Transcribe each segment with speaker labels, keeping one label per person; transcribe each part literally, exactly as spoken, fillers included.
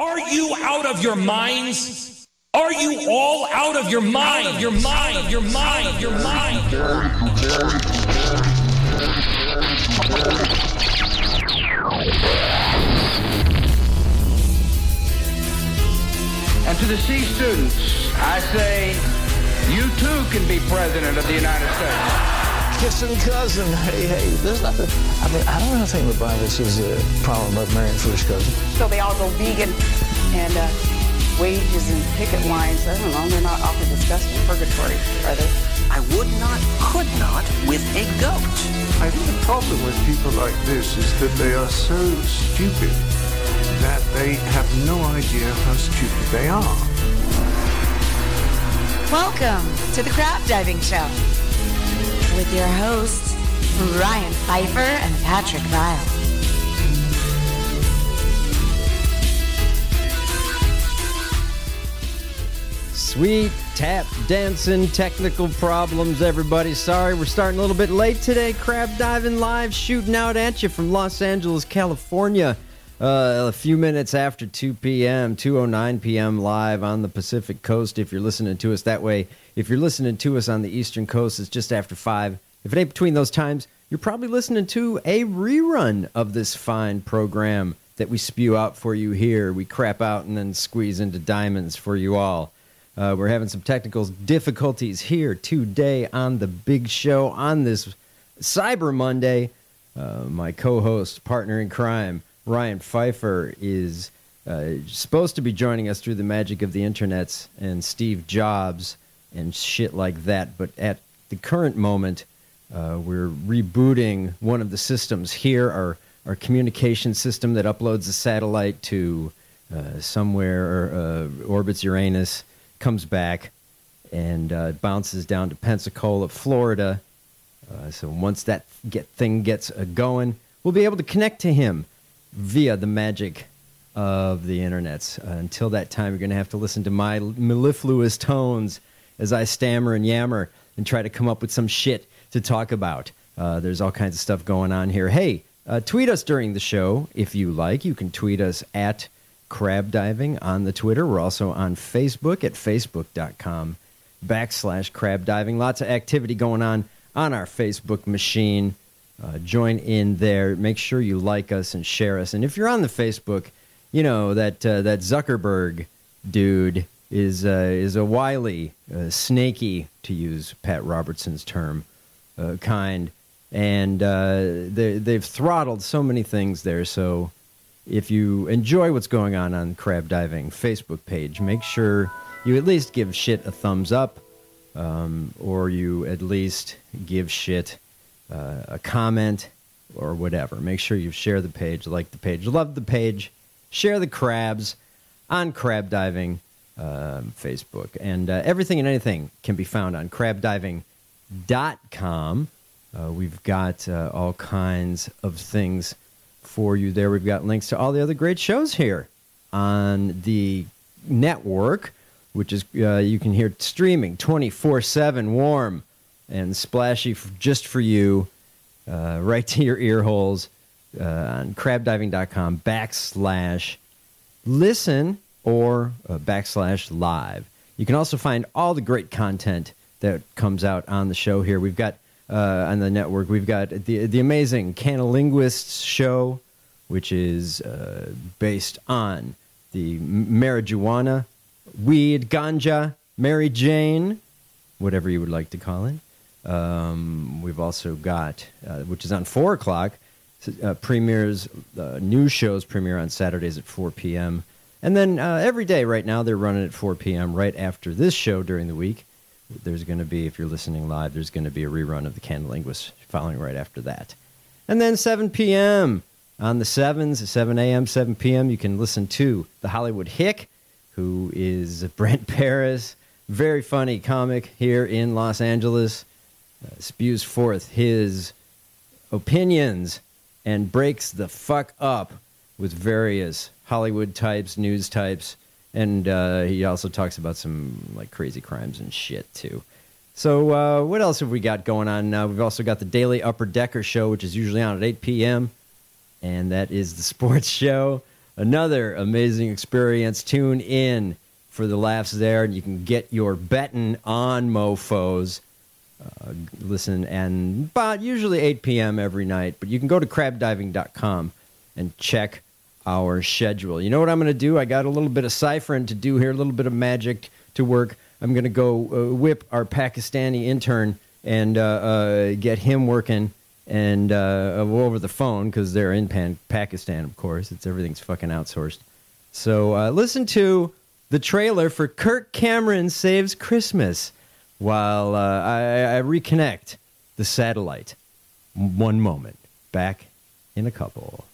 Speaker 1: Are you out of your minds? Are you all out of your mind? Your mind, your mind, your mind.
Speaker 2: And to the C students, I say, you too can be president of the United States.
Speaker 3: Kissing cousin, hey, hey, there's nothing. I mean, I don't know anything about this is a problem about marrying first cousin.
Speaker 4: So they all go vegan and uh, wages and picket lines, I don't know, they're not awfully disgusting. Purgatory, are they?
Speaker 5: I would not, could not with a goat.
Speaker 6: I think the problem with people like this is that they are so stupid that they have no idea how stupid they are.
Speaker 7: Welcome to the Crab Diving Show with your hosts, Ryan Pfeiffer and Patrick Ryle.
Speaker 8: Sweet tap dancing technical problems, everybody. Sorry, we're starting a little bit late today. Crab Diving Live, shooting out at you from Los Angeles, California. Uh, a few minutes after two p.m., two oh nine p.m. live on the Pacific Coast. If you're listening to us that way, if you're listening to us on the Eastern Coast, it's just after five. If it ain't between those times, you're probably listening to a rerun of this fine program that we spew out for you here. We crap out and then squeeze into diamonds for you all. Uh, we're having some technical difficulties here today on the big show on this Cyber Monday. Uh, my co-host, partner in crime, Ryan Pfeiffer, is uh, supposed to be joining us through the magic of the internets and Steve Jobs and shit like that. But at the current moment, uh, we're rebooting one of the systems here, our, our communication system that uploads a satellite to uh, somewhere, or, uh, orbits Uranus, comes back, and uh, bounces down to Pensacola, Florida. Uh, so once that get thing gets uh, going, we'll be able to connect to him via the magic of the internets. Uh, until that time, you're going to have to listen to my mellifluous tones as I stammer and yammer and try to come up with some shit to talk about. Uh, there's all kinds of stuff going on here. Hey, uh, tweet us during the show if you like. You can tweet us at Crab Diving on the Twitter. We're also on Facebook at facebook.com backslash crab diving. Lots of activity going on on our Facebook machine. Uh, join in there. Make sure you like us and share us. And if you're on the Facebook, you know that uh, that Zuckerberg dude is uh, is a wily, uh, snaky, to use Pat Robertson's term, uh, kind. And uh, they, they've throttled so many things there. So if you enjoy what's going on on Crab Diving Facebook page, make sure you at least give shit a thumbs up, um, or you at least give shit uh, a comment or whatever. Make sure you share the page, like the page, love the page, share the crabs on Crab Diving um, Facebook. And uh, everything and anything can be found on crab diving dot com. Uh, we've got uh, all kinds of things for you there. We've got links to all the other great shows here on the network, which is uh, you can hear streaming twenty-four seven, warm and splashy f- just for you, uh, right to your ear holes, uh, on crab diving dot com backslash listen or uh, backslash live. You can also find all the great content that comes out on the show here. We've got Uh, on the network, we've got the the amazing Canalinguists show, which is uh, based on the marijuana, weed, ganja, Mary Jane, whatever you would like to call it. Um, we've also got, uh, which is on four o'clock, uh, premieres, uh, news shows premiere on Saturdays at four p.m. And then uh, every day right now, they're running at four p.m. right after this show during the week. There's going to be, if you're listening live, there's going to be a rerun of the Canalinguists following right after that. And then seven p.m. on the sevens, seven a.m., seven p.m., you can listen to The Hollywood Hick, who is Brent Paris, very funny comic here in Los Angeles, uh, spews forth his opinions and breaks the fuck up with various Hollywood types, news types. And uh, he also talks about some like crazy crimes and shit, too. So uh, what else have we got going on now? We've also got the Daily Upper Decker Show, which is usually on at eight p.m. And that is the sports show. another amazing experience. Tune in for the laughs there, and you can get your betting on mofos. Uh, listen, and about usually eight p.m. every night, but you can go to crab diving dot com and check our schedule. You know what I'm going to do? I got a little bit of ciphering to do here, a little bit of magic to work. I'm going to go uh, whip our Pakistani intern and uh, uh, get him working and uh, over the phone, because they're in Pan- Pakistan, of course. It's everything's fucking outsourced. So uh, listen to the trailer for Kirk Cameron Saves Christmas while uh, I, I reconnect the satellite. One moment. Back in a couple.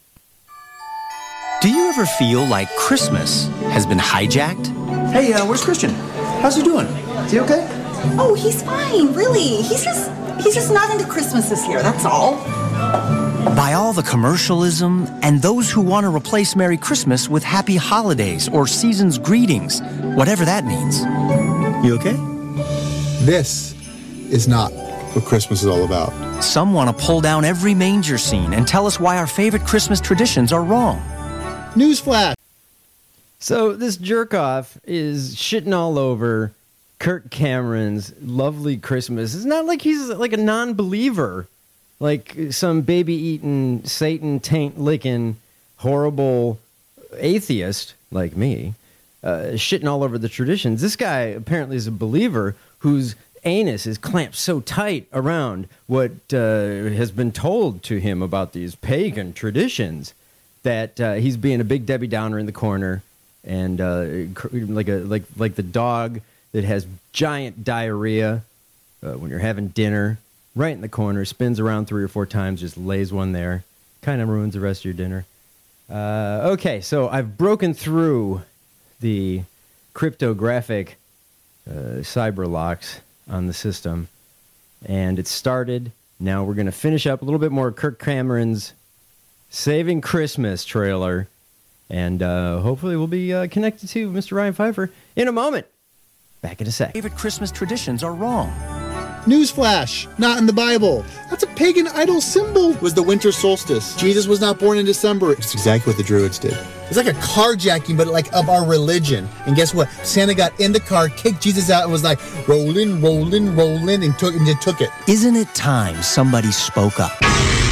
Speaker 5: Do you ever feel like Christmas has been hijacked?
Speaker 9: Hey, uh, where's Christian? How's he doing? Is he okay?
Speaker 10: Oh, he's fine, really. He's just he's just not into Christmas this year, that's all.
Speaker 5: By all the commercialism and those who want to replace Merry Christmas with Happy Holidays or Season's Greetings, whatever that means.
Speaker 9: You okay?
Speaker 11: This is not what Christmas is all about.
Speaker 5: Some want to pull down every manger scene and tell us why our favorite Christmas traditions are wrong.
Speaker 11: Newsflash.
Speaker 8: So this jerk-off is shitting all over Kirk Cameron's lovely Christmas. It's not like he's like a non-believer, like some baby-eating, Satan-taint-licking, horrible atheist like me, uh, shitting all over the traditions. This guy apparently is a believer whose anus is clamped so tight around what uh, has been told to him about these pagan traditions that uh, he's being a big Debbie Downer in the corner, and uh, like a like like the dog that has giant diarrhea uh, when you're having dinner, right in the corner, spins around three or four times, just lays one there, kind of ruins the rest of your dinner. Uh, okay, so I've broken through the cryptographic uh, cyber locks on the system, and it started. Now we're going to finish up a little bit more Kirk Cameron's Saving Christmas trailer, and uh, hopefully we'll be uh, connected to Mister Ryan Pfeiffer in a moment. Back in a sec.
Speaker 5: Favorite Christmas traditions are wrong.
Speaker 11: Newsflash, not in the Bible. That's a pagan idol symbol. It was the winter solstice. Jesus was not born in December. It's exactly what the Druids did. It's like a carjacking, but like of our religion. And guess what? Santa got in the car, kicked Jesus out, and was like, rolling, rolling, rolling, and took and just took it.
Speaker 5: Isn't it time somebody spoke up?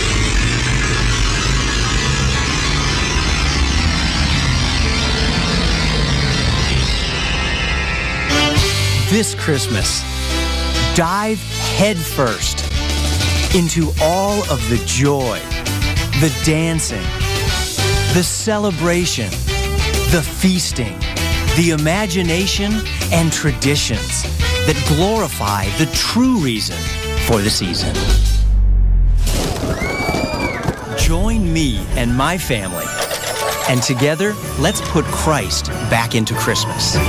Speaker 5: This Christmas, dive headfirst into all of the joy, the dancing, the celebration, the feasting, the imagination, and traditions that glorify the true reason for the season. Join me and my family, and together, let's put Christ back into Christmas.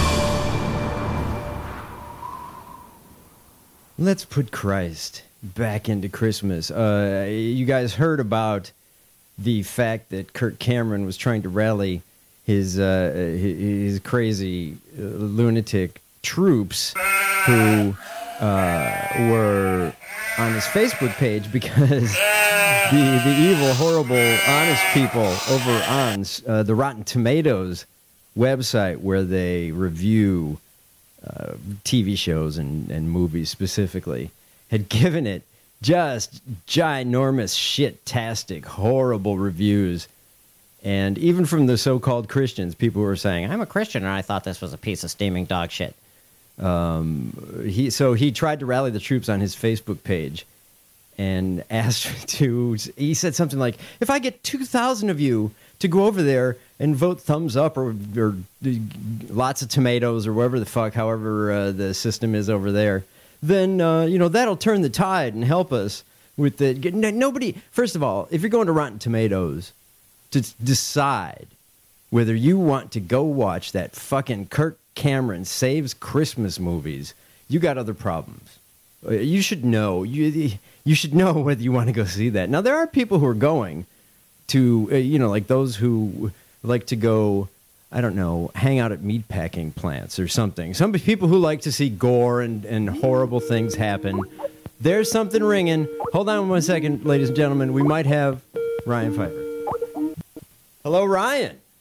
Speaker 8: Let's put Christ back into Christmas. Uh, you guys heard about the fact that Kirk Cameron was trying to rally his uh, his crazy uh, lunatic troops who uh, were on his Facebook page because the the evil, horrible, honest people over on uh, the Rotten Tomatoes website, where they review Uh, T V shows and, and movies specifically, had given it just ginormous, shit-tastic, horrible reviews. And even from the so-called Christians, people were saying, I'm a Christian and I thought this was a piece of steaming dog shit. Um, he So he tried to rally the troops on his Facebook page and asked to, he said something like, if I get two thousand of you to go over there and vote thumbs up or, or lots of tomatoes or whatever the fuck, however uh, the system is over there, then, uh, you know, that'll turn the tide and help us with the... Nobody... First of all, if you're going to Rotten Tomatoes to decide whether you want to go watch that fucking Kirk Cameron Saves Christmas movies, you got other problems. You should know. You, you should know whether you want to go see that. Now, there are people who are going to, uh, you know, like those who like to go, I don't know, hang out at meatpacking plants or something. Some people who like to see gore and, and horrible things happen. There's something ringing. Hold on one second, ladies and gentlemen. We might have Ryan Pfeiffer. Hello, Ryan.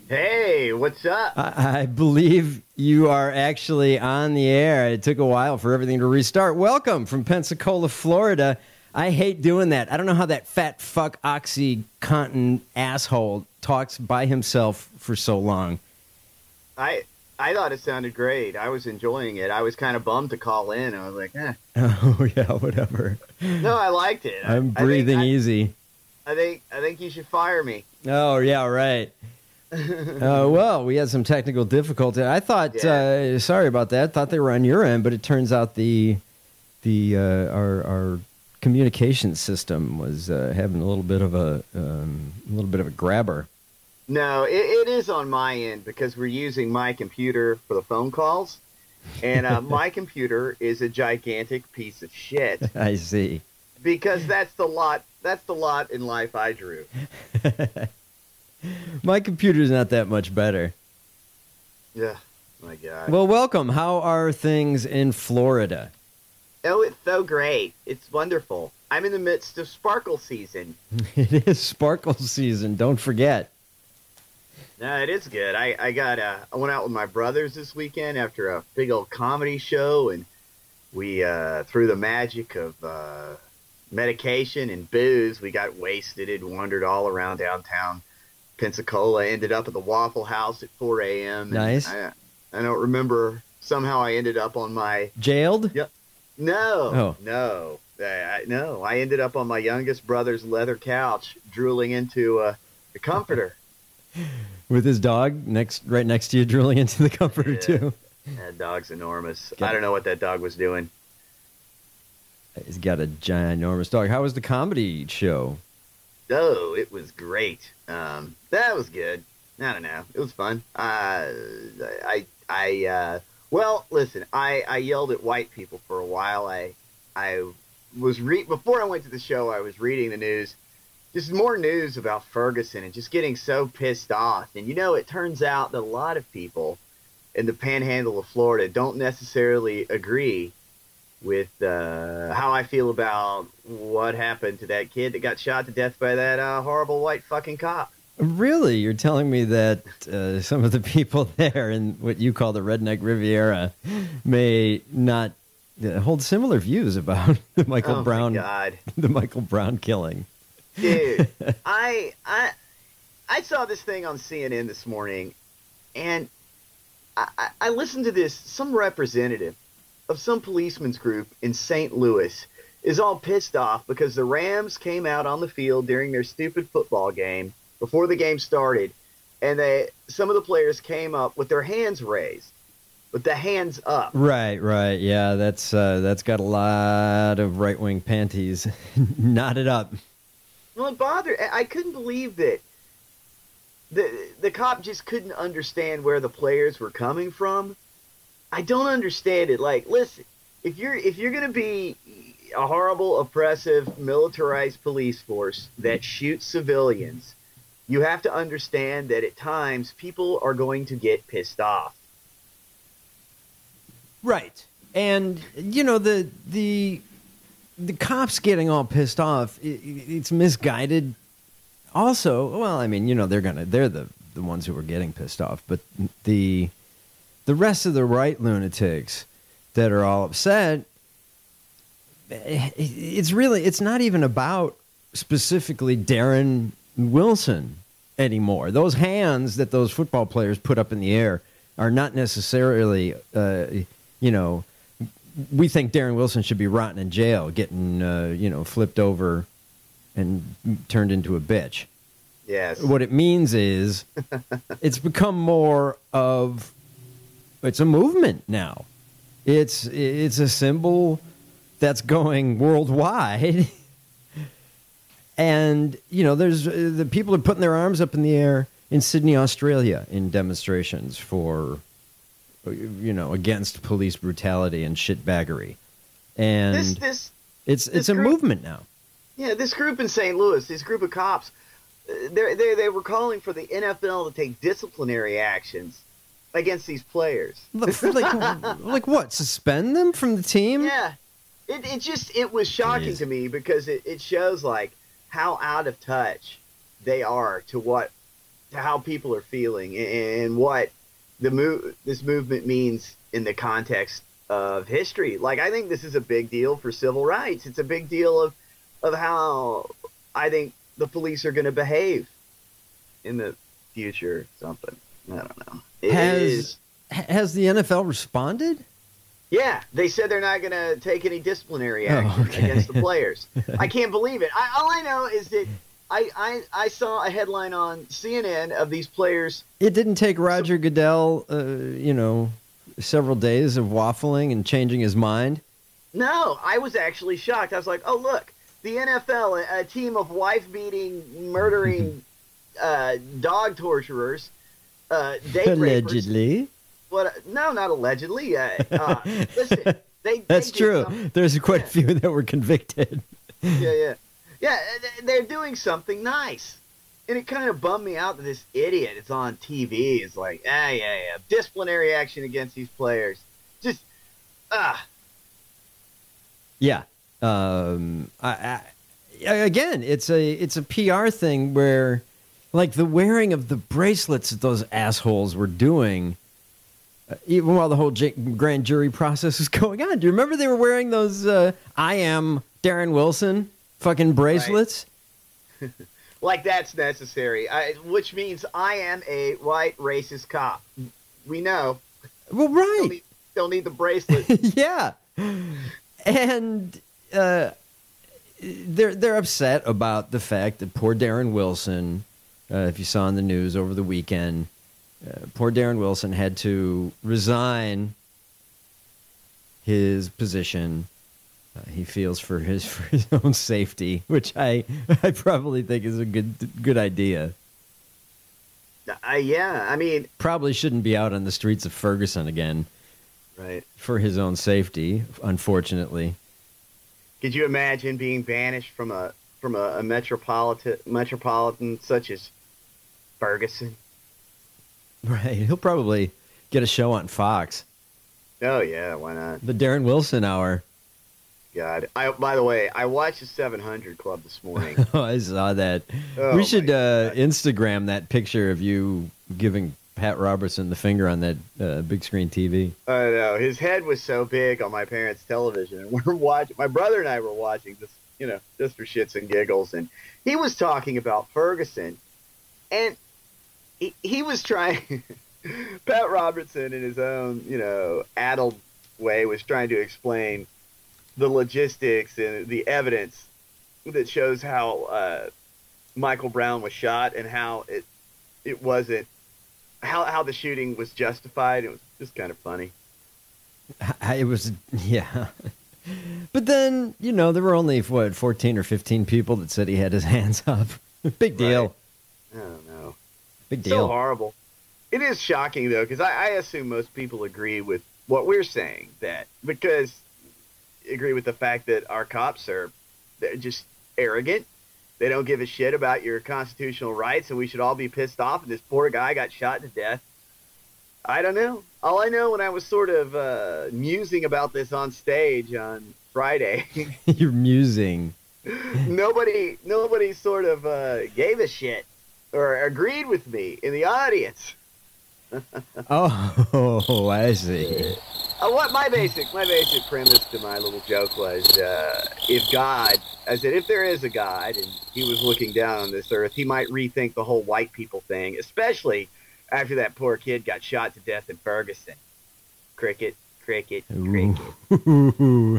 Speaker 12: Hey, what's up?
Speaker 8: I, I believe you are actually on the air. It took a while for everything to restart. Welcome from Pensacola, Florida. I hate doing that. I don't know how that fat fuck OxyContin asshole talks by himself for so long.
Speaker 12: I I thought it sounded great. I was enjoying it. I was kind of bummed to call in. I was like, eh.
Speaker 8: Oh, yeah, whatever.
Speaker 12: No, I liked it.
Speaker 8: I'm breathing
Speaker 12: I I,
Speaker 8: easy.
Speaker 12: I think I think you should fire me.
Speaker 8: Oh, yeah, right. uh, well, we had some technical difficulty. I thought, yeah. uh, sorry about that. Thought they were on your end, but it turns out the the uh, our our communication system was uh, having a little bit of a um, a little bit of a grabber.
Speaker 12: No, it, it is on my end because we're using my computer for the phone calls, and uh, my computer is a gigantic piece of shit.
Speaker 8: I see.
Speaker 12: Because that's the lot. That's the lot in life I drew.
Speaker 8: My computer's not that much better.
Speaker 12: Yeah, my God.
Speaker 8: Well, welcome. How are things in Florida?
Speaker 12: Oh, it's so great. It's wonderful. I'm in the midst of sparkle season.
Speaker 8: It is sparkle season. Don't forget.
Speaker 12: No, it is good. I, I got uh, I went out with my brothers this weekend after a big old comedy show, and we, uh, through the magic of uh, medication and booze, we got wasted and wandered all around downtown Pensacola. Ended up at the Waffle House at four a.m.
Speaker 8: Nice.
Speaker 12: I, I don't remember. Somehow I ended up on my...
Speaker 8: Jailed?
Speaker 12: Yep. No.
Speaker 8: Oh.
Speaker 12: No. I, no. I ended up on my youngest brother's leather couch, drooling into uh, the comforter.
Speaker 8: With his dog next, right next to you, drooling into the comforter,
Speaker 12: yeah.
Speaker 8: too.
Speaker 12: That dog's enormous.
Speaker 8: Got
Speaker 12: I don't know what that dog was doing.
Speaker 8: He's got a ginormous dog. How was the comedy show?
Speaker 12: Oh, it was great. Um, that was good. I don't know. It was fun. Uh, I, I, uh, well, listen, I, I yelled at white people for a while. I, I was re- before I went to the show, I was reading the news, just more news about Ferguson and just getting so pissed off. And, you know, it turns out that a lot of people in the panhandle of Florida don't necessarily agree with uh, how I feel about what happened to that kid that got shot to death by that uh, horrible white fucking cop.
Speaker 8: Really? You're telling me that uh, some of the people there in what you call the Redneck Riviera may not uh, hold similar views about the Michael
Speaker 12: oh
Speaker 8: Brown,
Speaker 12: my God.
Speaker 8: the Michael Brown killing.
Speaker 12: Dude, I, I, I saw this thing on C N N this morning, and I, I, I listened to this. Some representative of some policeman's group in Saint Louis is all pissed off because the Rams came out on the field during their stupid football game before the game started, and they some of the players came up with their hands raised, with the hands up.
Speaker 8: Right, right, yeah, that's uh, that's got a lot of right wing panties knotted up.
Speaker 12: Well, it bothered. I couldn't believe that the the cop just couldn't understand where the players were coming from. I don't understand it. Like, listen, if you're if you're gonna be a horrible, oppressive, militarized police force that shoots civilians, you have to understand that at times people are going to get pissed off.
Speaker 8: Right. And, you know, the the the cops getting all pissed off, it, it's misguided. Also, well, I mean, you know, they're gonna they're the, the ones who are getting pissed off, but the the rest of the right lunatics that are all upset, it's really it's not even about specifically Darren Wilson anymore. Those hands that those football players put up in the air are not necessarily, uh, you know, we think Darren Wilson should be rotting in jail, getting, uh, you know, flipped over and turned into a bitch.
Speaker 12: Yes.
Speaker 8: What it means is it's become more of, it's a movement now. It's it's a symbol that's going worldwide. And, you know, there's uh, the people are putting their arms up in the air in Sydney, Australia, in demonstrations for, you know, against police brutality and shitbaggery. And
Speaker 12: this, this,
Speaker 8: it's
Speaker 12: this
Speaker 8: it's a
Speaker 12: group,
Speaker 8: movement now.
Speaker 12: Yeah, this group in Saint Louis, this group of cops, they they they were calling for the N F L to take disciplinary actions against these players.
Speaker 8: like, like what? Suspend them from the team?
Speaker 12: Yeah. It it just it was shocking
Speaker 8: Jeez.
Speaker 12: to me because it, it shows like how out of touch they are to what to how people are feeling and what the move this movement means in the context of history. Like, I think this is a big deal for civil rights. It's a big deal of of how I think the police are going to behave in the future. Something, I don't know. It
Speaker 8: has
Speaker 12: is,
Speaker 8: has the N F L responded?
Speaker 12: Yeah, they said they're not going to take any disciplinary action
Speaker 8: oh, okay.
Speaker 12: against the players. I can't believe it. I, all I know is that I, I I saw a headline on C N N of these players.
Speaker 8: It didn't take Roger Goodell, uh, you know, several days of waffling and changing his mind.
Speaker 12: No, I was actually shocked. I was like, oh, look, the N F L, a, a team of wife-beating, murdering uh, dog torturers, uh, date
Speaker 8: allegedly.
Speaker 12: Rapers. What? No, not allegedly. Uh, uh, listen, they.
Speaker 8: That's
Speaker 12: they
Speaker 8: true.
Speaker 12: Something.
Speaker 8: There's quite
Speaker 12: yeah.
Speaker 8: a few that were convicted.
Speaker 12: yeah, yeah, yeah. They're doing something nice, and it kind of bummed me out that this idiot is on T V. Is like, ah, yeah, yeah, disciplinary action against these players. Just, ah.
Speaker 8: Yeah. Um. I, I, again, it's a it's a P R thing where, like, the wearing of the bracelets that those assholes were doing. Uh, even while the whole j- grand jury process was going on. Do you remember they were wearing those uh, I am Darren Wilson fucking bracelets?
Speaker 12: Right. Like that's necessary, I, which means I am a white racist cop. We know.
Speaker 8: Well, right.
Speaker 12: Don't need, don't need the bracelet.
Speaker 8: yeah. And uh, they're, they're upset about the fact that poor Darren Wilson, uh, if you saw in the news over the weekend, Uh, poor Darren Wilson had to resign his position. Uh, he feels for his for his own safety, which I I probably think is a good good idea.
Speaker 12: Uh, yeah, I mean,
Speaker 8: probably shouldn't be out on the streets of Ferguson again,
Speaker 12: right?
Speaker 8: For his own safety, unfortunately.
Speaker 12: Could you imagine being banished from a from a, a metropolitan metropolitan such as Ferguson?
Speaker 8: Right, he'll probably get a show on Fox.
Speaker 12: Oh yeah, why not?
Speaker 8: The Darren Wilson Hour.
Speaker 12: God, I by the way, I watched the seven hundred Club this morning.
Speaker 8: Oh, I saw that.
Speaker 12: Oh,
Speaker 8: we should uh, Instagram that picture of you giving Pat Robertson the finger on that uh, big screen T V.
Speaker 12: I know his head was so big on my parents' television, and we're watching. My brother and I were watching this, you know, just for shits and giggles, and he was talking about Ferguson, and. He, he was trying, Pat Robertson in his own, you know, addled way was trying to explain the logistics and the evidence that shows how uh, Michael Brown was shot and how it it wasn't, how, how the shooting was justified. It was just kind of funny.
Speaker 8: It was, yeah. But then, you know, there were only, what, fourteen or fifteen people that said he had his hands up. Big deal.
Speaker 12: Right. I don't know.
Speaker 8: Big deal.
Speaker 12: So horrible. It is shocking, though, because I, I assume most people agree with what we're saying, that because agree with the fact that our cops are they're just arrogant. They don't give a shit about your constitutional rights, and we should all be pissed off. And this poor guy got shot to death. I don't know. All I know when I was sort of uh, musing about this on stage on Friday.
Speaker 8: You're musing.
Speaker 12: nobody, nobody sort of uh, gave a shit. Or agreed with me in the audience.
Speaker 8: Oh, I see.
Speaker 12: Uh, what my basic my basic premise to my little joke was, uh, if God, I said, if there is a God and he was looking down on this earth, he might rethink the whole white people thing, especially after that poor kid got shot to death in Ferguson. Cricket, cricket, cricket.
Speaker 8: Ooh.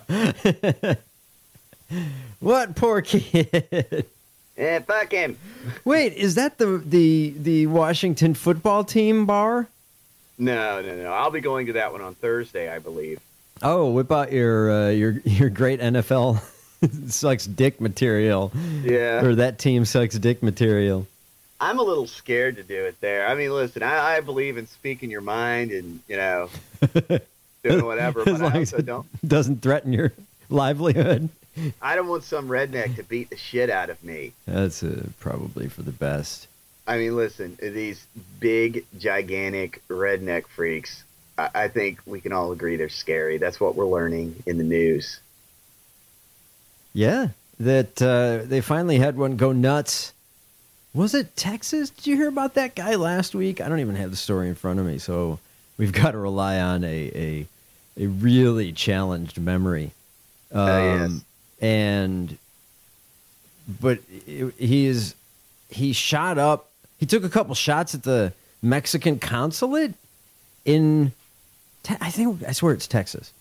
Speaker 8: What poor kid?
Speaker 12: Yeah, fuck him.
Speaker 8: Wait, is that the the the Washington football team bar?
Speaker 12: No, no, no. I'll be going to that one on Thursday, I believe.
Speaker 8: Oh, whip out your uh, your your great N F L sucks dick material.
Speaker 12: Yeah.
Speaker 8: Or that team sucks dick material.
Speaker 12: I'm a little scared to do it there. I mean, listen, I, I believe in speaking your mind and, you know, doing whatever, but I also don't.
Speaker 8: Doesn't threaten your livelihood.
Speaker 12: I don't want some redneck to beat the shit out of me.
Speaker 8: That's uh, probably for the best.
Speaker 12: I mean, listen, these big, gigantic redneck freaks, I, I think we can all agree they're scary. That's what we're learning in the news.
Speaker 8: Yeah, that uh, they finally had one go nuts Was it Texas? Did you hear about that guy last week? I don't even have the story in front of me, so we've got to rely on a a, a really challenged memory. Um,
Speaker 12: uh, yes.
Speaker 8: And but he is he shot up. He took a couple shots at the Mexican consulate in, I think, I swear it's Texas.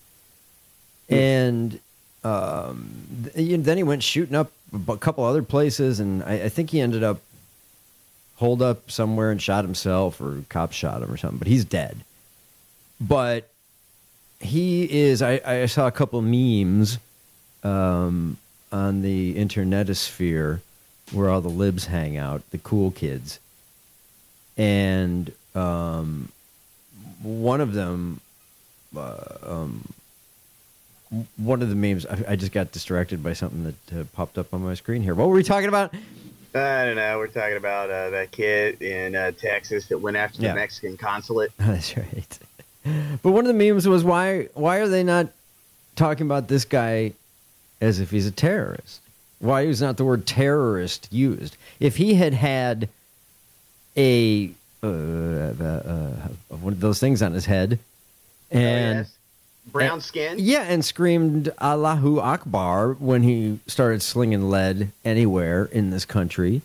Speaker 8: And um, then he went shooting up a couple other places, and I, I think he ended up holed up somewhere and shot himself, or cops shot him or something, but he's dead. But he is, I, I saw a couple memes um, on the internetosphere where all the libs hang out, the cool kids. And um, one of them, uh, um, one of the memes, I, I just got distracted by something that uh, popped up on my screen here. What were we talking about?
Speaker 12: I don't know. We're talking about uh, that kid in uh, Texas that went after
Speaker 8: Yeah.
Speaker 12: the Mexican consulate.
Speaker 8: That's right. But one of the memes was, why why are they not talking about this guy as if he's a terrorist? Why is not the word terrorist used? If he had had a uh, uh, uh, one of those things on his head, and
Speaker 12: oh, yes. brown
Speaker 8: and,
Speaker 12: skin,
Speaker 8: yeah, and screamed Allahu Akbar when he started slinging lead anywhere in this country,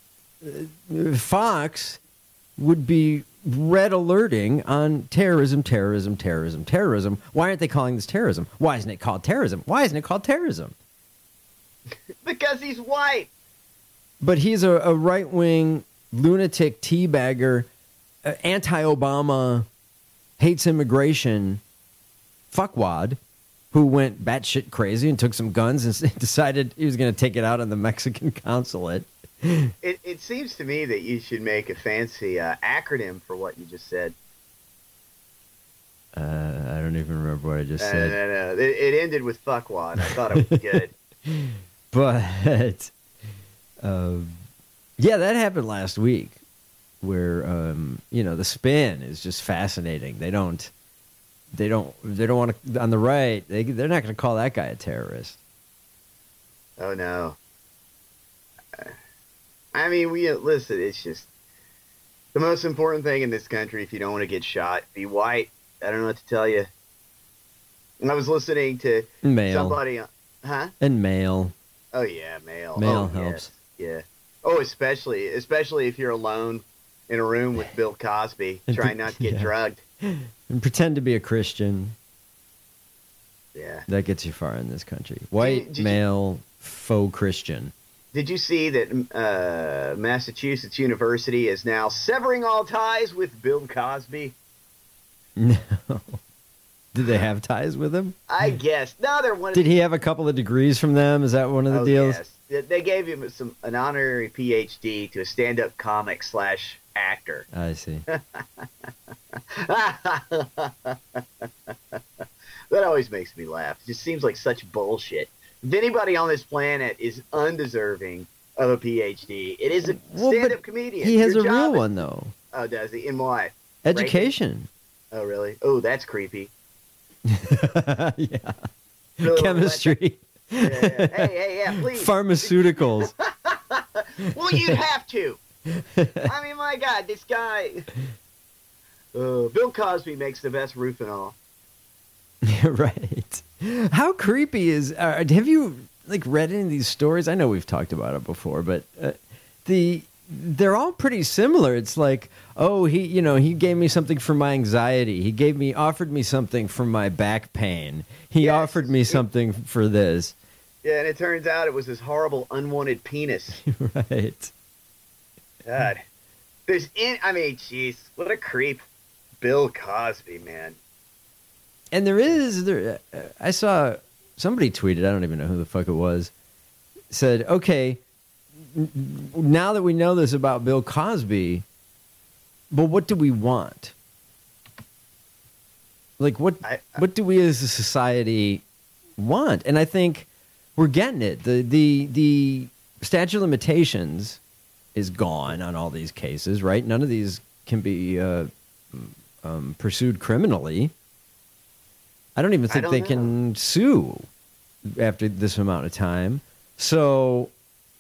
Speaker 8: uh, Fox would be red alerting on terrorism, terrorism, terrorism, terrorism. Why aren't they calling this terrorism? Why isn't it called terrorism? Why isn't it called terrorism?
Speaker 12: because he's white.
Speaker 8: But he's a, a right-wing lunatic teabagger, uh, anti-Obama, hates immigration fuckwad who went batshit crazy and took some guns and decided he was going to take it out on the Mexican consulate.
Speaker 12: It, it seems to me that you should make a fancy uh, acronym for what you just said.
Speaker 8: Uh, I don't even remember what I just
Speaker 12: No,
Speaker 8: said.
Speaker 12: no, no, no. It, it ended with fuckwad. I thought it was good.
Speaker 8: But, um, yeah, that happened last week where, um, you know, the spin is just fascinating. They don't, they don't, they don't want to, on the right, they, they're not going to call that guy a terrorist.
Speaker 12: Oh, no. I mean, we listen, it's just the most important thing in this country. If you don't want to get shot, be white. I don't know what to tell you. I was listening to
Speaker 8: Male.
Speaker 12: somebody, huh?
Speaker 8: And male.
Speaker 12: Oh, yeah, male.
Speaker 8: Male
Speaker 12: oh,
Speaker 8: helps.
Speaker 12: Yes. Yeah. Oh, especially, especially if you're alone in a room with Bill Cosby, trying not to get
Speaker 8: Yeah.
Speaker 12: drugged.
Speaker 8: And pretend to be a Christian.
Speaker 12: Yeah.
Speaker 8: That gets you far in this country. White,
Speaker 12: Did you-
Speaker 8: male, faux Christian.
Speaker 12: Did you see that uh, Massachusetts University is now severing all ties with Bill Cosby?
Speaker 8: No. Did they have ties with him?
Speaker 12: I guess. No, they're one of
Speaker 8: Did
Speaker 12: the-
Speaker 8: he have a couple of degrees from them? Is that one of the
Speaker 12: Oh,
Speaker 8: deals?
Speaker 12: yes. They- They gave him some an honorary P H D to a stand-up comic slash actor.
Speaker 8: I see.
Speaker 12: That always makes me laugh. It just seems like such bullshit. If anybody on this planet is undeserving of a P H D, it is a
Speaker 8: Well, but
Speaker 12: stand-up comedian.
Speaker 8: He has
Speaker 12: Your
Speaker 8: a real
Speaker 12: job is-
Speaker 8: one, though.
Speaker 12: Oh, does he? In what?
Speaker 8: Education.
Speaker 12: Oh, really? Oh, that's creepy.
Speaker 8: Yeah.
Speaker 12: Really,
Speaker 8: Chemistry.
Speaker 12: Yeah, yeah. Hey, hey, yeah, please.
Speaker 8: Pharmaceuticals.
Speaker 12: Well, you'd have to. I mean, my God, this guy. Uh, Bill Cosby makes the best roof and all.
Speaker 8: Right. How creepy is... Uh, have you like read any of these stories? I know we've talked about it before, but uh, the they're all pretty similar. It's like, oh, he, you know, he gave me something for my anxiety. He gave me, offered me something for my back pain. He
Speaker 12: Yes.
Speaker 8: offered me something for this.
Speaker 12: Yeah, and it turns out it was this horrible unwanted penis.
Speaker 8: Right.
Speaker 12: God. There's in, I mean, jeez, what a creep. Bill Cosby, man.
Speaker 8: And there is, there. Uh, I saw somebody tweeted, I don't even know who the fuck it was, said, okay, n- now that we know this about Bill Cosby, but what do we want? Like, what
Speaker 12: I- I-
Speaker 8: what do we as a society want? And I think we're getting it. The, the, the statute of limitations is gone on all these cases, right? None of these can be uh, um, pursued criminally. I don't even
Speaker 12: I
Speaker 8: think
Speaker 12: don't
Speaker 8: they
Speaker 12: know.
Speaker 8: can sue after this amount of time. So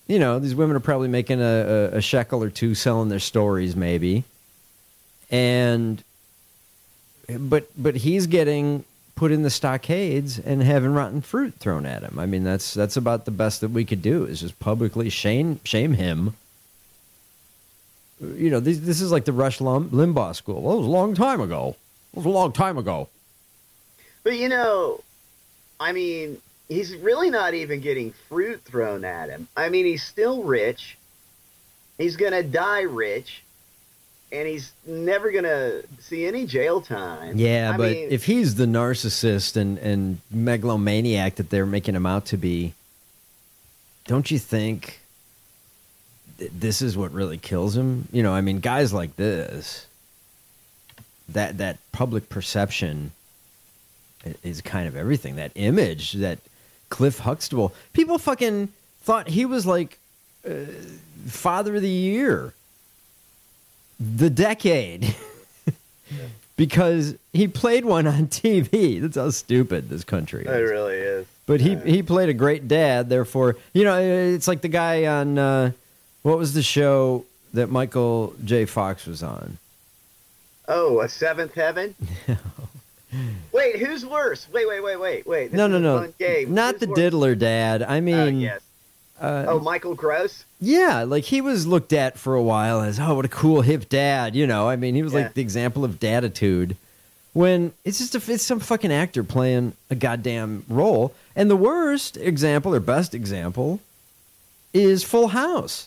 Speaker 8: you know, these women are probably making a, a, a shekel or two selling their stories, maybe. And, but but he's getting put in the stockades and having rotten fruit thrown at him. I mean, that's that's about the best that we could do, is just publicly shame shame him. You know, this, this is like the Rush Lim- Limbaugh school. Well, it was a long time ago. It was a long time ago.
Speaker 12: But, you know, I mean, he's really not even getting fruit thrown at him. I mean, he's still rich. He's going to die rich. And he's never going to see any jail time.
Speaker 8: Yeah,
Speaker 12: I
Speaker 8: but
Speaker 12: mean,
Speaker 8: if he's the narcissist and, and megalomaniac that they're making him out to be, don't you think th- this is what really kills him? You know, I mean, guys like this, that that public perception is kind of everything. That image, that Cliff Huxtable. People fucking thought he was like uh, Father of the Year. The decade. Because he played one on T V. That's how stupid this country is.
Speaker 12: It really is.
Speaker 8: But he, he played a great dad, therefore, you know, it's like the guy on, uh, what was the show that Michael J. Fox was on?
Speaker 12: Oh, A Seventh Heaven? Wait, who's worse? Wait, wait, wait, wait, wait. This
Speaker 8: no,
Speaker 12: is
Speaker 8: no,
Speaker 12: a
Speaker 8: no.
Speaker 12: fun game.
Speaker 8: Not
Speaker 12: Who's
Speaker 8: the
Speaker 12: worse?
Speaker 8: diddler dad. I mean...
Speaker 12: Oh, yes.
Speaker 8: Uh,
Speaker 12: oh, Michael Gross?
Speaker 8: Yeah, like he was looked at for a while as, oh, what a cool hip dad, you know. I mean, he was
Speaker 12: Yeah.
Speaker 8: like the example of daditude. When it's just a, it's some fucking actor playing a goddamn role. And the worst example, or best example, is Full House.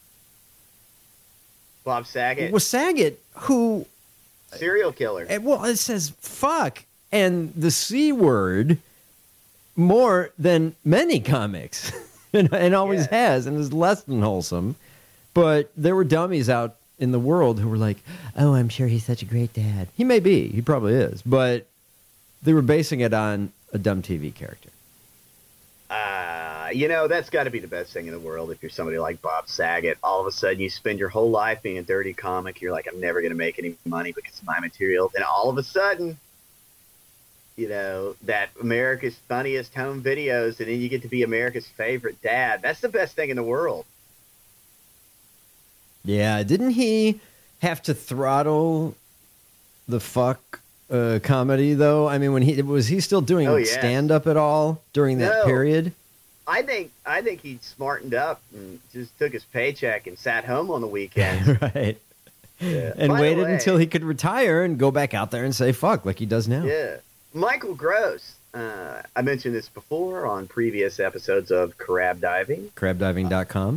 Speaker 12: Bob Saget?
Speaker 8: Well, Saget, who...
Speaker 12: Serial killer.
Speaker 8: eh, Well, it says fuck and the C word more than many comics. and, and always has, and is less than wholesome. But there were dummies out in the world who were like, oh, I'm sure he's such a great dad. He may be. He probably is. But they were basing it on a dumb T V character.
Speaker 12: Uh, you know, that's got to be the best thing in the world if you're somebody like Bob Saget. All of a sudden, you spend your whole life being a dirty comic. You're like, I'm never going to make any money because of my material. Then all of a sudden, you know, that America's Funniest Home Videos, and then you get to be America's favorite dad. That's the best thing in the world.
Speaker 8: Yeah, didn't he have to throttle the fuck uh, comedy though? I mean, when he was he still doing
Speaker 12: Oh, yes.
Speaker 8: stand up at all during that
Speaker 12: No.
Speaker 8: period?
Speaker 12: I think I think he smartened up and just took his paycheck and sat home on the weekends.
Speaker 8: Right.
Speaker 12: Yeah.
Speaker 8: And
Speaker 12: By the
Speaker 8: waited
Speaker 12: way-
Speaker 8: until he could retire and go back out there and say fuck like he does now.
Speaker 12: Yeah. Michael Gross. Uh, I mentioned this before on previous episodes of Crab Diving.
Speaker 8: crab diving dot com.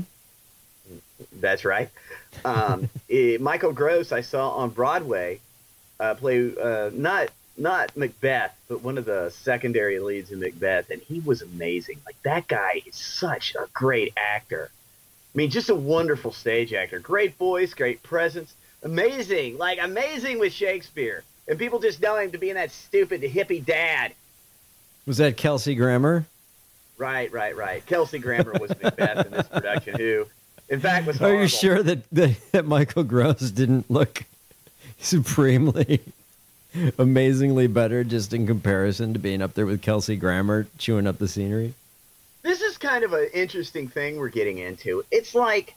Speaker 12: That's right. Um, eh, Michael Gross, I saw on Broadway uh, play uh, not not Macbeth, but one of the secondary leads in Macbeth, and he was amazing. Like, that guy is such a great actor. I mean, just a wonderful stage actor. Great voice, great presence. Amazing. Like, amazing with Shakespeare. And people just know him to be that stupid hippie dad.
Speaker 8: Was that Kelsey Grammer?
Speaker 12: Right, right, right. Kelsey Grammer was Macbeth in this production, who, in fact, was
Speaker 8: Are
Speaker 12: horrible.
Speaker 8: you sure that, that, that Michael Gross didn't look supremely, amazingly better just in comparison to being up there with Kelsey Grammer chewing up the scenery?
Speaker 12: This is kind of an interesting thing we're getting into. It's like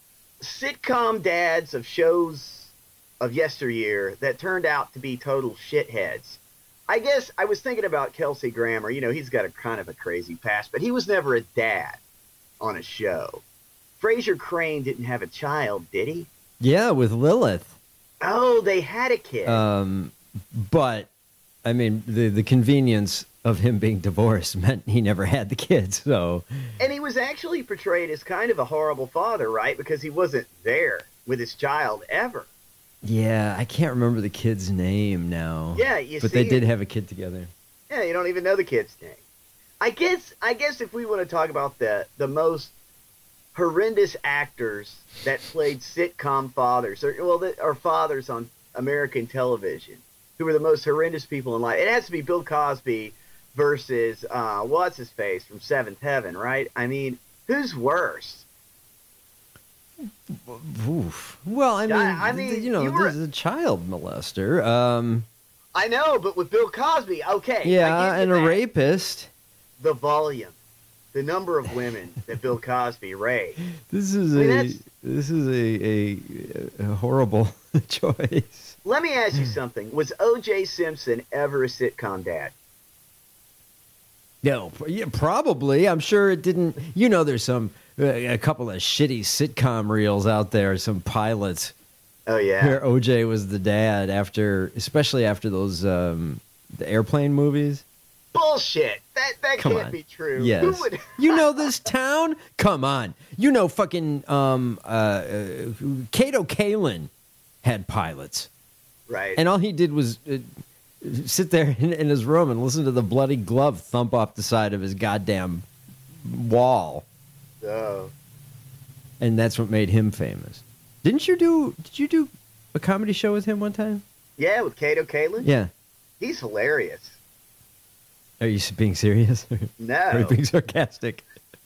Speaker 12: sitcom dads of shows of yesteryear that turned out to be total shitheads. I guess I was thinking about Kelsey Grammer. You know, he's got a kind of a crazy past, but he was never a dad on a show. Fraser Crane didn't have a child, did he?
Speaker 8: Yeah, with Lilith.
Speaker 12: Oh, they had a kid.
Speaker 8: Um, but, I mean, the, the convenience of him being divorced meant he never had the kids, so...
Speaker 12: And he was actually portrayed as kind of a horrible father, right? Because he wasn't there with his child ever.
Speaker 8: Yeah, I can't remember the kid's name now.
Speaker 12: Yeah, you
Speaker 8: But
Speaker 12: see
Speaker 8: they did
Speaker 12: it.
Speaker 8: have a kid together.
Speaker 12: Yeah, you don't even know the kid's name. I guess I guess if we want to talk about the the most horrendous actors that played sitcom fathers, or well, that are fathers on American television, who were the most horrendous people in life, it has to be Bill Cosby versus uh, what's his face from Seventh Heaven, right? I mean, who's worse?
Speaker 8: Oof. Well, I mean,
Speaker 12: I- I mean,
Speaker 8: you know,
Speaker 12: you were-
Speaker 8: this is a child molester. Um,
Speaker 12: I know, but with Bill Cosby, okay. I
Speaker 8: yeah,
Speaker 12: give you
Speaker 8: and a
Speaker 12: that.
Speaker 8: rapist.
Speaker 12: The volume. the number of women that Bill Cosby raped.
Speaker 8: This is
Speaker 12: I mean,
Speaker 8: a
Speaker 12: that's-
Speaker 8: this is a, a, a horrible choice.
Speaker 12: Let me ask you something. Was O J Simpson ever a sitcom dad?
Speaker 8: No, pr- yeah, probably. I'm sure it didn't. You know, there's some uh, a couple of shitty sitcom reels out there, some pilots.
Speaker 12: Oh yeah,
Speaker 8: where O J was the dad after, especially after those um, the airplane movies.
Speaker 12: Bullshit. That that
Speaker 8: Come
Speaker 12: can't
Speaker 8: on.
Speaker 12: be true.
Speaker 8: Yes.
Speaker 12: Who would?
Speaker 8: You know this town? Come on. You know fucking um, uh, uh, Kato Kalin had pilots.
Speaker 12: Right.
Speaker 8: And all he did was uh, sit there in, in his room and listen to the bloody glove thump off the side of his goddamn wall.
Speaker 12: Oh.
Speaker 8: And that's what made him famous. Didn't you do, did you do a comedy show with him one time?
Speaker 12: Yeah, with Kato Kalin?
Speaker 8: Yeah.
Speaker 12: He's hilarious.
Speaker 8: Are you being serious?
Speaker 12: No.
Speaker 8: Are you being sarcastic?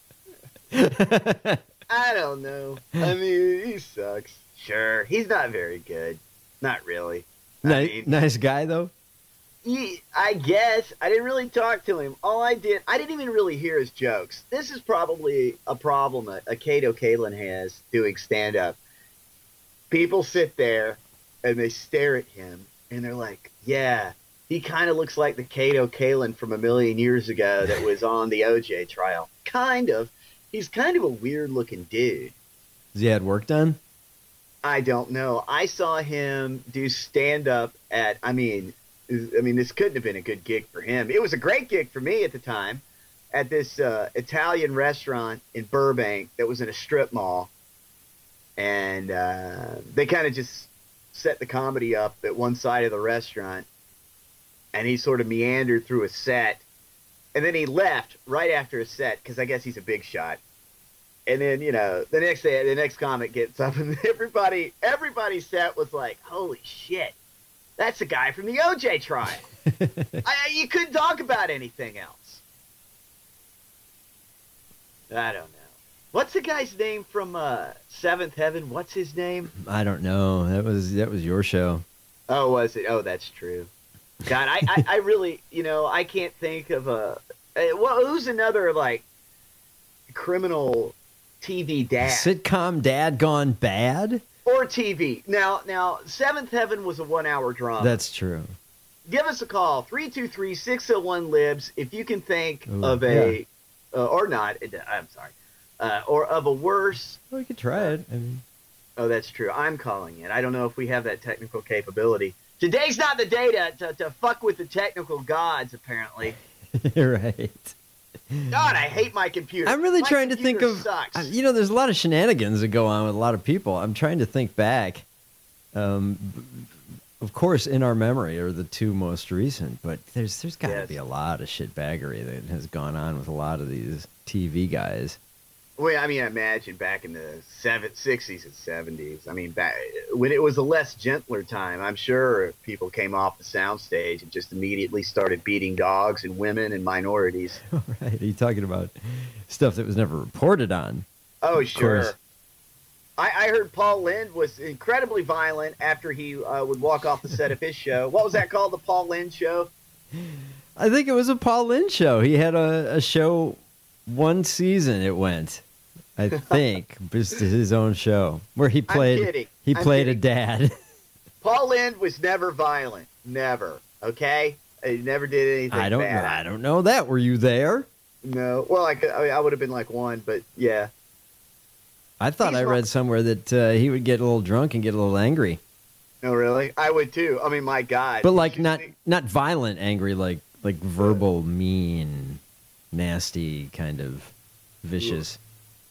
Speaker 12: I don't know. I mean, he sucks. Sure. He's not very good. Not really. I
Speaker 8: Nice,
Speaker 12: mean,
Speaker 8: nice guy, though.
Speaker 12: he, I guess. I didn't really talk to him. All I did, I didn't even really hear his jokes. This is probably a problem a, a Kato Kalin has doing stand-up. People sit there and they stare at him and they're like, yeah, he kind of looks like the Kato Kalin from a million years ago that was on the O J trial. Kind of. He's kind of a weird-looking dude.
Speaker 8: Has he had work done?
Speaker 12: I don't know. I saw him do stand-up at, I mean, I mean, this couldn't have been a good gig for him. It was a great gig for me at the time at this uh, Italian restaurant in Burbank that was in a strip mall. And uh, they kind of just set the comedy up at one side of the restaurant. And he sort of meandered through a set. And then he left right after a set because I guess he's a big shot. And then, you know, the next day, the next comic gets up and everybody, everybody's set was like, holy shit, that's the guy from the O J trial. I, you couldn't talk about anything else. I don't know. What's the guy's name from uh, Seventh Heaven? What's his name?
Speaker 8: I don't know. That was that was your show.
Speaker 12: Oh, was it? Oh, that's true. God, I, I, I really, you know, I can't think of a, uh, well, who's another, like, criminal T V dad?
Speaker 8: Sitcom dad gone bad?
Speaker 12: Or T V. Now, now, Seventh Heaven was a one-hour drama.
Speaker 8: That's true.
Speaker 12: Give us a call, three two three, six oh one, libs, if you can think
Speaker 8: Ooh,
Speaker 12: of a, uh, or not, I'm sorry, uh, or of a worse.
Speaker 8: Well, we could try it. I mean,
Speaker 12: oh, that's true. I'm calling it. I don't know if we have that technical capability. Today's not the day to, to, to fuck with the technical gods, apparently.
Speaker 8: You're right.
Speaker 12: God, I hate my computer.
Speaker 8: I'm really
Speaker 12: My
Speaker 8: trying to think
Speaker 12: computer
Speaker 8: of,
Speaker 12: sucks.
Speaker 8: uh, you know, there's a lot of shenanigans that go on with a lot of people. I'm trying to think back. Um, b- of course, in our memory are the two most recent, but there's there's got to
Speaker 12: Yes.
Speaker 8: be a lot of shitbaggery that has gone on with a lot of these T V guys.
Speaker 12: Well, I mean, imagine back in the seven, sixties and seventies. I mean, back when it was a less gentler time, I'm sure people came off the soundstage and just immediately started beating dogs and women and minorities.
Speaker 8: Right? Are you talking about stuff that was never reported on?
Speaker 12: Oh,
Speaker 8: Of
Speaker 12: sure.
Speaker 8: course.
Speaker 12: I, I heard Paul Lynde was incredibly violent after he uh, would walk off the set of his show. What was that called, the Paul Lynde show?
Speaker 8: I think it was a Paul Lynde show. He had a, a show one season. It went, I think, just his own show where he played.
Speaker 12: kidding.
Speaker 8: He
Speaker 12: I'm
Speaker 8: played
Speaker 12: kidding.
Speaker 8: a dad.
Speaker 12: Paul Lynde was never violent. Never. Okay? He never did anything
Speaker 8: I don't know.
Speaker 12: bad.
Speaker 8: I don't know that. Were you there?
Speaker 12: No. Well, I, could, I, mean, I would have been like one, but yeah.
Speaker 8: I thought
Speaker 12: He's
Speaker 8: I read
Speaker 12: not-
Speaker 8: somewhere that uh, he would get a little drunk and get a little angry,
Speaker 12: No, really? I would too. I mean, my God.
Speaker 8: but like not not violent angry, like like verbal, mean, nasty, kind of vicious.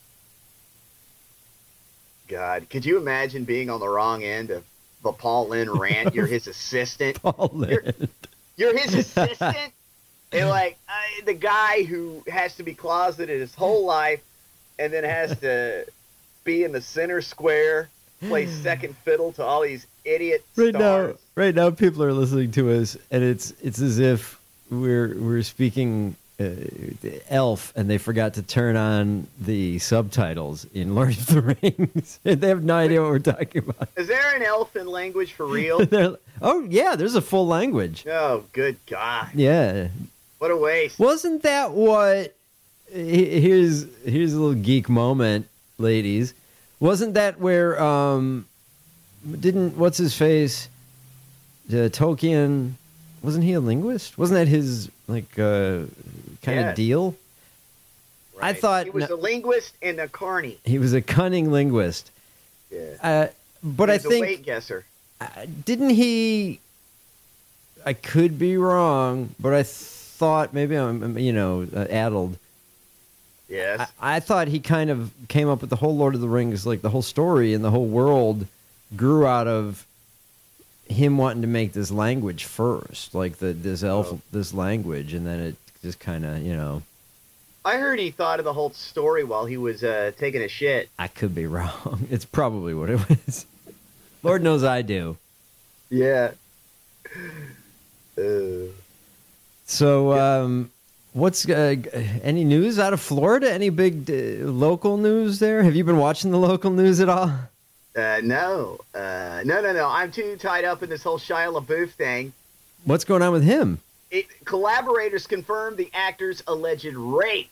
Speaker 12: God, could you imagine being on the wrong end of the Paul Lynde rant? You're his assistant.
Speaker 8: Paul Lynde.
Speaker 12: You're, you're his assistant, and like uh, the guy who has to be closeted his whole life, and then has to be in the center square, play second fiddle to all these idiot
Speaker 8: Right
Speaker 12: stars.
Speaker 8: now, right now, people are listening to us, and it's it's as if we're we're speaking uh, Elf, and they forgot to turn on the subtitles in Lord of the Rings. They have no idea what we're talking about.
Speaker 12: Is there an elfin language for real?
Speaker 8: They're- oh yeah, there's a full language.
Speaker 12: Oh, good God!
Speaker 8: Yeah,
Speaker 12: What a waste.
Speaker 8: wasn't that what here's here's a little geek moment, ladies. Wasn't that where um didn't what's his face uh, Tolkien, wasn't he a linguist? Wasn't that his like uh kind
Speaker 12: Yes.
Speaker 8: of deal? I
Speaker 12: Right.
Speaker 8: thought
Speaker 12: he was
Speaker 8: no-
Speaker 12: a linguist and a carny.
Speaker 8: he was a cunning linguist.
Speaker 12: Yeah.
Speaker 8: Uh, but
Speaker 12: He
Speaker 8: I
Speaker 12: was a
Speaker 8: think
Speaker 12: weight guesser.
Speaker 8: didn't he? I could be wrong, but I thought maybe I'm you know uh, addled.
Speaker 12: Yes.
Speaker 8: I, I thought he kind of came up with the whole Lord of the Rings, like the whole story and the whole world grew out of him wanting to make this language first, like the this elf
Speaker 12: Oh.
Speaker 8: this language, and then it just kind of you know.
Speaker 12: I heard he thought of the whole story while he was uh, taking a shit.
Speaker 8: I could be wrong. It's probably what it was. Lord knows I do.
Speaker 12: Yeah. Uh,
Speaker 8: So, um, what's uh, any news out of Florida? Any big uh, local news there? Have you been watching the local news at all?
Speaker 12: uh, no. Uh, no, no, no. I'm too tied up in this whole Shia LaBeouf thing.
Speaker 8: What's going on with him?
Speaker 12: It, collaborators confirmed the actor's alleged rape.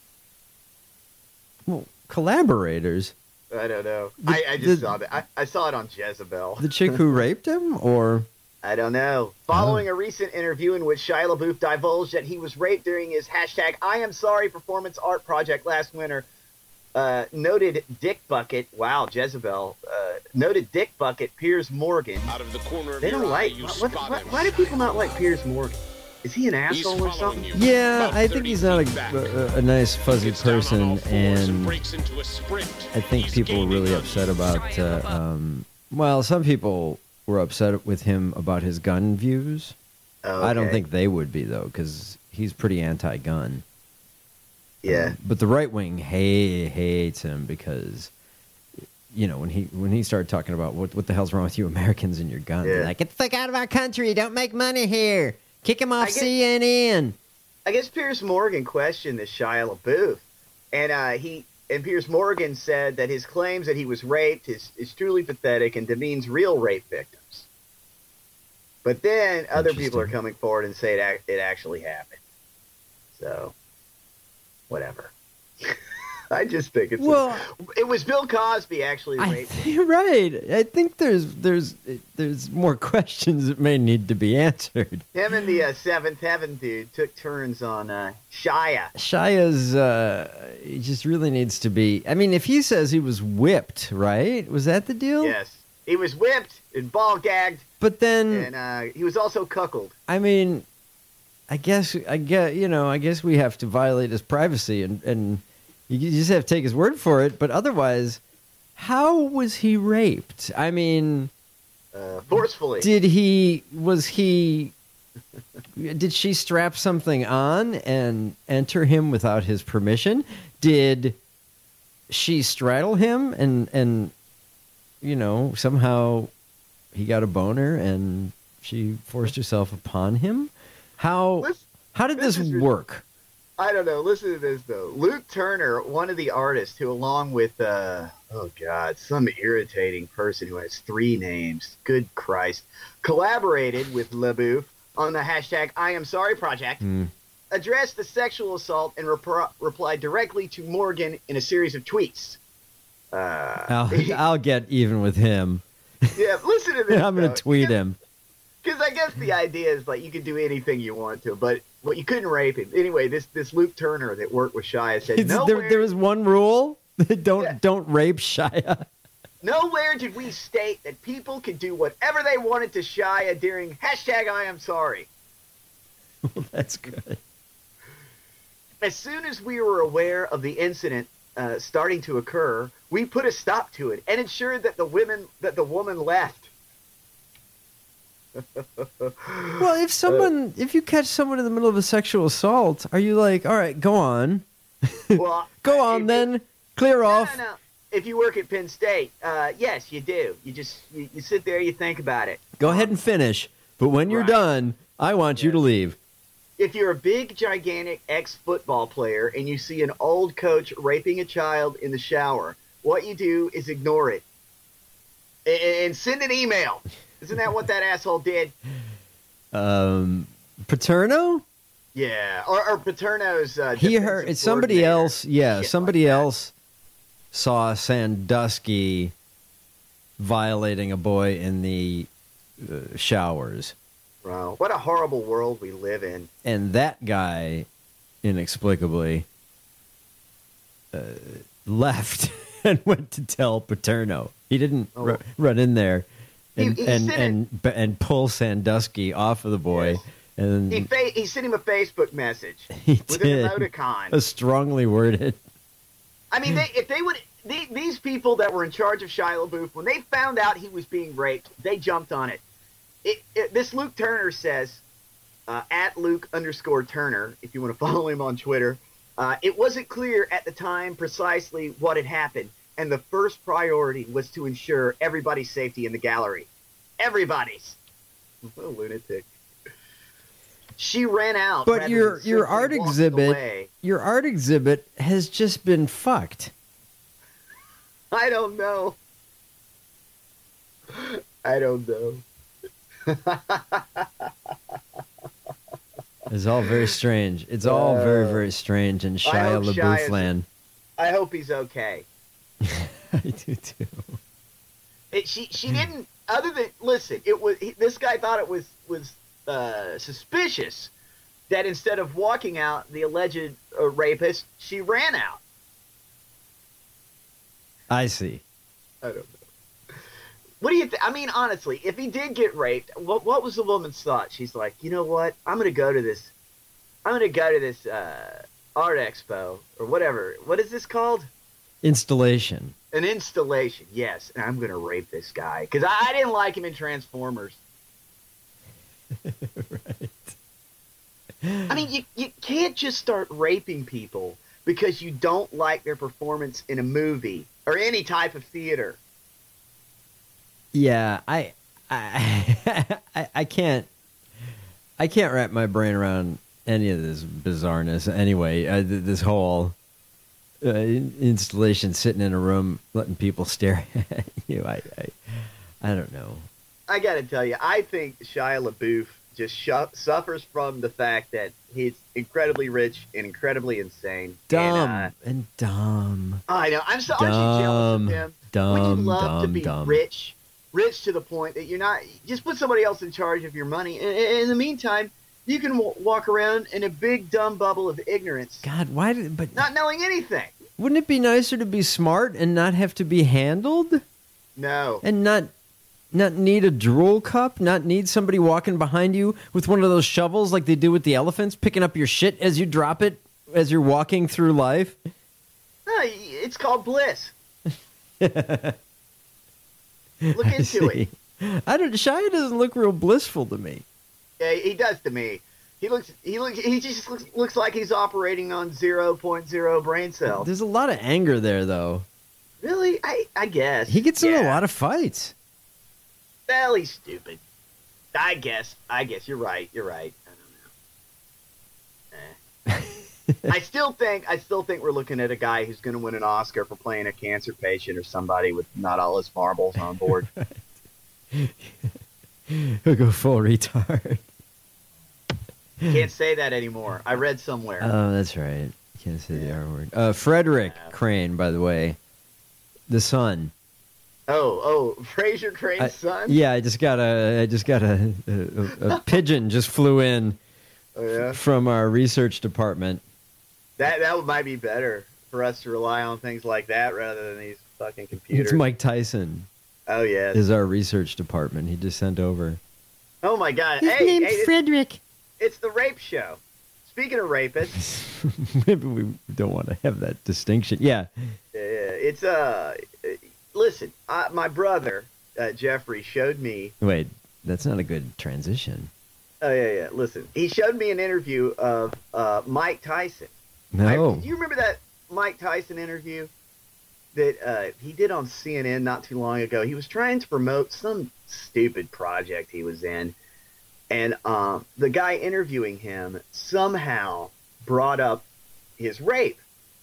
Speaker 8: Well, collaborators.
Speaker 12: I don't know.
Speaker 8: The-
Speaker 12: I, I just
Speaker 8: the-
Speaker 12: saw that. I, I saw it on Jezebel.
Speaker 8: The chick who raped him, or
Speaker 12: I don't know. Following a recent interview in which Shia LaBeouf divulged that he was raped during his hashtag I Am Sorry performance art project last winter, uh, noted Dick Bucket, wow, Jezebel, uh, noted Dick Bucket, Piers Morgan.
Speaker 13: Out of the corner of
Speaker 12: They
Speaker 13: your
Speaker 12: don't
Speaker 13: eye,
Speaker 12: like,
Speaker 13: you
Speaker 12: what,
Speaker 13: spot
Speaker 12: what,
Speaker 13: him.
Speaker 12: why do people not like Piers Morgan? Is he an asshole or something?
Speaker 8: yeah, I think he's not a, a, a nice fuzzy person, and I think people were really upset about. Uh, um, well, some people were upset with him about his gun views.
Speaker 12: Oh,
Speaker 8: I don't
Speaker 12: okay.
Speaker 8: think they would be though, because he's pretty anti-gun.
Speaker 12: Yeah.
Speaker 8: Um, but the right wing hey, hates him because, you know, when he when he started talking about what what the hell's wrong with you Americans and your guns,
Speaker 12: Yeah.
Speaker 8: they're like, get the fuck out of our country, don't make money here, kick him off
Speaker 12: I get-
Speaker 8: C N N.
Speaker 12: I guess Piers Morgan questioned this Shia LaBeouf, and uh, he and Piers Morgan said that his claims that he was raped is, is truly pathetic and demeans real rape victims. But then other people are coming forward and say it, ac- it actually happened. So, whatever. I just think it's
Speaker 8: Well-
Speaker 12: a, it was Bill Cosby actually
Speaker 8: I
Speaker 12: raped.
Speaker 8: think, you're right. I think there's there's there's more questions that may need to be answered.
Speaker 12: Him and the uh, Seventh Heaven dude took turns on uh, Shia.
Speaker 8: Shia's uh, he just really needs to be. I mean, if he says he was whipped, right? Was that the deal?
Speaker 12: Yes, he was whipped and ball gagged,
Speaker 8: But then,
Speaker 12: and uh, he was also cuckolded.
Speaker 8: I mean, I guess I get you know I guess we have to violate his privacy and and you just have to take his word for it. But otherwise, how was he raped? I mean,
Speaker 12: Uh, forcefully.
Speaker 8: did he was he did she strap something on and enter him without his permission? Did she straddle him and and you know somehow he got a boner and she forced herself upon him? How how did this work?
Speaker 12: I don't know. Listen to this, though. Luke Turner, one of the artists who, along with, uh, oh, God, some irritating person who has three names, good Christ, collaborated with LaBeouf on the hashtag I Am Sorry project,
Speaker 8: Hmm.
Speaker 12: addressed the sexual assault and rep- replied directly to Morgan in a series of tweets. Uh,
Speaker 8: I'll, I'll get even with him.
Speaker 12: yeah, listen to this.
Speaker 8: I'm going
Speaker 12: though.
Speaker 8: to tweet him.
Speaker 12: Because I guess the idea is like you can do anything you want to, but well, you couldn't rape him. Anyway, this this Luke Turner that worked with Shia said,
Speaker 8: It's-
Speaker 12: nowhere,
Speaker 8: there, there was one rule: don't don't rape Shia.
Speaker 12: nowhere did we state that people could do whatever they wanted to Shia during hashtag I am sorry.
Speaker 8: Well, that's good.
Speaker 12: As soon as we were aware of the incident uh, starting to occur, we put a stop to it and ensured that the women that the woman left.
Speaker 8: Well, if someone, if you catch someone in the middle of a sexual assault, are you like, all right, go on,
Speaker 12: Well,
Speaker 8: go on, then clear off?
Speaker 12: No, no. If you work at Penn State, uh, yes, you do. You just you, you sit there, you think about it.
Speaker 8: Go ahead and finish. But when you're
Speaker 12: Right.
Speaker 8: done, I want you to leave.
Speaker 12: If you're a big, gigantic ex-football player and you see an old coach raping a child in the shower, what you do is ignore it and, and send an email. Isn't that what that asshole did?
Speaker 8: Um, Paterno?
Speaker 12: Yeah, or, or Paterno's. Uh,
Speaker 8: he heard it's somebody else. Yeah, somebody like else saw Sandusky violating a boy in the uh, showers.
Speaker 12: Wow, what a horrible world we live in.
Speaker 8: And that guy, inexplicably, uh, left and went to tell Paterno. He didn't oh. r- run in there and he, he and and, and and pull Sandusky off of the boy. Yes. And
Speaker 12: he fa- he sent him a Facebook message
Speaker 8: he
Speaker 12: with
Speaker 8: did,
Speaker 12: an emoticon.
Speaker 8: A strongly worded.
Speaker 12: I mean, they, if they would, they, these people that were in charge of Shia LaBeouf, when they found out he was being raped, they jumped on it. It, it this Luke Turner says, uh, at Luke underscore Turner, if you want to follow him on Twitter, uh, it wasn't clear at the time precisely what had happened, and the first priority was to ensure everybody's safety in the gallery. Everybody's. What a lunatic. She ran out.
Speaker 8: But your your art exhibit, away. your art exhibit has just been fucked.
Speaker 12: I don't know. I don't know.
Speaker 8: It's all very strange. It's all uh, very very strange in Shia LaBeouf land.
Speaker 12: I hope he's okay.
Speaker 8: I do too.
Speaker 12: It, she she didn't. Other than listen, it was he, this guy thought it was was. Uh, suspicious that instead of walking out, the alleged uh, rapist, she ran out.
Speaker 8: I see.
Speaker 12: I don't know. What do you think? I mean, honestly, if he did get raped, what what was the woman's thought? She's like, you know what? I'm going to go to this. I'm going to go to this uh, art expo or whatever. What is this called?
Speaker 8: Installation.
Speaker 12: An installation, yes. And I'm going to rape this guy because I, I didn't like him in Transformers.
Speaker 8: Right.
Speaker 12: I mean, you, you can't just start raping people because you don't like their performance in a movie or any type of theater.
Speaker 8: Yeah, I, I, I, I can't, I can't wrap my brain around any of this bizarreness. Anyway, uh, this whole uh, installation, sitting in a room, letting people stare at you. I, I, I don't know.
Speaker 12: I got to tell you, I think Shia LaBeouf just sh- suffers from the fact that he's incredibly rich and incredibly insane.
Speaker 8: Dumb.
Speaker 12: And, uh,
Speaker 8: and dumb.
Speaker 12: I know. I'm so
Speaker 8: dumb,
Speaker 12: aren't you jealous of him?
Speaker 8: Dumb,
Speaker 12: Would you love
Speaker 8: dumb,
Speaker 12: to be
Speaker 8: dumb.
Speaker 12: rich? Rich to the point that you're not... Just put somebody else in charge of your money. And, and in the meantime, you can w- walk around in a big, dumb bubble of ignorance.
Speaker 8: God, why did... But
Speaker 12: not knowing anything.
Speaker 8: Wouldn't it be nicer to be smart and not have to be handled?
Speaker 12: No.
Speaker 8: And not... Not need a drool cup? Not need somebody walking behind you with one of those shovels like they do with the elephants, picking up your shit as you drop it as you're walking through life?
Speaker 12: No, it's called bliss. Look into it.
Speaker 8: I don't. Shia doesn't look real blissful to me.
Speaker 12: Yeah, he does to me. He looks. He looks. He just looks, looks like he's operating on zero point zero brain cells.
Speaker 8: There's a lot of anger there, though.
Speaker 12: Really? I. I guess
Speaker 8: he gets
Speaker 12: yeah.
Speaker 8: in a lot of fights.
Speaker 12: Well, he's stupid. I guess. I guess you're right. You're right. I don't know. Eh. I still think. I still think we're looking at a guy who's going to win an Oscar for playing a cancer patient or somebody with not all his marbles on board.
Speaker 8: He'll go full retard.
Speaker 12: Can't say that anymore. I read somewhere.
Speaker 8: Oh, that's right. Can't say the R word. Uh, Frederick yeah. Crane, by the way, the son.
Speaker 12: Oh, oh, Fraser Crane's I, son.
Speaker 8: Yeah, I just got a, I just got a, a, a pigeon just flew in
Speaker 12: oh, yeah?
Speaker 8: from our research department.
Speaker 12: That that might be better for us to rely on things like that rather than these fucking computers.
Speaker 8: It's Mike Tyson.
Speaker 12: Oh yeah,
Speaker 8: is our research department. He just sent over.
Speaker 12: Oh my God!
Speaker 7: His
Speaker 12: hey,
Speaker 7: name's
Speaker 12: hey,
Speaker 7: Frederick.
Speaker 12: It's, it's the rape show. Speaking of rapists,
Speaker 8: maybe we don't want to have that distinction. Yeah.
Speaker 12: Yeah, it's uh. Listen, I, my brother, uh, Jeffrey, showed me...
Speaker 8: Wait, that's not a good transition.
Speaker 12: Oh, yeah, yeah. Listen, he showed me an interview of uh, Mike Tyson.
Speaker 8: No.
Speaker 12: I, do you remember that Mike Tyson interview that uh, he did on C N N not too long ago? He was trying to promote some stupid project he was in. And um, the guy interviewing him somehow brought up his rape.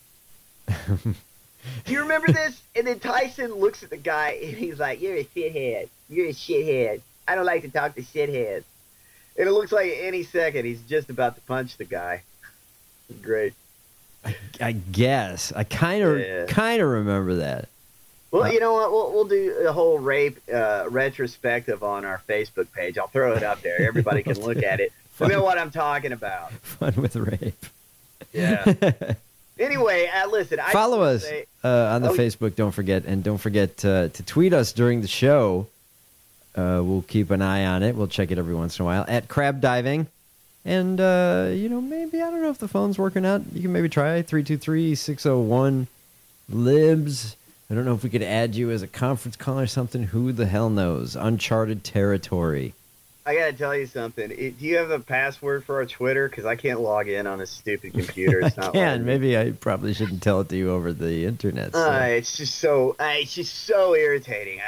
Speaker 12: Do you remember this? And then Tyson looks at the guy and he's like, "You're a shithead. You're a shithead. I don't like to talk to shitheads." And it looks like any second he's just about to punch the guy. Great.
Speaker 8: I, I guess. I kind of
Speaker 12: Yeah.
Speaker 8: kind of remember that.
Speaker 12: Well, you know what? We'll, we'll do a whole rape uh, retrospective on our Facebook page. I'll throw it up there. Everybody can look at it. You know what I'm talking about.
Speaker 8: Fun with rape.
Speaker 12: Yeah. Anyway, uh, listen. I
Speaker 8: Follow
Speaker 12: just
Speaker 8: us
Speaker 12: wanna say-
Speaker 8: uh, on the
Speaker 12: Oh,
Speaker 8: Facebook. Don't forget, and don't forget uh, to tweet us during the show. Uh, we'll keep an eye on it. We'll check it every once in a while at Crab Diving. And, uh, you know, maybe, I don't know if the phone's working out. You can maybe try three two three, six oh one, Libs. I don't know if we could add you as a conference call or something. Who the hell knows? Uncharted territory.
Speaker 12: I got to tell you something. It, do you have a password for our Twitter? Because I can't log in on a stupid computer. It's
Speaker 8: I
Speaker 12: not
Speaker 8: can.
Speaker 12: letting me.
Speaker 8: Maybe I probably shouldn't tell it to you over the internet. So.
Speaker 12: Uh, it's just so uh, it's just so irritating.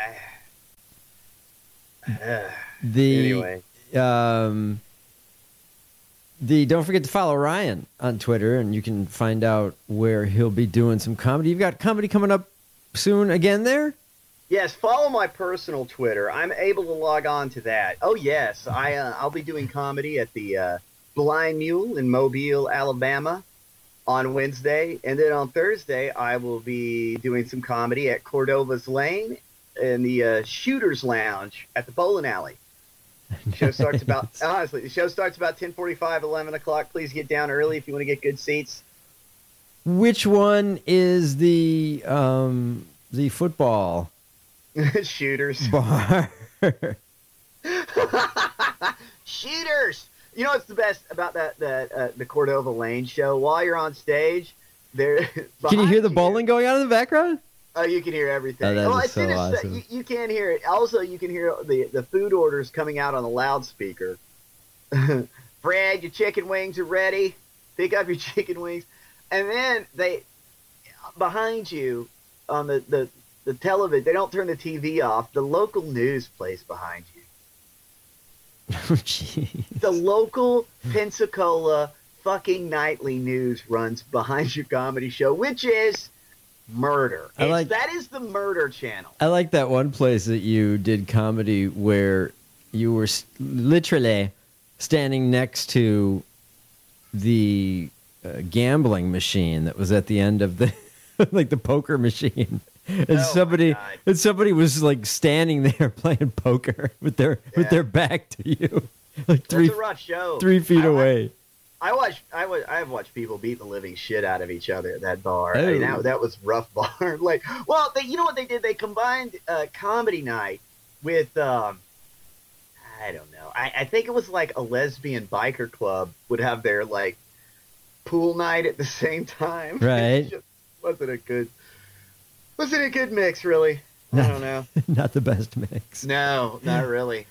Speaker 12: I, uh,
Speaker 8: the
Speaker 12: anyway.
Speaker 8: Um, the don't forget to follow Ryan on Twitter, and you can find out where he'll be doing some comedy. You've got comedy coming up soon again there?
Speaker 12: Yes, follow my personal Twitter. I'm able to log on to that. Oh yes, I uh, I'll be doing comedy at the uh, Blind Mule in Mobile, Alabama, on Wednesday, and then on Thursday I will be doing some comedy at Cordova's Lane in the uh, Shooters Lounge at the bowling alley. The show starts about honestly. The show starts about ten forty-five, eleven o'clock. Please get down early if you want to get good seats.
Speaker 8: Which one is the um, the football
Speaker 12: Shooters
Speaker 8: bar?
Speaker 12: Shooters. You know what's the best about that that uh, the Cordova Lane show? While you're on stage, there.
Speaker 8: Can you hear the bowling going on in the background?
Speaker 12: Oh, you can hear everything.
Speaker 8: Oh, that
Speaker 12: well,
Speaker 8: is
Speaker 12: as soon
Speaker 8: so
Speaker 12: as
Speaker 8: awesome.
Speaker 12: you, you can't hear it. Also, you can hear the the food orders coming out on the loudspeaker. Fred, your chicken wings are ready. Pick up your chicken wings, and then they behind you on the the the television. They don't turn the T V off. The local news plays behind you.
Speaker 8: Oh, jeez.
Speaker 12: The local Pensacola fucking nightly news runs behind your comedy show, which is murder.
Speaker 8: I
Speaker 12: It's-
Speaker 8: like-
Speaker 12: that is the murder channel.
Speaker 8: I like that one place that you did comedy where you were s- literally standing next to the uh, gambling machine that was at the end of the like the poker machine. And
Speaker 12: Oh,
Speaker 8: somebody and somebody was like standing there playing poker with their with their back to you, like three
Speaker 12: It's a rough show.
Speaker 8: three feet
Speaker 12: I,
Speaker 8: away.
Speaker 12: I watch. I wa- I've watched people beat the living shit out of each other at that bar. I mean,
Speaker 8: Oh.
Speaker 12: that, that was rough bar. Like, well, they, you know what they did? They combined uh, comedy night with um, I don't know. I, I think it was like a lesbian biker club would have their like pool night at the same time.
Speaker 8: Right.
Speaker 12: It just wasn't a good. Wasn't a good mix, really. I don't know.
Speaker 8: Not the best mix.
Speaker 12: No, not really.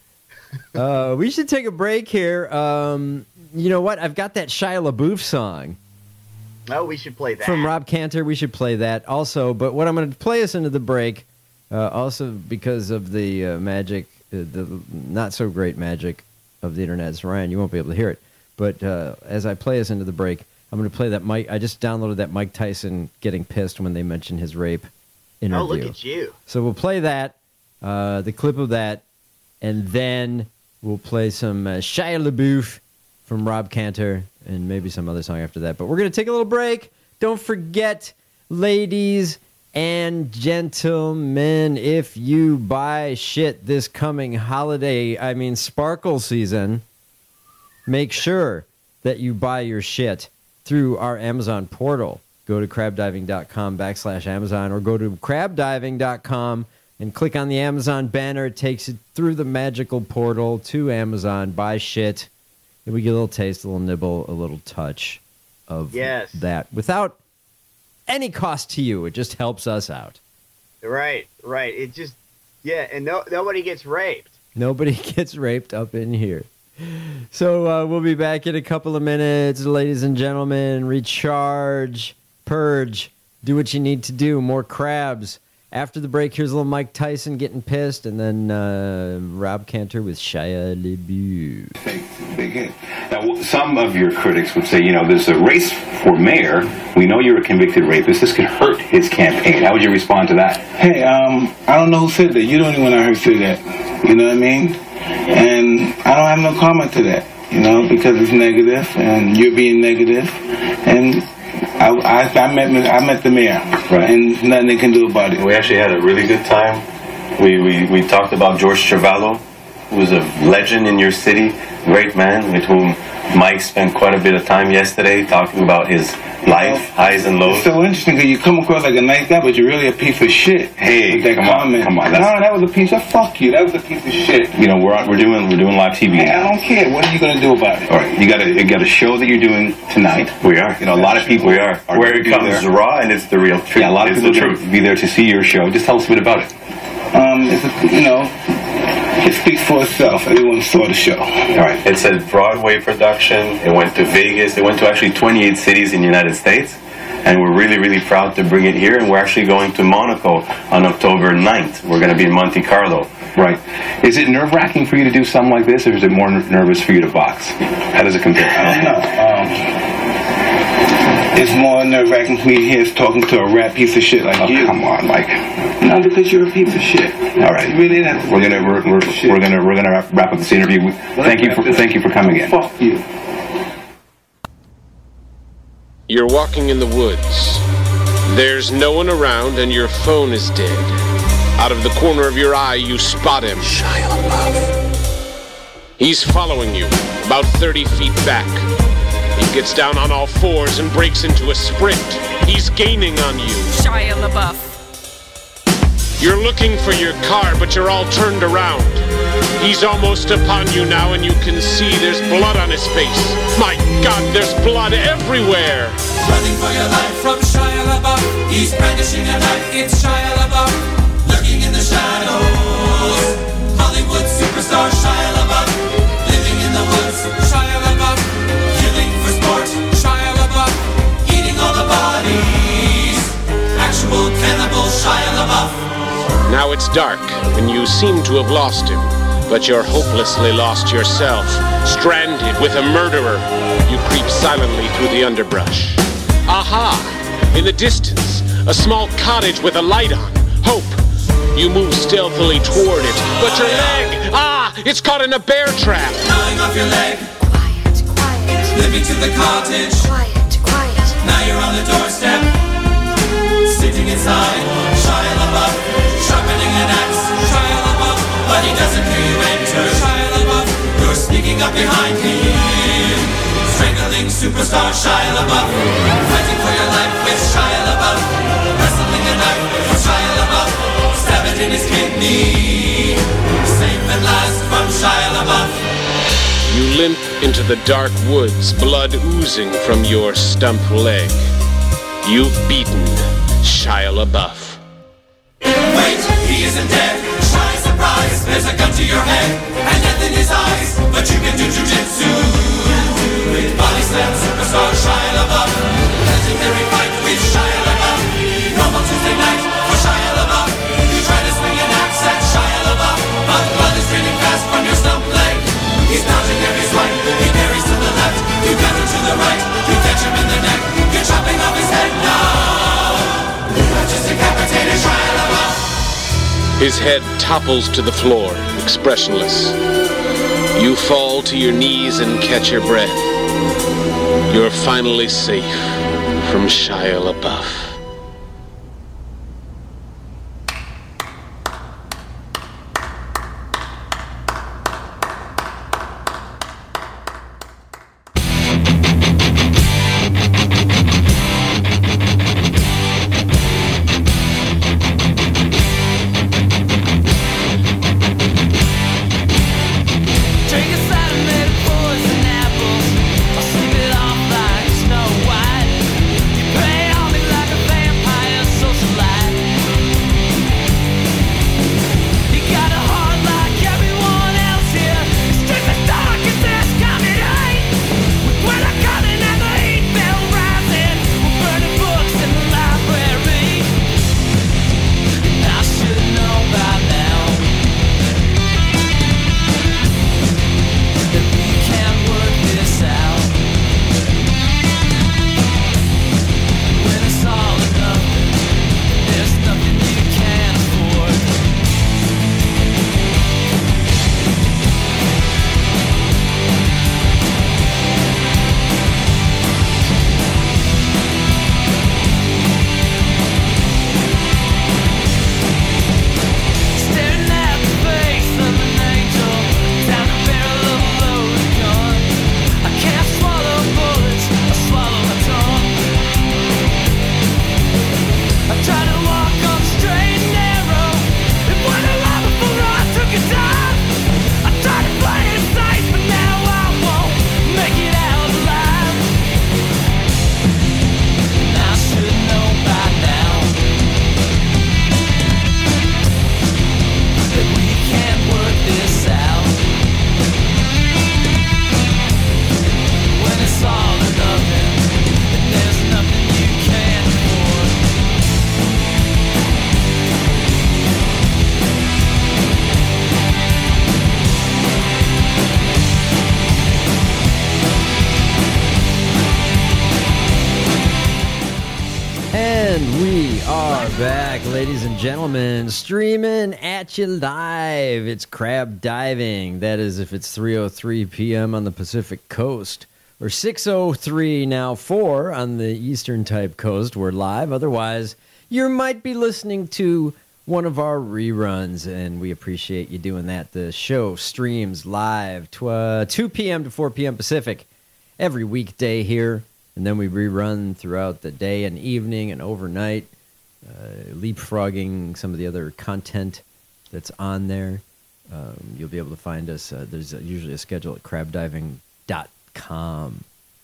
Speaker 8: uh, we should take a break here. Um, you know what? I've got that Shia LaBeouf song.
Speaker 12: Oh, we should play that.
Speaker 8: From Rob Cantor. We should play that also. But what I'm going to play us into the break, uh, also because of the uh, magic, uh, the not so great magic of the internet. So Ryan, you won't be able to hear it. But uh, as I play us into the break, I'm going to play that Mike. I just downloaded that Mike Tyson getting pissed when they mentioned his rape interview.
Speaker 12: Oh, look at you.
Speaker 8: So we'll play that, uh, the clip of that, and then we'll play some uh, Shia LaBeouf from Rob Cantor and maybe some other song after that. But we're going to take a little break. Don't forget, ladies and gentlemen, if you buy shit this coming holiday, I mean sparkle season, make sure that you buy your shit through our Amazon portal. Go to crabdiving.com backslash Amazon or go to crabdiving dot com and click on the Amazon banner. It takes you through the magical portal to Amazon. Buy shit. And we get a little taste, a little nibble, a little touch of
Speaker 12: Yes.
Speaker 8: that without any cost to you. It just helps us out.
Speaker 12: Right, right. It just, yeah, and no, nobody gets raped.
Speaker 8: Nobody gets raped up in here. So uh, we'll be back in a couple of minutes, ladies and gentlemen. Recharge, purge, do what you need to do. More crabs. After the break, here's a little Mike Tyson getting pissed, and then uh, Rob Cantor with Shia LaBeouf.
Speaker 13: Big hit. Now, some of your critics would say, you know, there's a race for mayor. We know you're a convicted rapist. This could hurt his campaign. How would you respond to that?
Speaker 14: Hey, um, I don't know who said that. You don't even want to hear say that. You know what I mean? And I don't have no comment to that, you know, because it's negative, and you're being negative, and I, I, I met I met the mayor, right. And there's nothing they can do about it.
Speaker 15: We actually had a really good time. We we, we talked about George Cervallo, who was a legend in your city, great man, with whom Mike spent quite a bit of time yesterday talking about his life, highs and lows.
Speaker 14: It's so interesting because you come across like a nice guy, but you're really a piece of shit.
Speaker 15: Hey,
Speaker 14: with that
Speaker 15: come
Speaker 14: comment.
Speaker 15: on, come on.
Speaker 14: No, that was a piece of fuck you. That was a piece of shit.
Speaker 15: You know, we're on, we're doing we're doing live T V.
Speaker 14: Hey,
Speaker 15: now.
Speaker 14: I don't care. What are you gonna do about it?
Speaker 15: All right, you got a you got a show that you're doing tonight. We are. You know, a lot of people we are. are Where it comes raw and it's the real truth. Yeah, a lot of it's people the
Speaker 14: truth.
Speaker 15: truth. Be there to see your show. Just tell us a bit about it.
Speaker 14: Um, it's a, you know, it speaks for itself. Everyone saw the show.
Speaker 15: All right. It's a Broadway production. It went to Vegas. It went to actually twenty-eight cities in the United States. And we're really, really proud to bring it here. And we're actually going to Monaco on October ninth. We're going to be in Monte Carlo.
Speaker 13: Right. Is it nerve-wracking for you to do something like this, or is it more n- nervous for you to box? How does it compare?
Speaker 14: I don't know. Um, it's more nerve-wracking for me here talking to a rap piece of shit like
Speaker 13: oh,
Speaker 14: you.
Speaker 13: Come on, Mike.
Speaker 14: No, because you're a piece of shit.
Speaker 13: All right.
Speaker 14: You really have to
Speaker 13: we're gonna we're, we're, we're gonna we're gonna wrap, wrap up this interview. We, thank you for thank you for coming in.
Speaker 14: Fuck you.
Speaker 16: You're walking in the woods. There's no one around and your phone is dead. Out of the corner of your eye, you spot him. Shia LaBeouf. He's following you, about thirty feet back. He gets down on all fours and breaks into a sprint. He's gaining on you.
Speaker 17: Shia LaBeouf.
Speaker 16: You're looking for your car, but you're all turned around. He's almost upon you now, and you can see there's blood on his face. My God, there's blood everywhere.
Speaker 18: Running for your life from Shia LaBeouf. He's brandishing a knife. It's Shia LaBeouf. Lurking in the shadows. Hollywood superstar Shia LaBeouf. Living in the woods. Shia LaBeouf. Killing for sport. Shia LaBeouf. Eating all the bodies. Actual cannibal Shia LaBeouf.
Speaker 16: Now it's dark, and you seem to have lost him. But you're hopelessly lost yourself, stranded with a murderer. You creep silently through the underbrush. Aha! In the distance, a small cottage with a light on. Hope. You move stealthily toward it, but your leg! Ah! It's caught in a bear trap!
Speaker 18: Gnawing off your leg.
Speaker 7: Quiet, quiet.
Speaker 18: Living to the cottage.
Speaker 7: Quiet, quiet.
Speaker 18: Now you're on the doorstep. Sitting inside. Shia LaBeouf. Sharpening an axe. Shia LaBeouf. But he doesn't hear you enter. Shia LaBeouf. You're sneaking up behind him. Strangling superstar Shia LaBeouf. Fighting for your life with Shia LaBeouf. Wrestling a knife for Shia LaBeouf. Stab it in his kidney. Safe at last from Shia LaBeouf.
Speaker 16: You limp into the dark woods, blood oozing from your stump leg. You've beaten Shia LaBeouf.
Speaker 18: Wait, he isn't dead. Shy surprise, there's a gun to your head and death in his eyes, but you can do jujitsu. With body slam superstar Shia LaBeouf. Legendary fight with Shia LaBeouf. Normal Tuesday night for Shia LaBeouf. You try to swing an axe at Shia LaBeouf, but blood is draining fast from your stump leg. He's pounding every swipe, he parries to the left. You counter to the right, you catch him in the neck. You're chopping off his head now. Just decapitated Shia LaBeouf.
Speaker 16: His head topples to the floor, expressionless. You fall to your knees and catch your breath. You're finally safe from Shia LaBeouf.
Speaker 18: Like Snow White, you play on me like a
Speaker 8: And we are back, ladies and gentlemen, streaming at you live. It's Crab Diving. That is if it's three oh three p.m. on the Pacific Coast, or six oh three now four on the Eastern Type Coast. We're live. Otherwise, you might be listening to one of our reruns, and we appreciate you doing that. The show streams live tw- uh, two p.m. to four p.m. Pacific every weekday here. And then we rerun throughout the day and evening and overnight, uh, leapfrogging some of the other content that's on there. Um, you'll be able to find us. Uh, there's a, usually a schedule at crab diving dot com.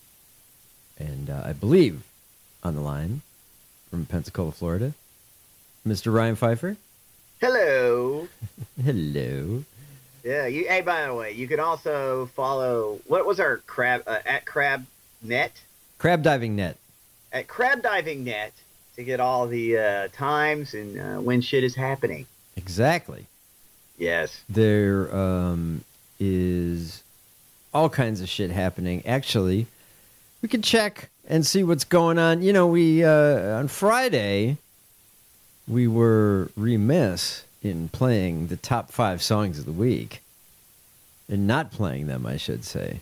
Speaker 8: And uh, I believe on the line from Pensacola, Florida, Mister Ryan Pfeiffer.
Speaker 12: Hello.
Speaker 8: Hello.
Speaker 12: Yeah. You. Hey, by the way, you can also follow. What was our crab uh, at Crab Net?
Speaker 8: Crab Diving Net.
Speaker 12: At Crab Diving Net to get all the uh, times and uh, when shit is happening.
Speaker 8: Exactly.
Speaker 12: Yes.
Speaker 8: There um, is all kinds of shit happening. Actually, we can check and see what's going on. You know, we uh, on Friday, we were remiss in playing the top five songs of the week. And not playing them, I should say.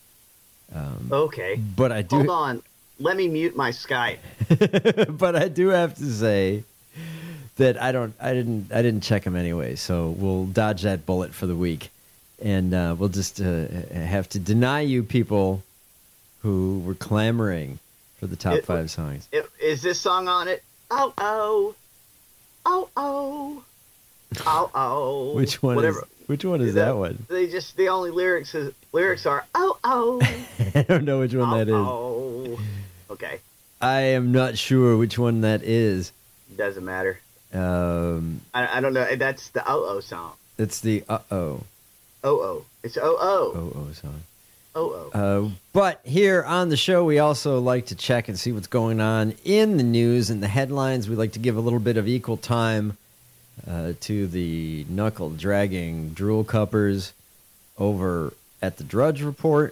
Speaker 8: Um,
Speaker 12: okay.
Speaker 8: But I do.
Speaker 12: Hold on. Let me mute my Skype.
Speaker 8: But I do have to say that I don't. I didn't. I didn't check them anyway. So we'll dodge that bullet for the week, and uh, we'll just uh, have to deny you people who were clamoring for the top
Speaker 12: It-
Speaker 8: five songs.
Speaker 12: It- Is this song on it? Oh oh, oh oh, oh oh.
Speaker 8: Which one
Speaker 12: Whatever.
Speaker 8: is? Which one is that one?
Speaker 12: They just the only lyrics is, lyrics are oh oh.
Speaker 8: I don't know which one that is.
Speaker 12: Oh. Okay.
Speaker 8: I am not sure which one that is.
Speaker 12: Doesn't matter.
Speaker 8: Um,
Speaker 12: I, I don't know. That's the oh oh song.
Speaker 8: it's the uh oh.
Speaker 12: Oh oh. It's oh oh.
Speaker 8: Oh oh song.
Speaker 12: Oh oh.
Speaker 8: Uh, but here on the show, we also like to check and see what's going on in the news and the headlines. We like to give a little bit of equal time uh, to the knuckle-dragging drool cuppers over at the Drudge Report.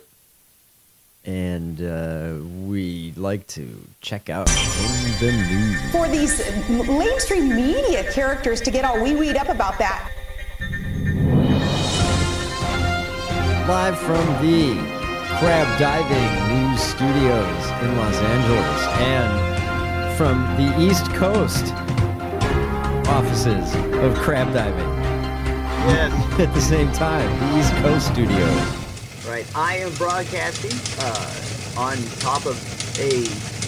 Speaker 8: And uh, we like to check out in the news.
Speaker 17: For these mainstream media characters to get all wee-weed up about that.
Speaker 8: Live from the Crab Diving News Studios in Los Angeles and from the East Coast offices of Crab Diving.
Speaker 12: Yes.
Speaker 8: At the same time, the East Coast studio.
Speaker 12: Right. I am broadcasting uh, on top of a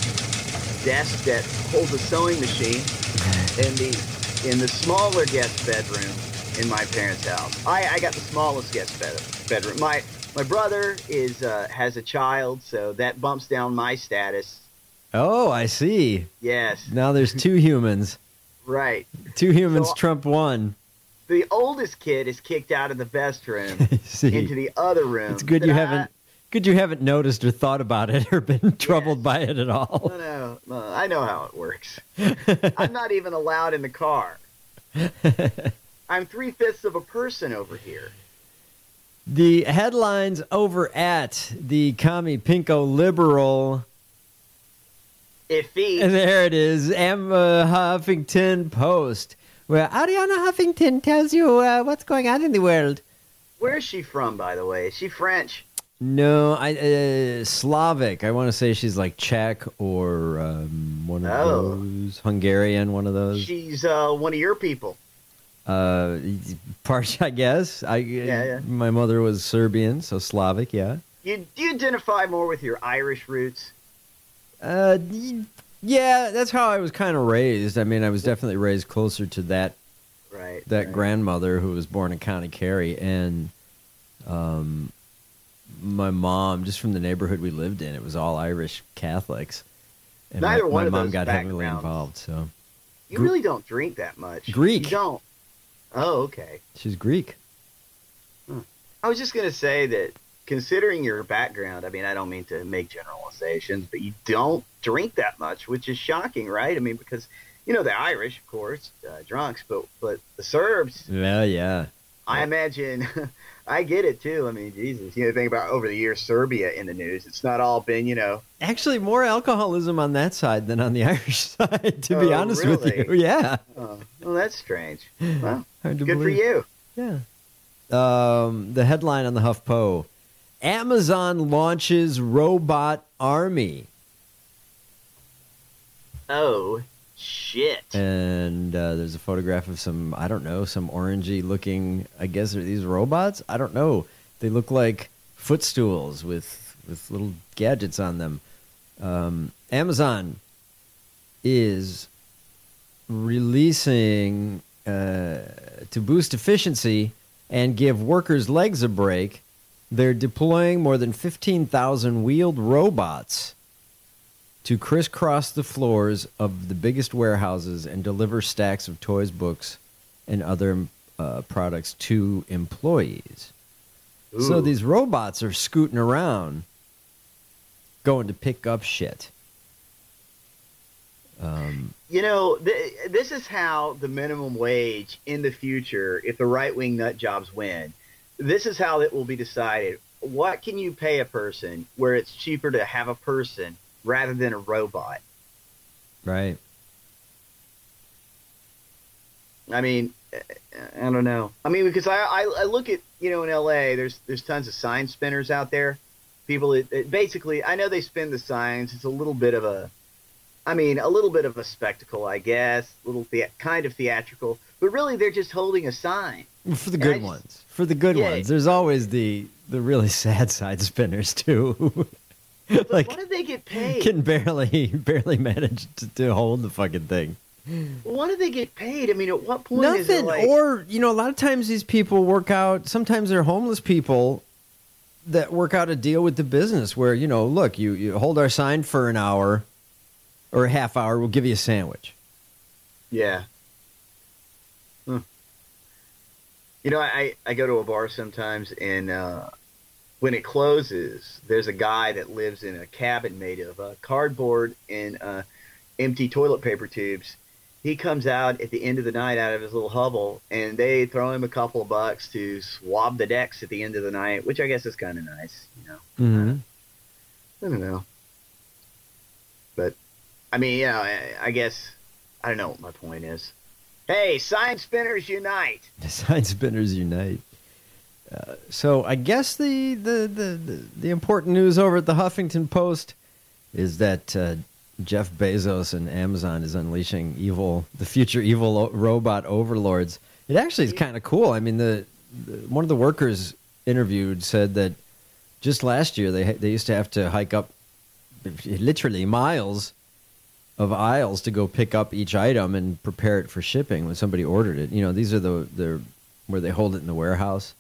Speaker 12: desk that holds a sewing machine in the in the smaller guest bedroom in my parents' house. I, I got the smallest guest bed, bedroom. My my brother is uh, has a child, so that bumps down my status.
Speaker 8: Oh, I see.
Speaker 12: Yes.
Speaker 8: Now there's two humans.
Speaker 12: Right.
Speaker 8: Two humans
Speaker 12: So-
Speaker 8: trump one.
Speaker 12: The oldest kid is kicked out of the best room
Speaker 8: See.
Speaker 12: into the other room.
Speaker 8: It's good you
Speaker 12: that I-
Speaker 8: haven't good you haven't noticed or thought about it or been troubled by it at all.
Speaker 12: No, no, no, I know how it works. I'm not even allowed in the car. I'm three-fifths of a person over here.
Speaker 8: The headlines over at the Commie Pinko Liberal.
Speaker 12: Iffy.
Speaker 8: And there it is, Emma Huffington Post, where Ariana Huffington tells you uh, what's going on in the world.
Speaker 12: Where is she from, by the way? Is she French?
Speaker 8: No, I uh, Slavic. I want to say she's like Czech or um, one of
Speaker 12: Oh.
Speaker 8: those Hungarian. One of those.
Speaker 12: She's uh, one of your people.
Speaker 8: Uh, part, I guess. I
Speaker 12: Yeah, yeah.
Speaker 8: My mother was Serbian, so Slavic. Yeah.
Speaker 12: You, do you identify more with your Irish roots?
Speaker 8: Uh, y- yeah, that's how I was kind of raised. I mean, I was definitely raised closer to that
Speaker 12: Right.
Speaker 8: that
Speaker 12: right.
Speaker 8: grandmother who was born in County Kerry, and um, my mom, just from the neighborhood we lived in, it was all Irish Catholics. And
Speaker 12: Neither
Speaker 8: my,
Speaker 12: one
Speaker 8: my
Speaker 12: of
Speaker 8: mom
Speaker 12: those
Speaker 8: got heavily
Speaker 12: backgrounds.
Speaker 8: involved. So
Speaker 12: You
Speaker 8: Gr-
Speaker 12: really don't drink that much.
Speaker 8: Greek.
Speaker 12: You don't. Oh, okay.
Speaker 8: she's Greek.
Speaker 12: I was just going to say that considering your background, I mean, I don't mean to make generalizations, but you don't drink that much, which is shocking, right? I mean, because, you know, the Irish, of course, uh, drunks, but, but the Serbs,
Speaker 8: Well, yeah.
Speaker 12: I imagine I get it too. I mean, Jesus, you know, think about over the years Serbia in the news. It's not all been, you know.
Speaker 8: Actually, more alcoholism on that side than on the Irish side, to be
Speaker 12: Oh,
Speaker 8: honest
Speaker 12: really?
Speaker 8: with you. Yeah.
Speaker 12: Oh, well, that's strange. Well,
Speaker 8: Hard to
Speaker 12: good for
Speaker 8: believe.
Speaker 12: you.
Speaker 8: Yeah. Um, the headline on the HuffPo: Amazon launches robot army.
Speaker 12: Oh, shit.
Speaker 8: And uh, there's a photograph of some, I don't know, some orangey looking, I guess are these robots? I don't know. They look like footstools with, with little gadgets on them. Um, Amazon is releasing, uh, to boost efficiency and give workers' legs a break, they're deploying more than fifteen thousand wheeled robots to crisscross the floors of the biggest warehouses and deliver stacks of toys, books, and other uh, products to employees.
Speaker 12: Ooh.
Speaker 8: So these robots are scooting around, going to pick up shit. Um,
Speaker 12: You know, th- this is how the minimum wage in the future, if the right-wing nut jobs win, this is how it will be decided. What can you pay a person where it's cheaper to have a person rather than a robot?
Speaker 8: right.
Speaker 12: I mean, I don't know. I mean, because I, I, I look at, you know, in L A, there's there's tons of sign spinners out there. People, it, it basically, I know they spin the signs. It's a little bit of a, I mean, a little bit of a spectacle, I guess, a little the, kind of theatrical. But really, they're just holding a sign.
Speaker 8: For the good
Speaker 12: just-
Speaker 8: ones. For the good
Speaker 12: Yeah.
Speaker 8: ones. There's always the, the really sad side spinners, too. like,
Speaker 12: What did they get paid?
Speaker 8: can barely barely manage to, to hold the fucking thing.
Speaker 12: What do they get paid? I mean, at what point is it
Speaker 8: Nothing.
Speaker 12: like...
Speaker 8: Or, you know, a lot of times these people work out, sometimes they're homeless people that work out a deal with the business where, you know, look, you, you hold our sign for an hour or a half hour, we'll give you a sandwich.
Speaker 12: Yeah. Hmm. You know, I, I go to a bar sometimes, and uh, when it closes, there's a guy that lives in a cabin made of uh, cardboard and uh, empty toilet paper tubes. He comes out at the end of the night out of his little hovel, and they throw him a couple of bucks to swab the decks at the end of the night, which I guess is kind of nice, you know.
Speaker 8: Mm-hmm.
Speaker 12: I don't know. But, I mean, you know, I, I guess, I don't know what my point is. Hey, sign spinners unite!
Speaker 8: Sign spinners unite. Uh, so I guess the, the, the, the, the important news over at the Huffington Post is that uh, Jeff Bezos and Amazon is unleashing evil, the future evil o- robot overlords. It actually is kind of cool. I mean, the, the one of the workers interviewed said that just last year they they used to have to hike up literally miles of aisles to go pick up each item and prepare it for shipping when somebody ordered it. You know, these are the the where they hold it in the warehouse.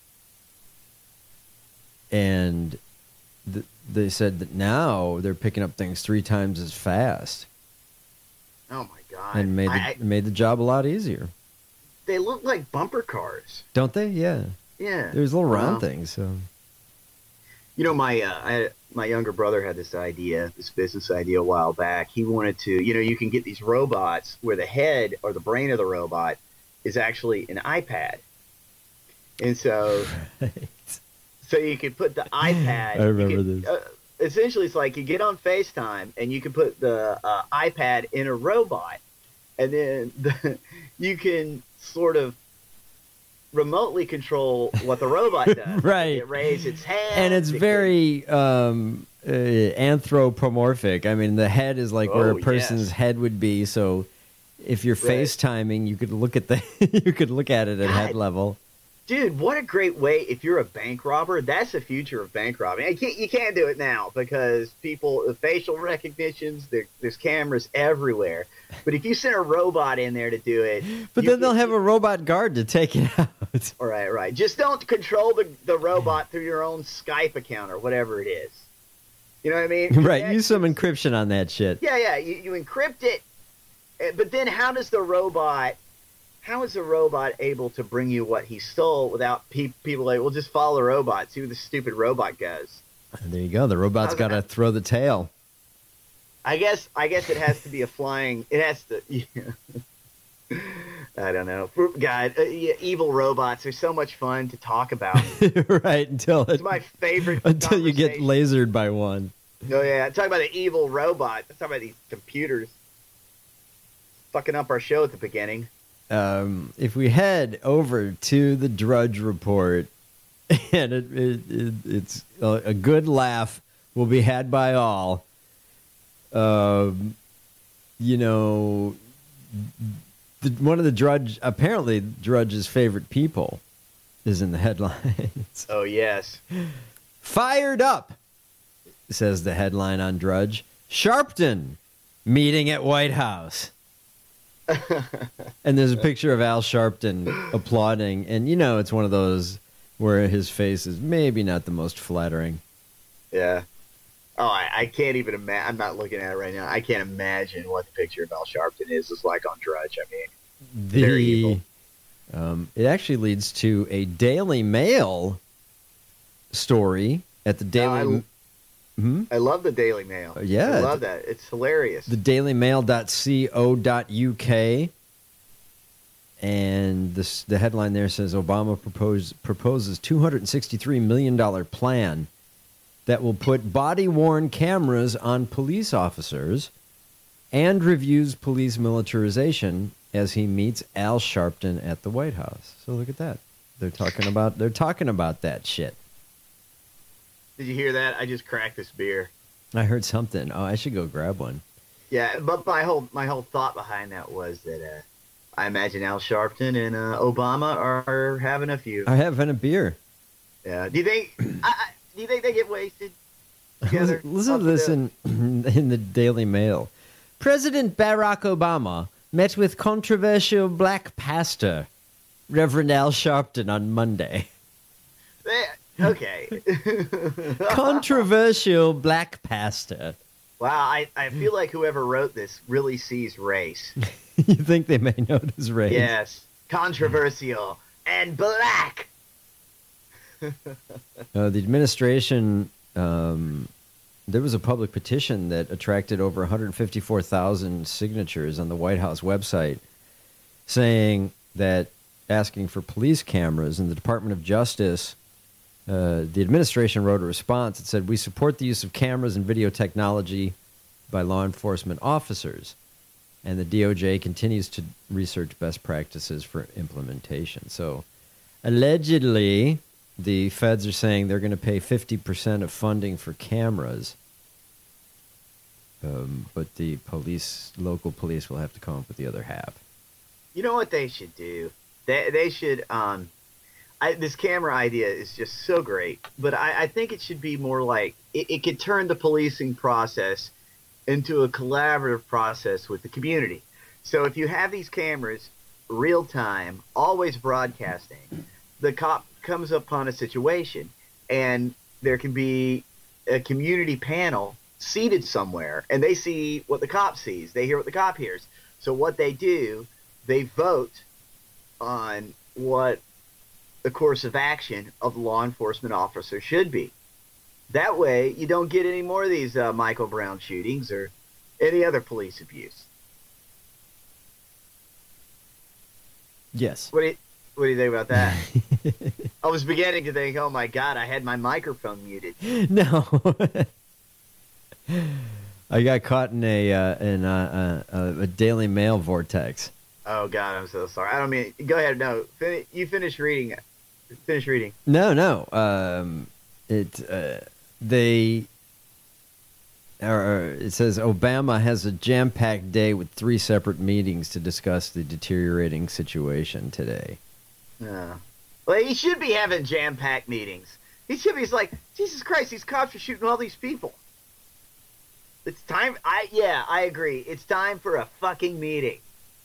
Speaker 8: And th- they said that now they're picking up things three times as fast
Speaker 12: Oh, my God.
Speaker 8: and made the,
Speaker 12: I, I-
Speaker 8: made the job a lot easier.
Speaker 12: they look like bumper cars.
Speaker 8: Don't they? Yeah.
Speaker 12: Yeah.
Speaker 8: There's little round
Speaker 12: Wow.
Speaker 8: things. So
Speaker 12: You know, my uh, I, my younger brother had this idea, this business idea a while back. He wanted to, you know, you can get these robots where the head or the brain of the robot is actually an iPad. And so, so you could put the iPad.
Speaker 8: I remember
Speaker 12: you could,
Speaker 8: this.
Speaker 12: Uh, essentially, it's like you get on FaceTime and you can put the uh, iPad in a robot, and then the, you can sort of remotely control what the robot does.
Speaker 8: Right.
Speaker 12: It raises its hand.
Speaker 8: and it's
Speaker 12: it
Speaker 8: very um, uh, anthropomorphic. I mean, the head is like where
Speaker 12: Oh,
Speaker 8: a person's
Speaker 12: yes.
Speaker 8: head would be. So if you're
Speaker 12: Right.
Speaker 8: FaceTiming, you could look at the you could look at it at head level.
Speaker 12: Dude, what a great way! If you're a bank robber, that's the future of bank robbing. You can't, you can't do it now because people, the facial recognitions, there, there's cameras everywhere. But if you send a robot in there to do it,
Speaker 8: But
Speaker 12: you
Speaker 8: then they'll
Speaker 12: can-
Speaker 8: have a robot guard to take it out.
Speaker 12: all right, right. Just don't control the the robot through your own Skype account or whatever it is. You know what I mean?
Speaker 8: Right.
Speaker 12: Yeah,
Speaker 8: Use some encryption on that shit.
Speaker 12: Yeah, yeah. You, you encrypt it, eh, but then how does the robot? How is the robot able to bring you what he stole without pe- people like, well, just follow the robot, see where the stupid robot goes?
Speaker 8: There you go. The robot's
Speaker 12: How's
Speaker 8: got to
Speaker 12: that?
Speaker 8: throw the tail.
Speaker 12: I guess I guess it has to be a flying. It has to. Yeah. I don't know. God, uh, yeah, evil robots are so much fun to talk about.
Speaker 8: Right, until
Speaker 12: it's
Speaker 8: it,
Speaker 12: my favorite.
Speaker 8: until you get lasered by one.
Speaker 12: Oh yeah, talk about the evil robot. Let's talk about these computers fucking up our show at the beginning.
Speaker 8: Um, if we head over to the Drudge Report, and it, it, it, it's a, a good laugh will be had by all. Um, you know, the, one of the Drudge, apparently Drudge's favorite people, is in the headlines.
Speaker 12: Oh yes,
Speaker 8: fired up, says the headline on Drudge. Sharpton meeting at White House. And there's a picture of Al Sharpton applauding, and you know it's one of those where his face is maybe not the most flattering.
Speaker 12: Yeah. Oh, I, I can't even imagine. I'm not looking at it right now. I can't imagine what the picture of Al Sharpton is is like on Drudge. I mean,
Speaker 8: The,
Speaker 12: very evil.
Speaker 8: Um, it actually leads to a Daily Mail story at the Daily.
Speaker 12: No, I,
Speaker 8: hmm?
Speaker 12: I love the Daily Mail.
Speaker 8: Uh, yeah,
Speaker 12: I love that. It's hilarious.
Speaker 8: The daily mail dot co dot U K. And this, the headline there says Obama propose, proposes two hundred sixty-three million dollars plan that will put body-worn cameras on police officers and reviews police militarization as he meets Al Sharpton at the White House. So look at that. They're talking about they're talking about that shit.
Speaker 12: Did you hear that? I just cracked this beer.
Speaker 8: I heard something. Oh, I should go grab one.
Speaker 12: Yeah, but my whole my whole thought behind that was that uh, I imagine Al Sharpton and uh, Obama are having a few.
Speaker 8: I having a beer.
Speaker 12: Yeah. Do you think? I, I, do you think they get wasted together?
Speaker 8: Listen to this in in the Daily Mail. President Barack Obama met with controversial black pastor Reverend Al Sharpton on Monday.
Speaker 12: Okay.
Speaker 8: Controversial black pastor.
Speaker 12: Wow, I, I feel like whoever wrote this really sees race.
Speaker 8: You think they may notice race?
Speaker 12: Yes. Controversial and black.
Speaker 8: Uh, the administration, um, there was a public petition that attracted over one hundred fifty-four thousand signatures on the White House website saying that asking for police cameras, and the Department of Justice, uh, the administration wrote a response that said, we support the use of cameras and video technology by law enforcement officers. And the D O J continues to research best practices for implementation. So allegedly, the feds are saying they're going to pay fifty percent of funding for cameras. Um, but the police, local police, will have to come up with the other half.
Speaker 12: You know what they should do? They they should. Um, I, this camera idea is just so great, but I, I think it should be more like it, it could turn the policing process into a collaborative process with the community. So if you have these cameras, real time, always broadcasting, the cop comes upon a situation, and there can be a community panel seated somewhere, and they see what the cop sees. They hear what the cop hears. So what they do, they vote on what the course of action of the law enforcement officer should be. That way, you don't get any more of these uh, Michael Brown shootings or any other police abuse.
Speaker 8: Yes.
Speaker 12: What do you, what do you think about that? I was beginning to think, oh my God, I had my microphone muted.
Speaker 8: No. I got caught in a uh, in a, a, a Daily Mail vortex.
Speaker 12: Oh God, I'm so sorry. I don't mean. Go ahead. No, fin- you finish reading. Finish reading.
Speaker 8: No, no. Um, it uh, they. Or it says Obama has a jam-packed day with three separate meetings to discuss the deteriorating situation today.
Speaker 12: Yeah. Well, he should be having jam-packed meetings. He should be. He's like, Jesus Christ, these cops are shooting all these people. It's time. I yeah, I agree. It's time for a fucking meeting.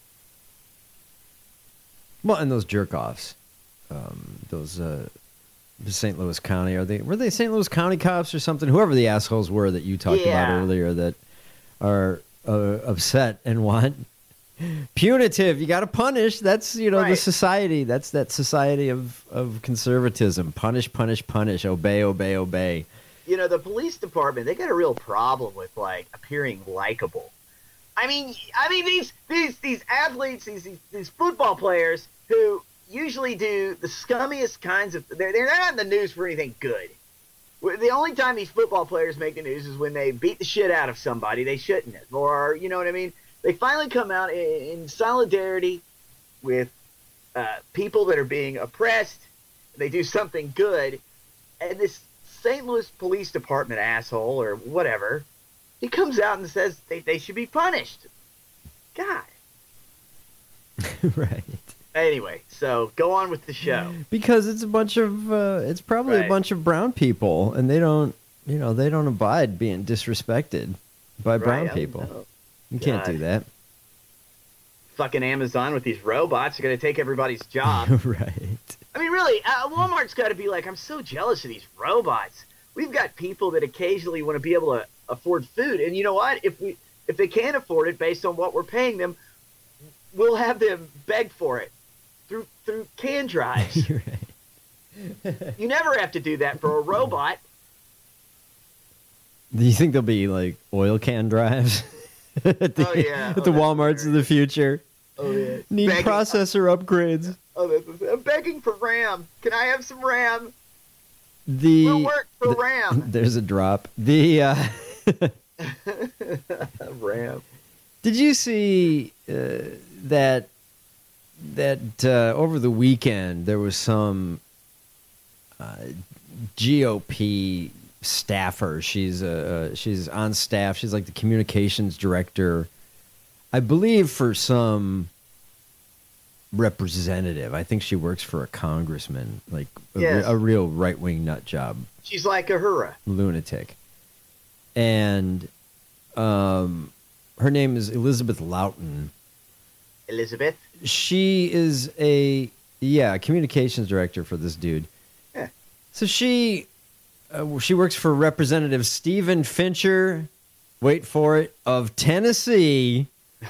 Speaker 8: Well, and those jerk-offs, um, those uh, Saint Louis County, are they were they Saint Louis County cops or something? Whoever the assholes were that you talked
Speaker 12: Yeah.
Speaker 8: about earlier that are uh, upset and want punitive. You got to punish. That's you know the
Speaker 12: Right.
Speaker 8: society. That's that society of of conservatism. Punish, punish, punish. Obey, obey, obey.
Speaker 12: You know, the police department, they got a real problem with, like, appearing likable. I mean, I mean these these these athletes, these these, these football players who usually do the scummiest kinds of. They're they're not in the news for anything good. The only time these football players make the news is when they beat the shit out of somebody they shouldn't have, or you know what I mean. They finally come out in, in solidarity with uh, people that are being oppressed. They do something good, and this Saint Louis Police Department asshole or whatever, he comes out and says they, they should be punished. God.
Speaker 8: Right.
Speaker 12: Anyway, so go on with the show.
Speaker 8: Because it's a bunch of, uh, it's probably
Speaker 12: Right.
Speaker 8: a bunch of brown people, and they don't, you know, they don't abide being disrespected by brown
Speaker 12: Right, I
Speaker 8: people.
Speaker 12: know.
Speaker 8: You can't
Speaker 12: God.
Speaker 8: do that.
Speaker 12: Fucking Amazon with these robots are going to take everybody's job.
Speaker 8: Right.
Speaker 12: I mean, really, uh, Walmart's got to be like, I'm so jealous of these robots. We've got people that occasionally want to be able to afford food, and you know what? If we if they can't afford it based on what we're paying them, we'll have them beg for it through through can drives. You never have to do that for a robot.
Speaker 8: Do you think there'll be like oil can drives at the,
Speaker 12: Oh, yeah.
Speaker 8: at
Speaker 12: Oh,
Speaker 8: the
Speaker 12: that's
Speaker 8: Walmarts of the future?
Speaker 12: Oh yeah,
Speaker 8: Need
Speaker 12: Begging-
Speaker 8: processor upgrades.
Speaker 12: Oh, this is, I'm begging for RAM. Can I have some RAM?
Speaker 8: The
Speaker 12: We'll work for
Speaker 8: the-
Speaker 12: RAM.
Speaker 8: There's a drop. The uh,
Speaker 12: RAM.
Speaker 8: Did you see uh, that that uh, over the weekend there was some uh, G O P staffer? She's uh, uh, she's on staff. She's like the communications director, I believe, for some representative. I think she works for a congressman, like a,
Speaker 12: Yes.
Speaker 8: a real right wing nut job.
Speaker 12: She's like a hurrah.
Speaker 8: Lunatic. And um, her name is Elizabeth Loughton.
Speaker 12: Elizabeth.
Speaker 8: She is a, yeah, communications director for this dude.
Speaker 12: Yeah.
Speaker 8: So she uh, she works for Representative Stephen Fincher, wait for it, of Tennessee.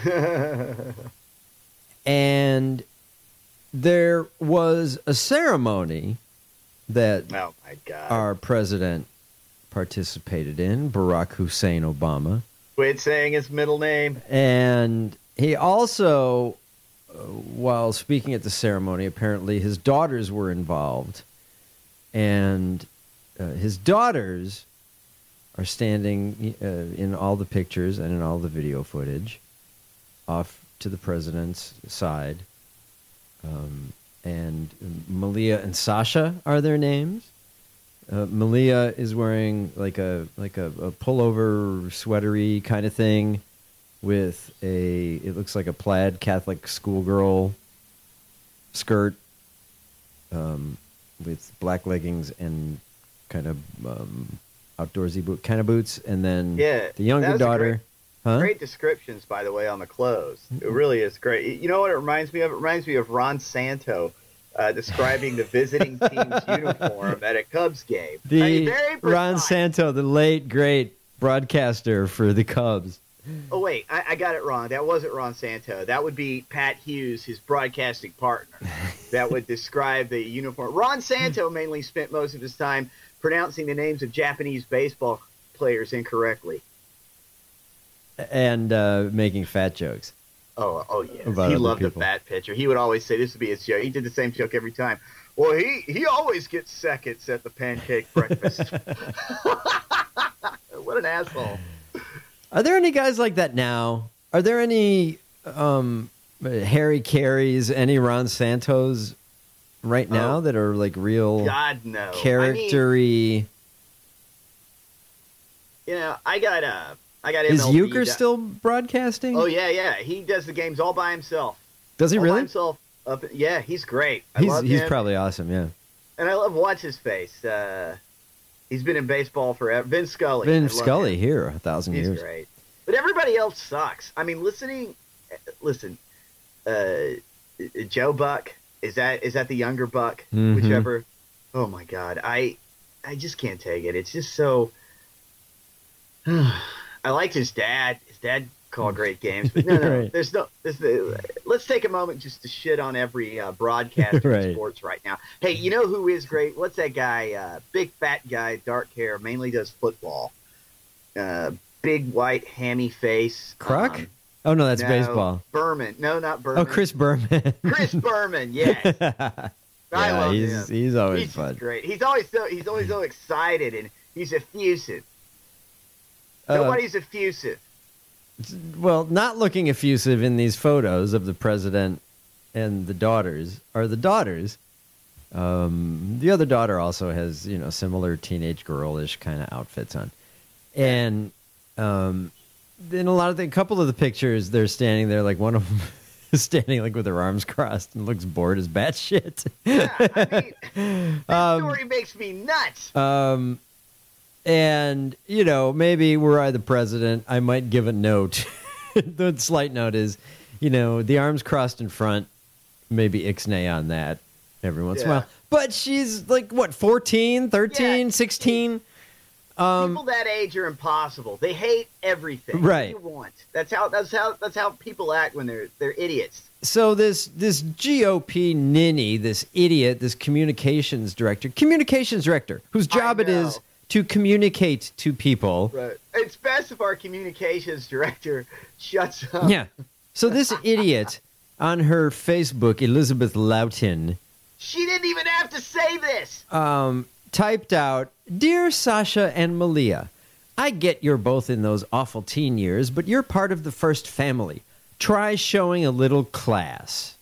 Speaker 8: And there was a ceremony that
Speaker 12: Oh my God.
Speaker 8: our president participated in, Barack Hussein Obama.
Speaker 12: Quit saying his middle name.
Speaker 8: And he also, uh, while speaking at the ceremony, apparently his daughters were involved. And uh, his daughters are standing uh, in all the pictures and in all the video footage off to the president's side. Um, and Malia and Sasha are their names. Uh, Malia is wearing like a like a, a pullover sweatery kind of thing with a, it looks like a plaid Catholic schoolgirl skirt um, with black leggings and kind of um, outdoorsy boot kind of boots. And then
Speaker 12: Yeah,
Speaker 8: the younger
Speaker 12: that was a
Speaker 8: daughter.
Speaker 12: great-
Speaker 8: Huh?
Speaker 12: Great descriptions, by the way, on the clothes. It really is great. You know what it reminds me of? It reminds me of Ron Santo uh, describing the visiting team's uniform at a Cubs game. I
Speaker 8: The
Speaker 12: mean, very
Speaker 8: Ron
Speaker 12: precise.
Speaker 8: Santo, the late great broadcaster for the Cubs.
Speaker 12: Oh, wait, I, I got it wrong. That wasn't Ron Santo. That would be Pat Hughes, his broadcasting partner. That would describe the uniform. Ron Santo mainly spent most of his time pronouncing the names of Japanese baseball players incorrectly.
Speaker 8: And uh, making fat jokes.
Speaker 12: Oh, oh yeah.
Speaker 8: About
Speaker 12: He
Speaker 8: other
Speaker 12: loved
Speaker 8: people.
Speaker 12: a fat pitcher. He would always say this would be his joke. He did the same joke every time. Well, he he always gets seconds at the pancake breakfast. What an asshole.
Speaker 8: Are there any guys like that now? Are there any um, Harry Careys, any Ron Santos right now
Speaker 12: Oh.
Speaker 8: that are like real
Speaker 12: God no.
Speaker 8: charactery?
Speaker 12: You know, I got uh, I got
Speaker 8: Is
Speaker 12: M L B
Speaker 8: Euchre
Speaker 12: da-
Speaker 8: still broadcasting?
Speaker 12: Oh yeah, yeah. He does the games all by himself.
Speaker 8: Does he
Speaker 12: all By
Speaker 8: really?
Speaker 12: himself. Up, yeah, he's great. I
Speaker 8: He's
Speaker 12: love
Speaker 8: he's
Speaker 12: him.
Speaker 8: probably awesome. Yeah.
Speaker 12: And I love watch his face. Uh, he's been in baseball forever. Vince Scully. I
Speaker 8: Been
Speaker 12: love
Speaker 8: Scully
Speaker 12: him.
Speaker 8: here a thousand
Speaker 12: He's
Speaker 8: years.
Speaker 12: great. But everybody else sucks. I mean, listening, listen, uh, Joe Buck, is that is that the younger Buck?
Speaker 8: Mhm.
Speaker 12: Whichever. Oh my God, I I just can't take it. It's just so. I liked his dad. His dad called great games, but no, no,
Speaker 8: Right.
Speaker 12: there's no. There's the, let's take a moment just to shit on every uh, broadcaster
Speaker 8: Right.
Speaker 12: in sports right now. Hey, you know who is great? What's that guy? Uh, big fat guy, dark hair, mainly does football. Uh, big white hammy face.
Speaker 8: Croc?
Speaker 12: Um,
Speaker 8: Oh, no, that's
Speaker 12: no,
Speaker 8: baseball.
Speaker 12: Berman. No, not Berman.
Speaker 8: Oh, Chris Berman.
Speaker 12: Chris Berman, yes. I
Speaker 8: yeah,
Speaker 12: love
Speaker 8: he's,
Speaker 12: him.
Speaker 8: He's always
Speaker 12: he's
Speaker 8: fun.
Speaker 12: Great. He's always so he's always so excited and he's effusive.
Speaker 8: Uh,
Speaker 12: Nobody's effusive.
Speaker 8: Well, not looking effusive in these photos of the president and the daughters are the daughters. Um, the other daughter also has, you know, similar teenage girlish kind of outfits on. And um, in a lot of the, a couple of the pictures, they're standing there, like one of them is standing like with her arms crossed and looks bored as batshit.
Speaker 12: Yeah, I mean, that
Speaker 8: um,
Speaker 12: story makes me nuts.
Speaker 8: Um, and, you know, maybe were I the president, I might give a note. The slight note is, you know, the arms crossed in front, maybe ixnay on that every once in a
Speaker 12: Yeah.
Speaker 8: while. But she's like, what, fourteen, thirteen,
Speaker 12: Yeah.
Speaker 8: sixteen? Um,
Speaker 12: People that age are impossible. They hate everything.
Speaker 8: Right.
Speaker 12: What do you want? That's how that's how that's how people act when they're they're idiots.
Speaker 8: So this this G O P ninny, this idiot, this communications director, communications director, whose job it is to communicate to people.
Speaker 12: Right. It's best if our communications director shuts up.
Speaker 8: Yeah. So this idiot on her Facebook, Elizabeth Loughton,
Speaker 12: She didn't even have to say this.
Speaker 8: um, typed out, "Dear Sasha and Malia, I get you're both in those awful teen years, but you're part of the first family. Try showing a little class.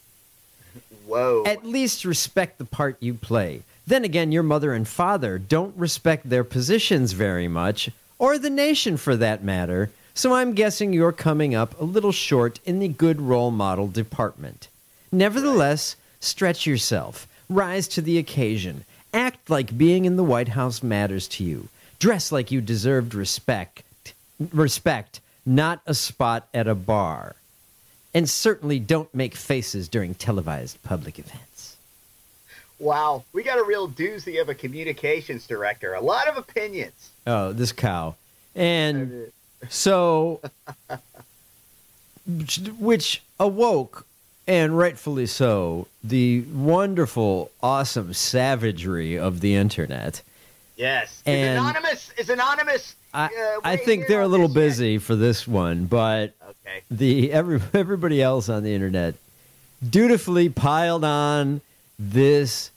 Speaker 12: Whoa.
Speaker 8: At least respect the part you play. Then again, your mother and father don't respect their positions very much, or the nation for that matter, so I'm guessing you're coming up a little short in the good role model department. Nevertheless, stretch yourself, rise to the occasion, act like being in the White House matters to you, dress like you deserved respect, respect, not a spot at a bar, and certainly don't make faces during televised public events."
Speaker 12: Wow, we got a real doozy of a communications director. A lot of opinions.
Speaker 8: Oh, this cow. And so, which awoke, and rightfully so, the wonderful, awesome savagery of the internet.
Speaker 12: Yes. Is
Speaker 8: And-
Speaker 12: anonymous is anonymous.
Speaker 8: I,
Speaker 12: uh,
Speaker 8: I
Speaker 12: right
Speaker 8: think
Speaker 12: here
Speaker 8: they're a
Speaker 12: on
Speaker 8: little
Speaker 12: this yet?
Speaker 8: busy for this one, but
Speaker 12: Okay.
Speaker 8: the every, everybody else on the internet dutifully piled on this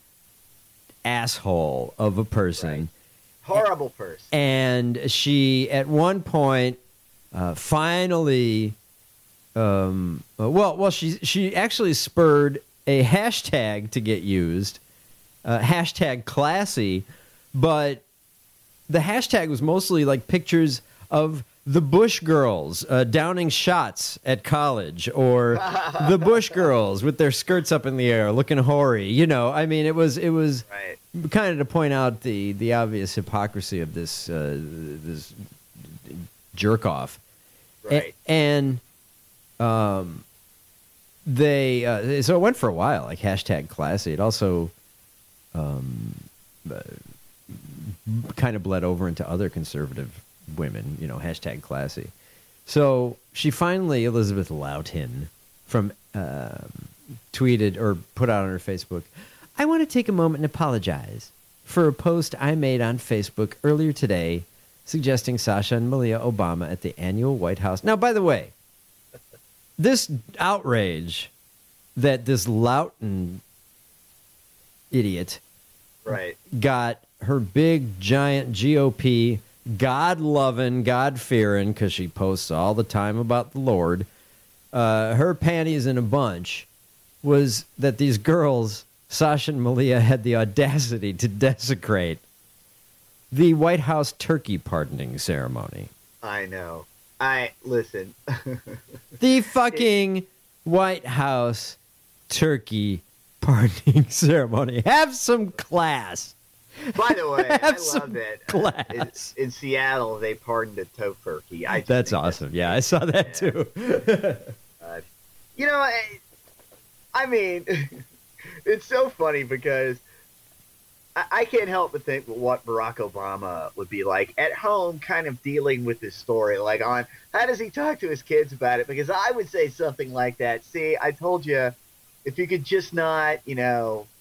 Speaker 8: asshole of a person.
Speaker 12: Horrible person.
Speaker 8: And she, at one point, uh, finally, um, uh, well, well, she she actually spurred a hashtag to get used, uh, hashtag classy, but the hashtag was mostly like pictures of the Bush girls uh, downing shots at college, or the Bush girls with their skirts up in the air looking hoary. You know, I mean, it was it was
Speaker 12: Right.
Speaker 8: kind of to point out the the obvious hypocrisy of this uh, this jerk off.
Speaker 12: Right.
Speaker 8: A- and um, they uh, so it went for a while, like hashtag classy. It also um, uh, kind of bled over into other conservative women, you know, hashtag classy. So she finally, Elizabeth Loughton, from um, tweeted or put out on her Facebook, "I want to take a moment and apologize for a post I made on Facebook earlier today suggesting Sasha and Malia Obama at the annual White House." Now, by the way, this outrage that this Loughton idiot
Speaker 12: Right.
Speaker 8: got her big, giant G O P, God-loving, God-fearing, because she posts all the time about the Lord, uh, her panties in a bunch, was that these girls, Sasha and Malia, had the audacity to desecrate the White House turkey pardoning ceremony.
Speaker 12: I know. I listen.
Speaker 8: The fucking White House turkey pardoning ceremony. Have some class.
Speaker 12: By the way, I
Speaker 8: Have
Speaker 12: love
Speaker 8: some
Speaker 12: it.
Speaker 8: class.
Speaker 12: In, in Seattle, they pardoned a tofurkey. I just
Speaker 8: That's
Speaker 12: think
Speaker 8: awesome. Yeah, I saw that too.
Speaker 12: Uh, you know, I, I mean, it's so funny because I, I can't help but think what Barack Obama would be like at home, kind of dealing with this story. Like, on how does he talk to his kids about it? Because I would say something like that. See, I told you, if you could just not, you know,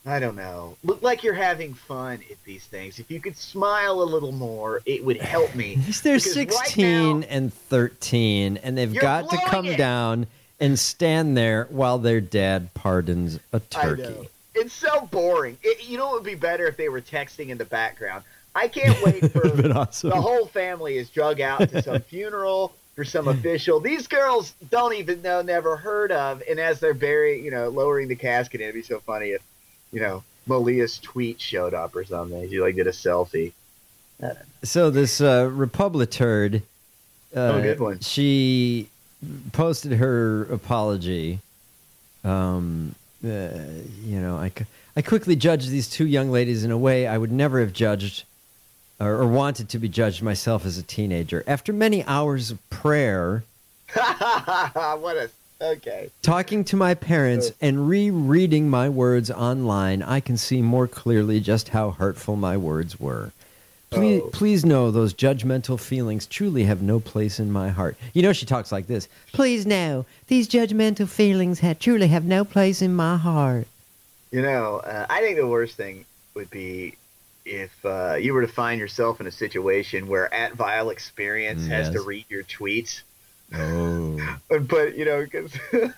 Speaker 12: I don't know. Look like you're having fun at these things. If you could smile a little more, it would help me.
Speaker 8: They're
Speaker 12: Because
Speaker 8: sixteen
Speaker 12: right now,
Speaker 8: and thirteen, and they've
Speaker 12: You're
Speaker 8: got to
Speaker 12: blowing
Speaker 8: come
Speaker 12: it.
Speaker 8: down and stand there while their dad pardons a
Speaker 12: I
Speaker 8: turkey.
Speaker 12: know. It's so boring. It, you know what would be better if they were texting in the background? I can't wait for
Speaker 8: Been awesome.
Speaker 12: the whole family is drug out to some funeral for some official. These girls don't even know, never heard of, and as they're burying, you know, lowering the casket, it'd be so funny if, you know, Malia's tweet showed up or something. She like did a selfie. I don't know.
Speaker 8: So this uh, Republiturd, uh,
Speaker 12: Oh, good one.
Speaker 8: she posted her apology. Um, uh, you know, I, cu- I quickly judged these two young ladies in a way I would never have judged or, or wanted to be judged myself as a teenager. After many hours of prayer,
Speaker 12: What a okay.
Speaker 8: talking to my parents, and rereading my words online, I can see more clearly just how hurtful my words were. Please,
Speaker 12: Oh.
Speaker 8: please know those judgmental feelings truly have no place in my heart. You know, she talks like this. Please know these judgmental feelings ha- truly have no place in my heart.
Speaker 12: You know, uh, I think the worst thing would be if uh, you were to find yourself in a situation where at Vile Experience has
Speaker 8: Yes.
Speaker 12: to read your tweets.
Speaker 8: Oh.
Speaker 12: But, you know, because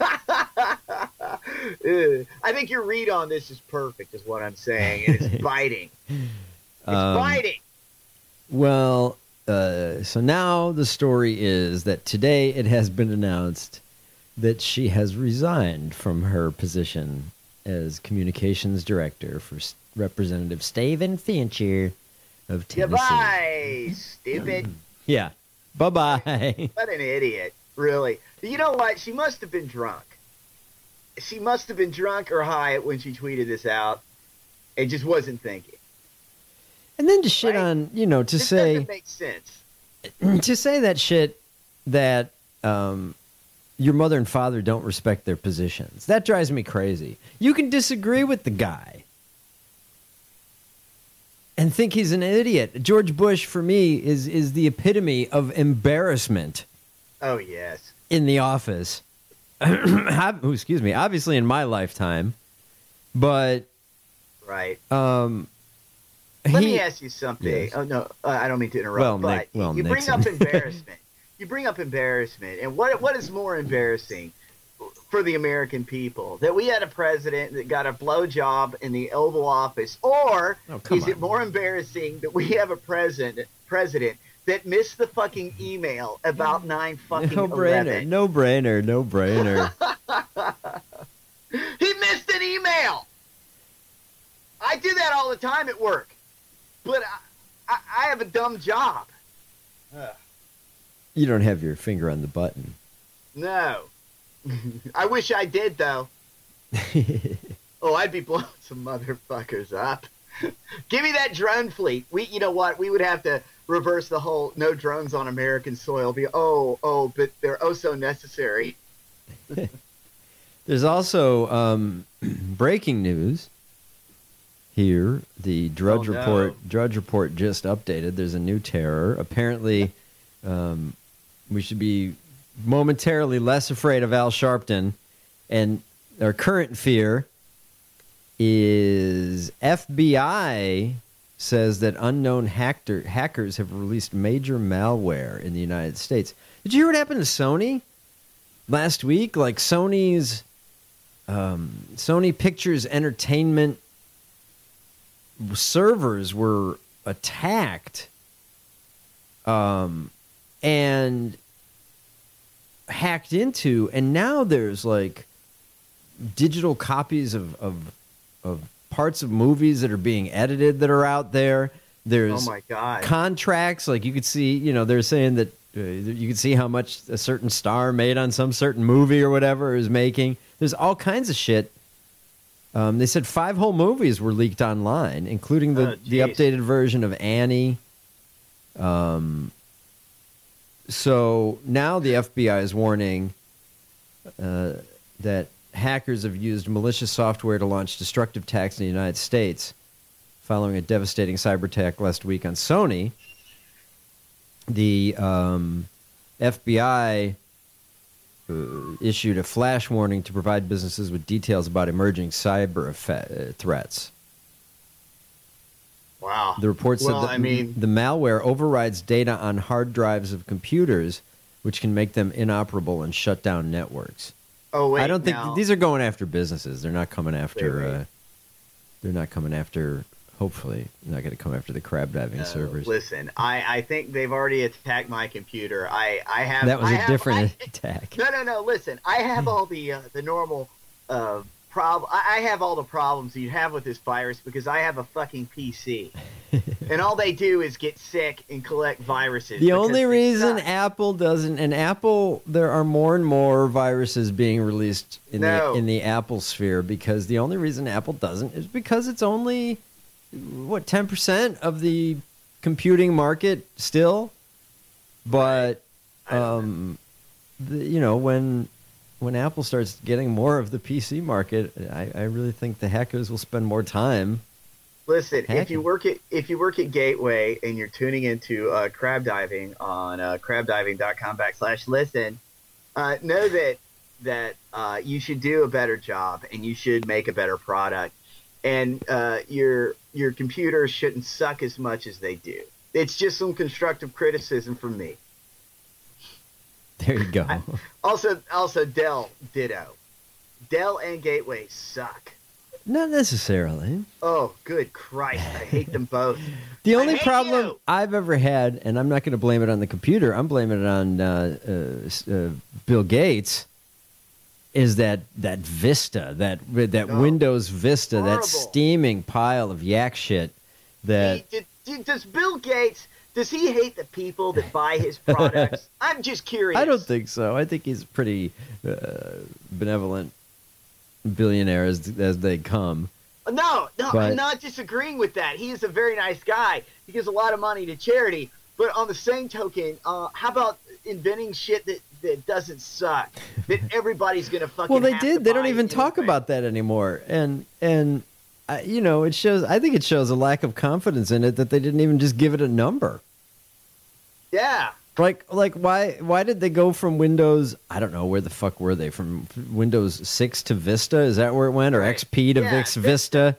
Speaker 12: I think your read on this is perfect, is what I'm saying. And it's biting. It's
Speaker 8: Um,
Speaker 12: biting.
Speaker 8: Well, uh, so now the story is that today it has been announced that she has resigned from her position as communications director for S- Representative Stephen Fincher of Tennessee.
Speaker 12: Goodbye, stupid.
Speaker 8: Yeah. Bye-bye.
Speaker 12: What an idiot, really. You know what? She must have been drunk. She must have been drunk or high when she tweeted this out and just wasn't thinking.
Speaker 8: And then to shit on, you know, to
Speaker 12: This
Speaker 8: say
Speaker 12: doesn't make sense.
Speaker 8: to say that shit that um, your mother and father don't respect their positions. That drives me crazy. You can disagree with the guy and think he's an idiot. George Bush, for me, is is the epitome of embarrassment
Speaker 12: Oh, yes.
Speaker 8: in the office. Ob- Excuse me. Obviously, in my lifetime, but
Speaker 12: Right.
Speaker 8: um,
Speaker 12: Let
Speaker 8: he-
Speaker 12: me ask you something.
Speaker 8: Yes.
Speaker 12: Oh, no, uh, I don't mean to interrupt,
Speaker 8: Well,
Speaker 12: but
Speaker 8: Nick- well,
Speaker 12: you bring
Speaker 8: Nixon.
Speaker 12: up embarrassment. You bring up embarrassment. And what what is more embarrassing for the American people? That we had a president that got a blowjob in the Oval Office? Or
Speaker 8: Oh, come
Speaker 12: is it
Speaker 8: on.
Speaker 12: more embarrassing that we have a president president that missed the fucking email about nine fucking
Speaker 8: No brainer.
Speaker 12: eleven?
Speaker 8: No brainer. No brainer.
Speaker 12: He missed an email. I do that all the time at work, but I, I, I have a dumb job. Ugh.
Speaker 8: You don't have your finger on the button.
Speaker 12: No. I wish I did, though. Oh, I'd be blowing some motherfuckers up. Give me that drone fleet. We, you know what? We would have to reverse the whole no drones on American soil. Be oh, oh, but they're oh so necessary.
Speaker 8: There's also um, breaking news here. The Drudge
Speaker 12: Oh, no.
Speaker 8: Report. Drudge Report just updated. There's a new terror. Apparently, um, we should be momentarily less afraid of Al Sharpton, and our current fear is F B I says that unknown hacker, hackers have released major malware in the United States. Did you hear what happened to Sony last week? Like Sony's um, Sony Pictures Entertainment servers were attacked um, and hacked into, and now there's like digital copies of, of of parts of movies that are being edited that are out there. There's
Speaker 12: Oh, my God.
Speaker 8: contracts, like you could see, you know, they're saying that uh, you could see how much a certain star made on some certain movie or whatever is making. There's all kinds of shit. Um, they said five whole movies were leaked online, including the,
Speaker 12: Oh,
Speaker 8: the
Speaker 12: jeez.
Speaker 8: updated version of Annie. Um, so now the F B I is warning uh, that hackers have used malicious software to launch destructive attacks in the United States following a devastating cyber attack last week on Sony. The um, F B I uh, issued a flash warning to provide businesses with details about emerging cyber effe- uh, threats.
Speaker 12: Wow.
Speaker 8: The report said
Speaker 12: well,
Speaker 8: that
Speaker 12: I mean,
Speaker 8: the malware overrides data on hard drives of computers, which can make them inoperable and shut down networks.
Speaker 12: Oh wait,
Speaker 8: I don't think
Speaker 12: now,
Speaker 8: these are going after businesses. They're not coming after.
Speaker 12: Wait, wait.
Speaker 8: Uh, they're not coming after. Hopefully, they're not going to come after the crab diving
Speaker 12: no,
Speaker 8: servers.
Speaker 12: Listen, I, I think they've already attacked my computer. I, I have
Speaker 8: That was
Speaker 12: I
Speaker 8: a
Speaker 12: have,
Speaker 8: different
Speaker 12: I,
Speaker 8: attack.
Speaker 12: No, no, no. Listen, I have all the uh, the normal uh, prob. I I have all the problems you have with this virus because I have a fucking P C, and all they do is get sick and collect viruses.
Speaker 8: The
Speaker 12: because
Speaker 8: only
Speaker 12: they
Speaker 8: reason
Speaker 12: suck.
Speaker 8: Apple doesn't, and Apple, there are more and more viruses being released in
Speaker 12: No.
Speaker 8: the in the Apple sphere because the only reason Apple doesn't is because it's only what ten percent of the computing market still. But um, the, you know when when Apple starts getting more of the P C market, I, I really think the hackers will spend more time.
Speaker 12: Listen, if
Speaker 8: Hacking.
Speaker 12: you work at if you work at Gateway and you're tuning into uh, crab diving on uh, crabdiving.com backslash listen, uh, know that that uh, you should do a better job and you should make a better product, and uh, your your computers shouldn't suck as much as they do. It's just some constructive criticism from me.
Speaker 8: There you go.
Speaker 12: Also, also Dell, ditto. Dell and Gateway suck.
Speaker 8: Not necessarily.
Speaker 12: Oh, good Christ! I hate them both.
Speaker 8: The
Speaker 12: I
Speaker 8: only
Speaker 12: hate
Speaker 8: problem
Speaker 12: you.
Speaker 8: I've ever had, and I'm not going to blame it on the computer, I'm blaming it on uh, uh, s- uh, Bill Gates, is that that Vista, that that
Speaker 12: Oh,
Speaker 8: Windows Vista,
Speaker 12: horrible.
Speaker 8: that steaming pile of yak shit. That
Speaker 12: He- did- did- does Bill Gates? Does he hate the people that buy his products? I'm just curious.
Speaker 8: I don't think so. I think he's a pretty uh, benevolent billionaire as, as they come.
Speaker 12: No, no,
Speaker 8: But-
Speaker 12: I'm not disagreeing with that. He is a very nice guy. He gives a lot of money to charity. But on the same token, uh, how about inventing shit that, that doesn't suck? That everybody's going to fucking
Speaker 8: Well, they
Speaker 12: have to
Speaker 8: did. They don't
Speaker 12: buy
Speaker 8: even talk
Speaker 12: anyway?
Speaker 8: about that anymore. And and uh, you know, it shows. I think it shows a lack of confidence in it that they didn't even just give it a number.
Speaker 12: Yeah.
Speaker 8: Like like why why did they go from Windows? I don't know where the fuck were they from Windows six to Vista? Is that where it went, or X P to
Speaker 12: Yeah,
Speaker 8: Vix Vista?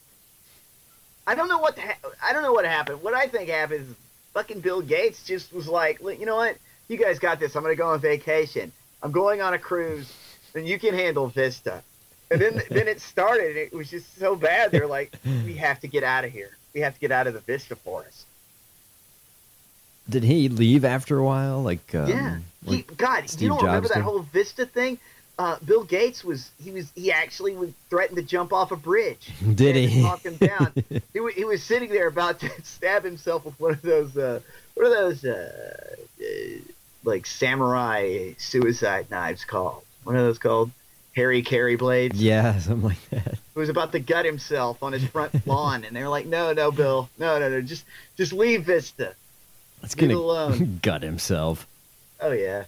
Speaker 12: I don't know what the ha- I don't know what happened. What I think happened is fucking Bill Gates just was like, "Look, you know what? You guys got this. I'm going to go on vacation. I'm going on a cruise, and you can handle Vista." And then then it started. And it was just so bad. They're like, "We have to get out of here. We have to get out of the Vista forest."
Speaker 8: Did he leave after a while? Like um,
Speaker 12: yeah. He,
Speaker 8: like
Speaker 12: God,
Speaker 8: Steve
Speaker 12: you don't remember
Speaker 8: Jobs
Speaker 12: that
Speaker 8: did?
Speaker 12: whole Vista thing? Uh, Bill Gates was he was he actually was threatened to jump off a bridge.
Speaker 8: Did
Speaker 12: They had to
Speaker 8: he?
Speaker 12: Talk him down. he, wa- he was sitting there about to stab himself with one of those uh, what are those uh, uh, like samurai suicide knives called? What are those called? Harry Carry blades.
Speaker 8: Yeah, something like that.
Speaker 12: He was about to gut himself on his front lawn, and they were like, "No, no, Bill, no, no, no, just just leave Vista.
Speaker 8: It's
Speaker 12: Leave it
Speaker 8: gonna
Speaker 12: alone."
Speaker 8: gut himself.
Speaker 12: Oh yeah.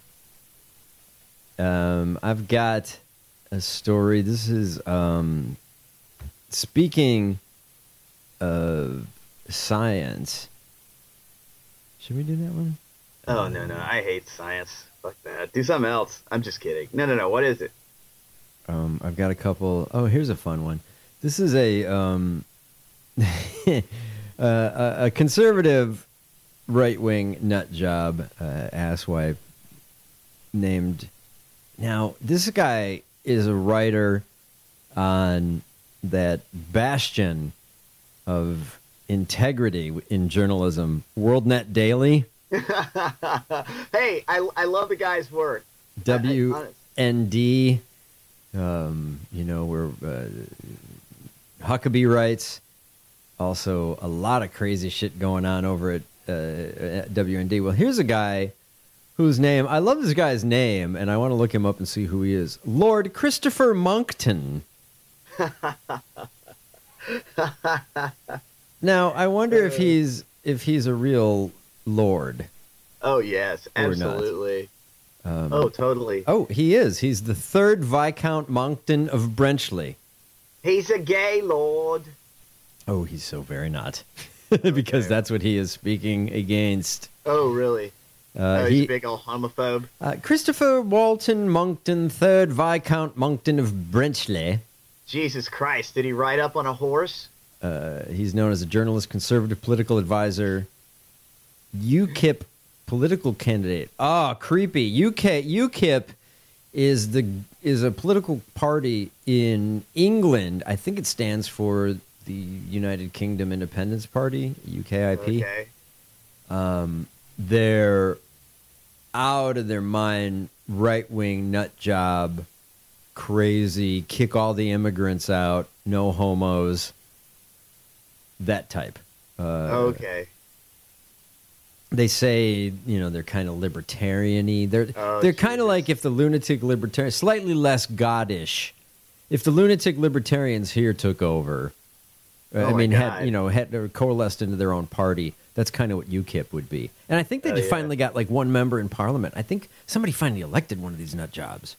Speaker 8: Um, I've got a story. This is um, speaking of science. Should we do that one?
Speaker 12: Oh no, no, I hate science. Fuck that. Do something else. I'm just kidding. No, no, no. What is it?
Speaker 8: Um, I've got a couple. Oh, here's a fun one. This is a um, uh, a, a conservative right wing nut job uh, asswipe named. Now, this guy is a writer on that bastion of integrity in journalism, WorldNet Daily,
Speaker 12: Hey, I, I love the guy's work.
Speaker 8: W N D. Um, you know, where uh, Huckabee writes. Also, a lot of crazy shit going on over at, uh, at W N D. Well, here's a guy whose name, I love this guy's name, and I want to look him up and see who he is. Lord Christopher Monckton. Now, I wonder if he's if he's a real lord.
Speaker 12: Oh yes,
Speaker 8: Or not.
Speaker 12: absolutely.
Speaker 8: Um,
Speaker 12: Oh, totally.
Speaker 8: Oh, he is. He's the third Viscount Monckton of Brenchley.
Speaker 12: He's a gay lord.
Speaker 8: Oh, he's so very not. Because that's what he is speaking against.
Speaker 12: Oh, really?
Speaker 8: Uh,
Speaker 12: oh, he's
Speaker 8: he,
Speaker 12: a big old homophobe.
Speaker 8: Uh, Christopher Walton Monckton, third Viscount Monckton of Brenchley.
Speaker 12: Jesus Christ, did he ride up on a horse?
Speaker 8: Uh, he's known as a journalist, conservative political advisor, U KIP political candidate. Ah, oh, creepy. U K UKIP is the is a political party in England. I think it stands for the United Kingdom Independence Party, U K I P.
Speaker 12: Okay.
Speaker 8: Um, they're out of their mind, right-wing nut job, crazy, kick all the immigrants out, no homos, that type. Uh,
Speaker 12: okay.
Speaker 8: They say, you know, they're kind of libertarian-y. They're,
Speaker 12: Oh,
Speaker 8: they're kind of like if the lunatic libertarian, slightly less goddish. If the lunatic libertarians here took over, uh,
Speaker 12: Oh
Speaker 8: I
Speaker 12: my
Speaker 8: mean, had,
Speaker 12: God.
Speaker 8: you know, had or coalesced into their own party, that's kind of what UKIP would be. And I think they
Speaker 12: Oh,
Speaker 8: just
Speaker 12: yeah.
Speaker 8: finally got like one member in parliament. I think somebody finally elected one of these nut jobs.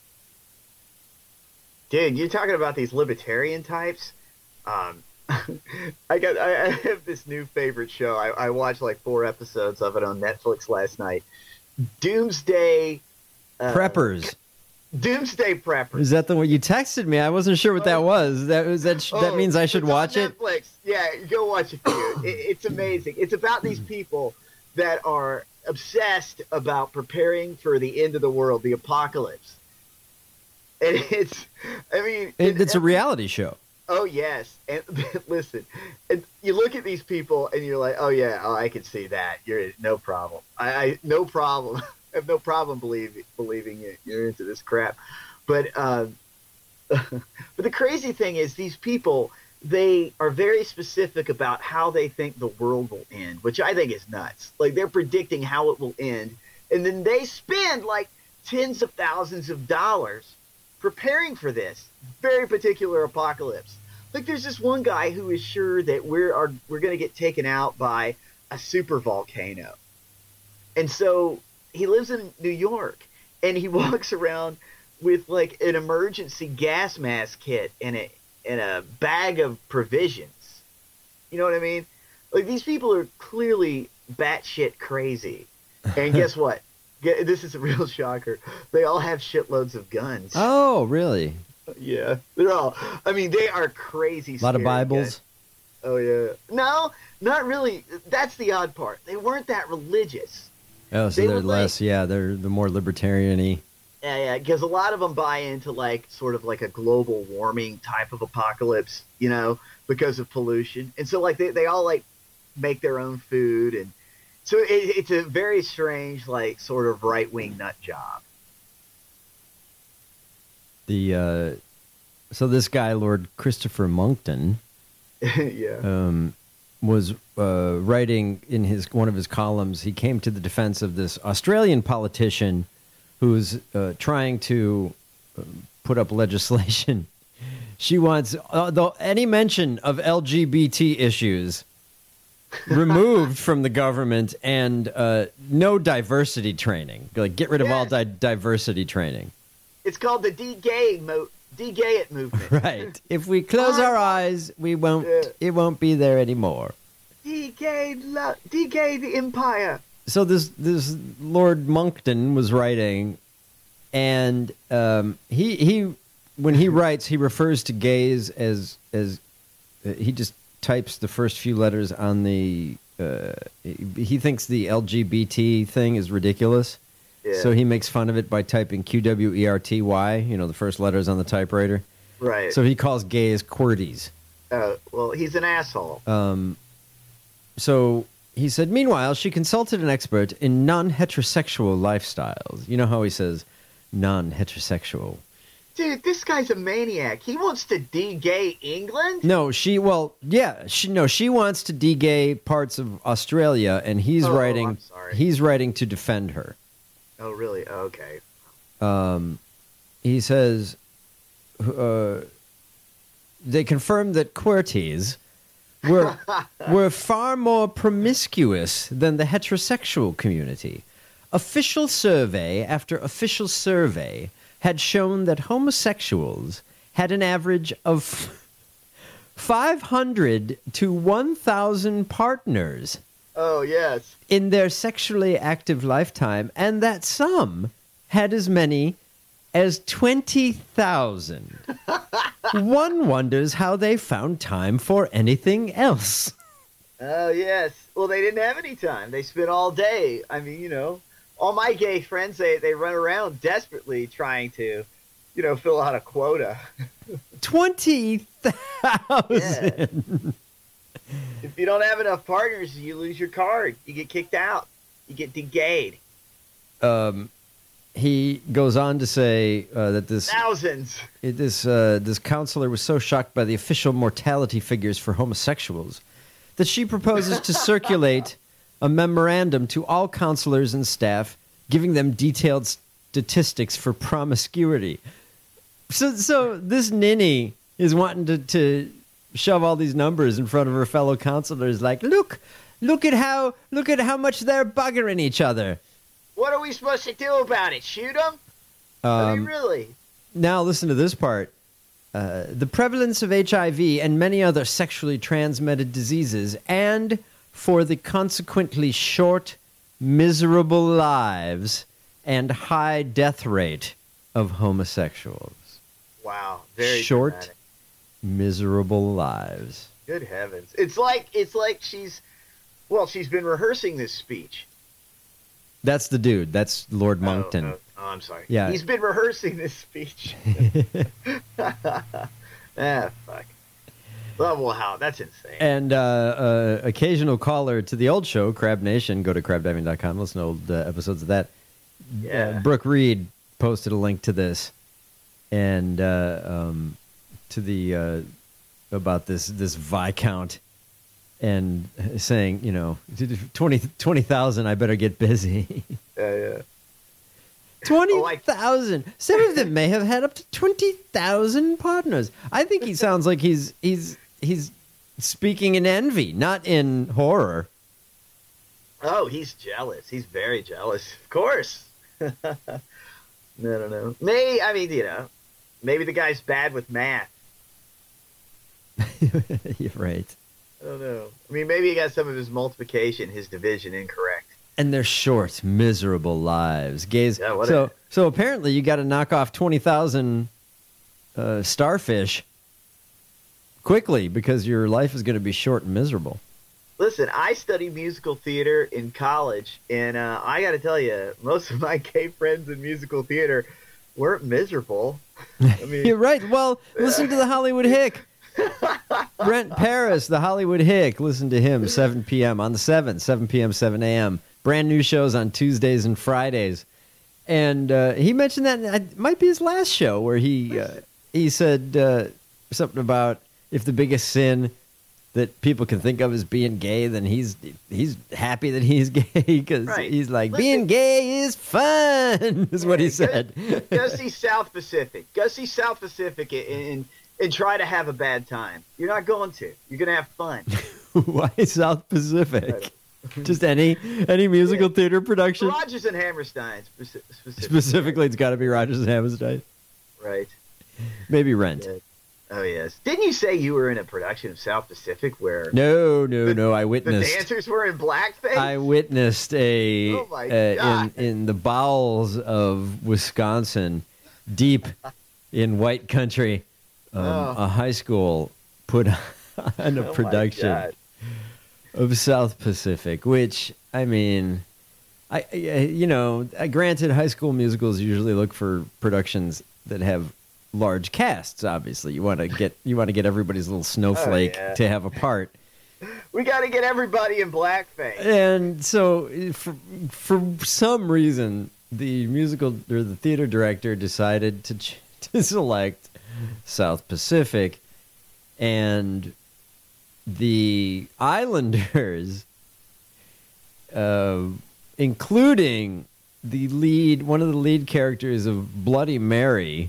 Speaker 12: Dude, you're talking about these libertarian types. Um, I got. I, I have this new favorite show. I, I watched like four episodes of it on Netflix last night. Doomsday uh,
Speaker 8: Preppers.
Speaker 12: Doomsday Preppers.
Speaker 8: Is that the one you texted me? I wasn't sure what that was. That was that. Sh- that
Speaker 12: Oh,
Speaker 8: means I should
Speaker 12: it's on
Speaker 8: watch it.
Speaker 12: Netflix. Yeah, go watch it, dude. It, it's amazing. It's about these people that are obsessed about preparing for the end of the world, the apocalypse. And it's, I mean,
Speaker 8: It, it's a reality show.
Speaker 12: Oh yes, and listen, and you look at these people and you're like, oh yeah, oh I can see that. You're no problem. I, I no problem. I have no problem believing believing you, you're into this crap. But um, but the crazy thing is, these people, they are very specific about how they think the world will end, which I think is nuts. Like they're predicting how it will end, and then they spend like tens of thousands of dollars preparing for this very particular apocalypse. Like there's this one guy who is sure that we're are we're going to get taken out by a super volcano. And so he lives in New York and he walks around with like an emergency gas mask kit and a and a bag of provisions. You know what I mean? Like these people are clearly batshit crazy. And guess what? Get- This is a real shocker. They all have shitloads of guns.
Speaker 8: Oh, really?
Speaker 12: Yeah, they're all. I mean, they are crazy.
Speaker 8: A lot of
Speaker 12: scary
Speaker 8: Bibles.
Speaker 12: guys. Oh yeah. No, not really. That's the odd part. They weren't that religious.
Speaker 8: Oh, so
Speaker 12: They
Speaker 8: they're
Speaker 12: were like-
Speaker 8: less. Yeah, they're the more libertarian-y.
Speaker 12: Yeah, yeah. Because a lot of them buy into like sort of like a global warming type of apocalypse, you know, because of pollution, and so like they they all like make their own food, and so it, it's a very strange like sort of right wing nut job.
Speaker 8: The uh, so this guy, Lord Christopher Monckton,
Speaker 12: yeah.
Speaker 8: um, was uh, writing in his one of his columns. He came to the defense of this Australian politician who's uh, trying to uh, put up legislation. She wants uh, the, any mention of L G B T issues removed from the government and uh, no diversity training. Like get rid of all di- diversity training.
Speaker 12: It's called the de-gay mo- de-gay it movement.
Speaker 8: Right. If we close our eyes, we won't. It won't be there anymore.
Speaker 12: De-gay, lo- de-gay the empire.
Speaker 8: So this this Lord Monckton was writing, and um, he he when he writes, he refers to gays as as uh, he just types the first few letters on the. Uh, he, he thinks the L G B T thing is ridiculous.
Speaker 12: Yeah.
Speaker 8: So he makes fun of it by typing Q W E R T Y, you know, the first letters on the typewriter.
Speaker 12: Right.
Speaker 8: So he calls gays QWERTYs.
Speaker 12: Uh, well, he's an asshole.
Speaker 8: Um, so he said, meanwhile, she consulted an expert in non-heterosexual lifestyles. You know how he says non-heterosexual?
Speaker 12: Dude, this guy's a maniac. He wants to de-gay England?
Speaker 8: No, she, well, yeah, she, no, she wants to de-gay parts of Australia, and he's
Speaker 12: Oh,
Speaker 8: writing,
Speaker 12: I'm sorry.
Speaker 8: he's writing to defend her.
Speaker 12: Oh, really? Okay.
Speaker 8: Um, he says, uh, they confirmed that QWERTYs were were far more promiscuous than the heterosexual community. Official survey after official survey had shown that homosexuals had an average of five hundred to one thousand partners
Speaker 12: Oh, yes.
Speaker 8: in their sexually active lifetime, and that some had as many as twenty thousand. One wonders how they found time for anything else.
Speaker 12: Oh, yes. Well, they didn't have any time. They spent all day. I mean, you know, all my gay friends, they, they run around desperately trying to, you know, fill out a quota.
Speaker 8: twenty thousand.
Speaker 12: Yeah. If you don't have enough partners, you lose your card. You get kicked out. You get de-gayed.
Speaker 8: Um, he goes on to say uh, that this
Speaker 12: Thousands.
Speaker 8: it- this uh, this counselor was so shocked by the official mortality figures for homosexuals that she proposes to circulate a memorandum to all counselors and staff, giving them detailed statistics for promiscuity. So, so this ninny is wanting to, to shove all these numbers in front of her fellow counselors, like, look, look at how, look at how much they're buggering each other.
Speaker 12: What are we supposed to do about it? Shoot them? I mean,
Speaker 8: Um,
Speaker 12: really?
Speaker 8: Now, listen to this part. Uh, the prevalence of H I V and many other sexually transmitted diseases, and for the consequently short, miserable lives and high death rate of homosexuals.
Speaker 12: Wow. Very
Speaker 8: Short,
Speaker 12: dramatic.
Speaker 8: miserable lives.
Speaker 12: Good heavens. It's like, it's like she's, well, she's been rehearsing this speech.
Speaker 8: That's the dude. That's Lord Moncton.
Speaker 12: Oh, oh, oh, I'm sorry.
Speaker 8: Yeah.
Speaker 12: He's been rehearsing this speech. ah, fuck. Well, well, how? That's insane.
Speaker 8: And uh, uh, occasional caller to the old show, Crab Nation. Go to crab diving dot com. Listen to old uh, episodes of that.
Speaker 12: Yeah.
Speaker 8: Uh, Brooke Reed posted a link to this, and uh, um, to the uh, about this this Viscount, and saying, you know, twenty thousand. I better get busy.
Speaker 12: Yeah, yeah.
Speaker 8: Twenty thousand. Some of them may have had up to twenty thousand partners. I think he sounds like he's he's he's speaking in envy, not in horror.
Speaker 12: Oh, he's jealous. He's very jealous. Of course. no, no, no. Maybe, I mean, you know, maybe the guy's bad with math.
Speaker 8: You're right.
Speaker 12: I don't know. I mean, maybe he got some of his multiplication, his division incorrect.
Speaker 8: And their short, miserable lives. Gays.
Speaker 12: Yeah, what
Speaker 8: so,
Speaker 12: a-
Speaker 8: so apparently you got to knock off twenty thousand uh, starfish quickly because your life is going to be short and miserable.
Speaker 12: Listen, I studied musical theater in college, and uh, I got to tell you, most of my gay friends in musical theater weren't miserable. I mean,
Speaker 8: You're right. Well, listen to the Hollywood Hick. Brent Paris, the Hollywood Hick. Listen to him, seven p.m. on the seventh, seven p.m., seven a.m. Brand new shows on Tuesdays and Fridays. And uh, he mentioned that it might be his last show where he uh, he said uh, something about if the biggest sin that people can think of as being gay, then he's he's happy that he's gay because
Speaker 12: Right.
Speaker 8: he's like,
Speaker 12: Listen-
Speaker 8: being gay is fun, is what he
Speaker 12: Go-
Speaker 8: said.
Speaker 12: Go see South Pacific. Go see South Pacific and, and and try to have a bad time. You're not going to. You're going to have fun.
Speaker 8: Why South Pacific? Just any any musical theater production?
Speaker 12: Rodgers and Hammerstein speci- specifically.
Speaker 8: Specifically, it's got to be Rodgers and Hammerstein.
Speaker 12: Right.
Speaker 8: Maybe Rent.
Speaker 12: Yeah. Oh, yes. Didn't you say you were in a production of South Pacific where
Speaker 8: No, no, no. I
Speaker 12: the
Speaker 8: witnessed.
Speaker 12: dancers were in blackface?
Speaker 8: I witnessed a
Speaker 12: Oh, my
Speaker 8: uh,
Speaker 12: God.
Speaker 8: in in the bowels of Wisconsin, deep in white country, um,
Speaker 12: Oh.
Speaker 8: a high school put on a
Speaker 12: Oh, my
Speaker 8: production
Speaker 12: God.
Speaker 8: of South Pacific, which I mean, I, I you know, uh, granted, high school musicals usually look for productions that have large casts. Obviously, you want to get you want to get everybody's little snowflake
Speaker 12: Oh, yeah.
Speaker 8: to have a part.
Speaker 12: We got to get everybody in blackface.
Speaker 8: And so, for, for some reason, the musical or the theater director decided to ch- to select South Pacific, and the Islanders, uh, including the lead, one of the lead characters of Bloody Mary,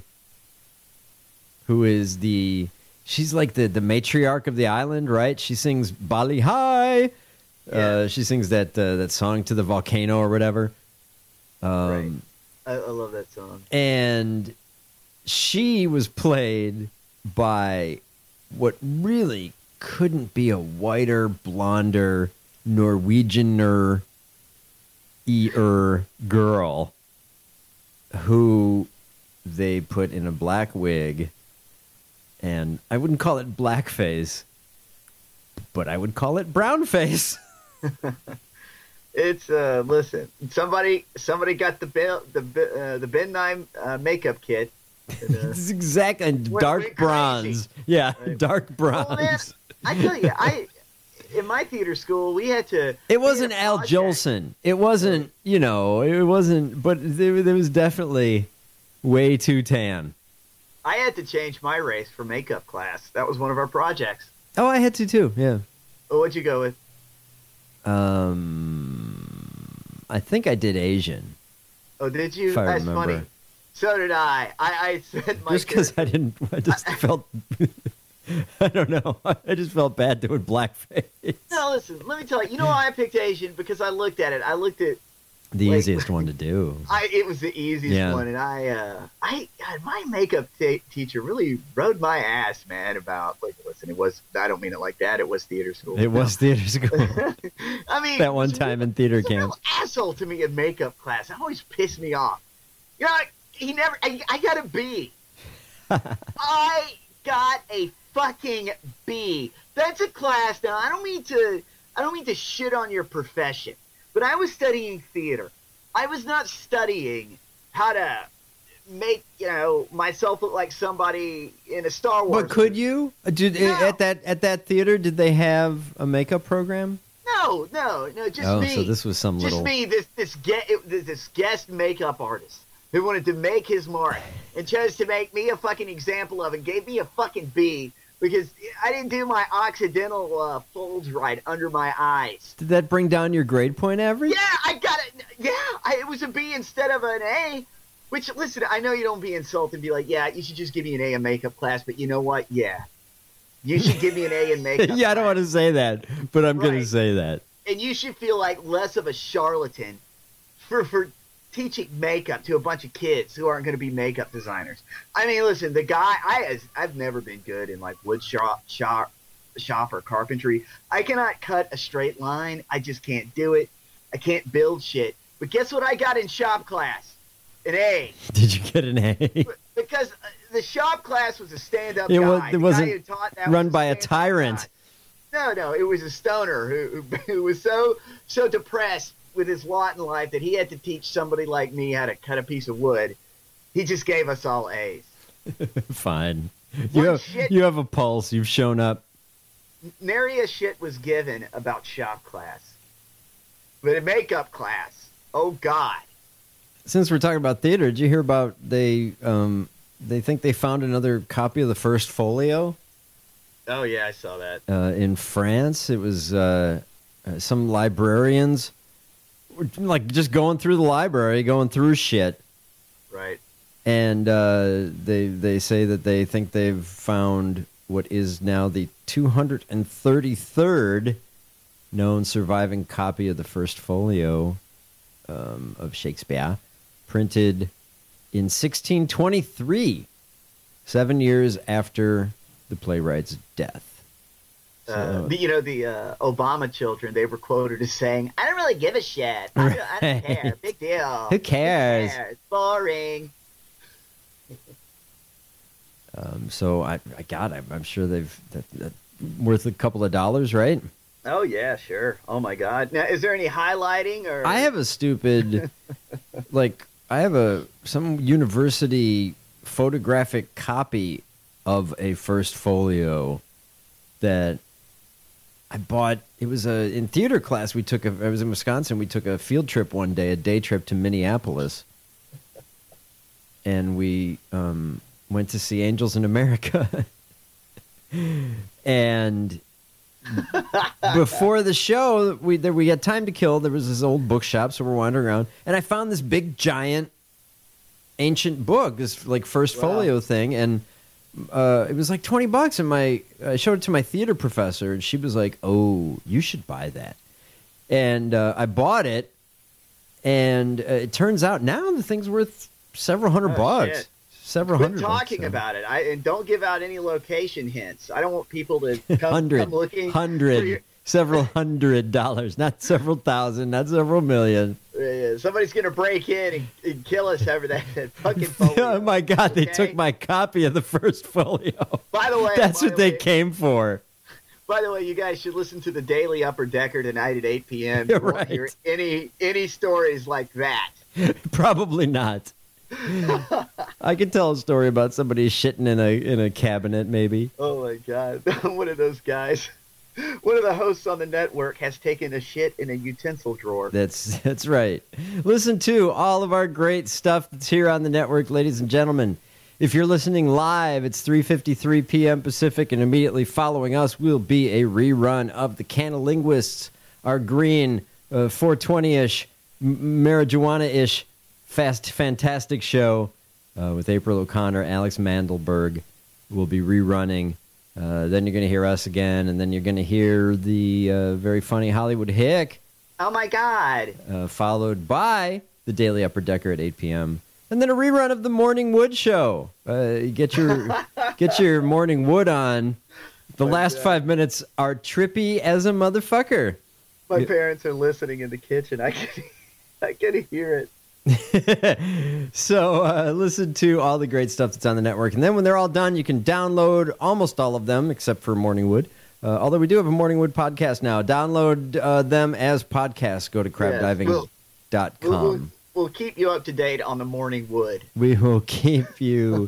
Speaker 8: who is the she's like the, the matriarch of the island, right? She sings Bali High. Uh, she sings that uh, that song to the volcano or whatever. Um,
Speaker 12: I, I love that song.
Speaker 8: And she was played by what really couldn't be a whiter, blonder, Norwegianer er girl who they put in a black wig, and I wouldn't call it blackface, but I would call it brownface.
Speaker 12: It's uh, listen. Somebody, somebody got the bill, the uh, the Ben Nye uh, makeup kit. And, uh,
Speaker 8: It's exactly and
Speaker 12: went-
Speaker 8: dark
Speaker 12: went
Speaker 8: bronze.
Speaker 12: crazy.
Speaker 8: Yeah,
Speaker 12: Right.
Speaker 8: dark bronze.
Speaker 12: Well, man, I tell you, I in my theater school we had to.
Speaker 8: It wasn't Al Jolson. It wasn't, you know, it wasn't, but there, there was definitely way too tan.
Speaker 12: I had to change my race for makeup class. That was one of our projects.
Speaker 8: Oh, I had to too. Yeah.
Speaker 12: Oh, what'd you go with?
Speaker 8: Um, I think I did Asian.
Speaker 12: Oh, did you?
Speaker 8: If I
Speaker 12: That's
Speaker 8: remember.
Speaker 12: funny. So did I. I, I said my.
Speaker 8: Just because I didn't, I just felt, I don't know. I just felt bad doing blackface.
Speaker 12: No, listen. Let me tell you. You know why I picked Asian? Because I looked at it. I looked at.
Speaker 8: The
Speaker 12: Like-
Speaker 8: easiest one to do.
Speaker 12: I. It was the easiest
Speaker 8: Yeah.
Speaker 12: one, and I. Uh, I. God, my makeup ta teacher really rode my ass, man. About like, listen, it was. I don't mean it like that. It was theater school.
Speaker 8: It was theater school.
Speaker 12: I mean,
Speaker 8: that one time in theater
Speaker 12: he's a
Speaker 8: camp.
Speaker 12: real asshole to me in makeup class. It always pissed me off. You know, I, he never. I, I got a B. I got a fucking B. That's a class. Now, I don't mean to. I don't mean to shit on your profession, but I was studying theater. I was not studying how to make, you know, myself look like somebody in a Star Wars.
Speaker 8: But could you? Uh, Did at that at that theater? Did they have a makeup program?
Speaker 12: No, no, no. Just
Speaker 8: Oh,
Speaker 12: me.
Speaker 8: so this was some
Speaker 12: just
Speaker 8: little-
Speaker 12: me. This this get this guest makeup artist who wanted to make his mark and chose to make me a fucking example of it. Gave me a fucking B because I didn't do my occidental uh, folds right under my eyes.
Speaker 8: Did that bring down your grade point average?
Speaker 12: Yeah, I got it. Yeah, I, it was a B instead of an A. Which, listen, I know you don't be insulted and be like, yeah, you should just give me an A in makeup class. But you know what? Yeah, you should give me an A in makeup.
Speaker 8: Yeah, I don't want to say that, but I'm going
Speaker 12: Right.
Speaker 8: to say that.
Speaker 12: And you should feel like less of a charlatan for for teaching makeup to a bunch of kids who aren't going to be makeup designers. I mean, listen, the guy I I've never been good in like wood shop shop shop or carpentry. I cannot cut a straight line. I just can't do it. I can't build shit. But guess what I got in shop class? An A.
Speaker 8: Did you get an A?
Speaker 12: Because uh, the shop class was a stand-up
Speaker 8: It,
Speaker 12: guy.
Speaker 8: was,
Speaker 12: The
Speaker 8: it
Speaker 12: guy who
Speaker 8: wasn't
Speaker 12: taught that
Speaker 8: run
Speaker 12: was
Speaker 8: by a
Speaker 12: stand-up
Speaker 8: tyrant.
Speaker 12: No, no, it was a stoner who, who who was so so depressed with his lot in life that he had to teach somebody like me how to cut a piece of wood. He just gave us all A's.
Speaker 8: Fine. You
Speaker 12: What
Speaker 8: have,
Speaker 12: shit-
Speaker 8: you have a pulse. You've shown up.
Speaker 12: Nary a shit was given about shop class, but in makeup class, oh god.
Speaker 8: Since we're talking about theater, did you hear about they um they think they found another copy of the first folio
Speaker 12: Oh yeah, I saw that.
Speaker 8: uh, in France? It was uh, uh, some librarians were like just going through the library, going through shit,
Speaker 12: Right.
Speaker 8: and uh, they they say that they think they've found what is now the two hundred thirty-third known surviving copy of the first folio um, of Shakespeare, printed in sixteen twenty-three, seven years after the playwright's death.
Speaker 12: Uh,
Speaker 8: So-
Speaker 12: the, you know, the uh, Obama children, they were quoted as saying, I don't really give a shit. I don't, I don't care.
Speaker 8: Right.
Speaker 12: Big deal.
Speaker 8: Who cares?
Speaker 12: Who cares? Boring.
Speaker 8: Um, so I, I God, I'm, I'm sure they've that, that worth a couple of dollars, right?
Speaker 12: Oh, yeah, sure. Oh, my God. Now, is there any highlighting? or?
Speaker 8: I have a stupid, like, I have a some university photographic copy of a first folio that I bought. It was a in theater class. We took a. I was in Wisconsin. We took a field trip one day, a day trip to Minneapolis, and we um, went to see Angels in America. And before the show, we there, we had time to kill. There was this old bookshop, so we're wandering around, and I found this big, giant, ancient book, this like first
Speaker 12: Wow.
Speaker 8: folio thing, and uh, it was like twenty bucks. And my I showed it to my theater professor, and she was like, "Oh, you should buy that." And uh, I bought it, and uh, it turns out now the thing's worth several hundred
Speaker 12: Oh,
Speaker 8: bucks.
Speaker 12: shit.
Speaker 8: Several
Speaker 12: Quit
Speaker 8: hundred
Speaker 12: talking
Speaker 8: bucks, so.
Speaker 12: about it. I and don't give out any location hints. I don't want people to come,
Speaker 8: Hundred.
Speaker 12: come looking.
Speaker 8: Hundred.
Speaker 12: for your-
Speaker 8: several hundred dollars, not several thousand, not several million.
Speaker 12: Yeah, somebody's going to break in and, and kill us over that, that fucking folio.
Speaker 8: Oh, my God.
Speaker 12: Okay?
Speaker 8: They took my copy of the first folio.
Speaker 12: By the way.
Speaker 8: That's
Speaker 12: by
Speaker 8: what
Speaker 12: the
Speaker 8: they
Speaker 12: way,
Speaker 8: came for.
Speaker 12: By the way, you guys should listen to the Daily Upper Decker tonight at eight p.m. You won't
Speaker 8: Right.
Speaker 12: hear any, any stories like that.
Speaker 8: Probably not. I could tell a story about somebody shitting in a in a cabinet, maybe.
Speaker 12: Oh, my God. One of those guys, one of the hosts on the network has taken a shit in a utensil drawer.
Speaker 8: That's that's right. Listen to all of our great stuff that's here on the network, ladies and gentlemen. If you're listening live, it's three fifty-three p.m. Pacific, and immediately following us will be a rerun of the Canalinguists, our green, uh, four twenty-ish, m- marijuana-ish, fast, fantastic show uh, with April O'Connor, Alex Mandelberg. We'll be rerunning. Uh, then you're going to hear us again, and then you're going to hear the uh, very funny Hollywood Hick.
Speaker 12: Oh, my God.
Speaker 8: Uh, followed by the Daily Upper Decker at eight p.m. And then a rerun of the Morning Wood Show. Uh, get your get your Morning Wood on. The last five minutes are trippy as a motherfucker.
Speaker 12: My
Speaker 8: Yeah.
Speaker 12: parents are listening in the kitchen. I can, I can hear it.
Speaker 8: So uh, listen to all the great stuff that's on the network. And then when they're all done, you can download almost all of them, except for Morning Wood. Uh, although we do have a Morning Wood podcast now. Download uh, them as podcasts. Go to crab diving dot com.
Speaker 12: We'll, we'll, we'll keep you up to date on the Morning Wood.
Speaker 8: We will keep you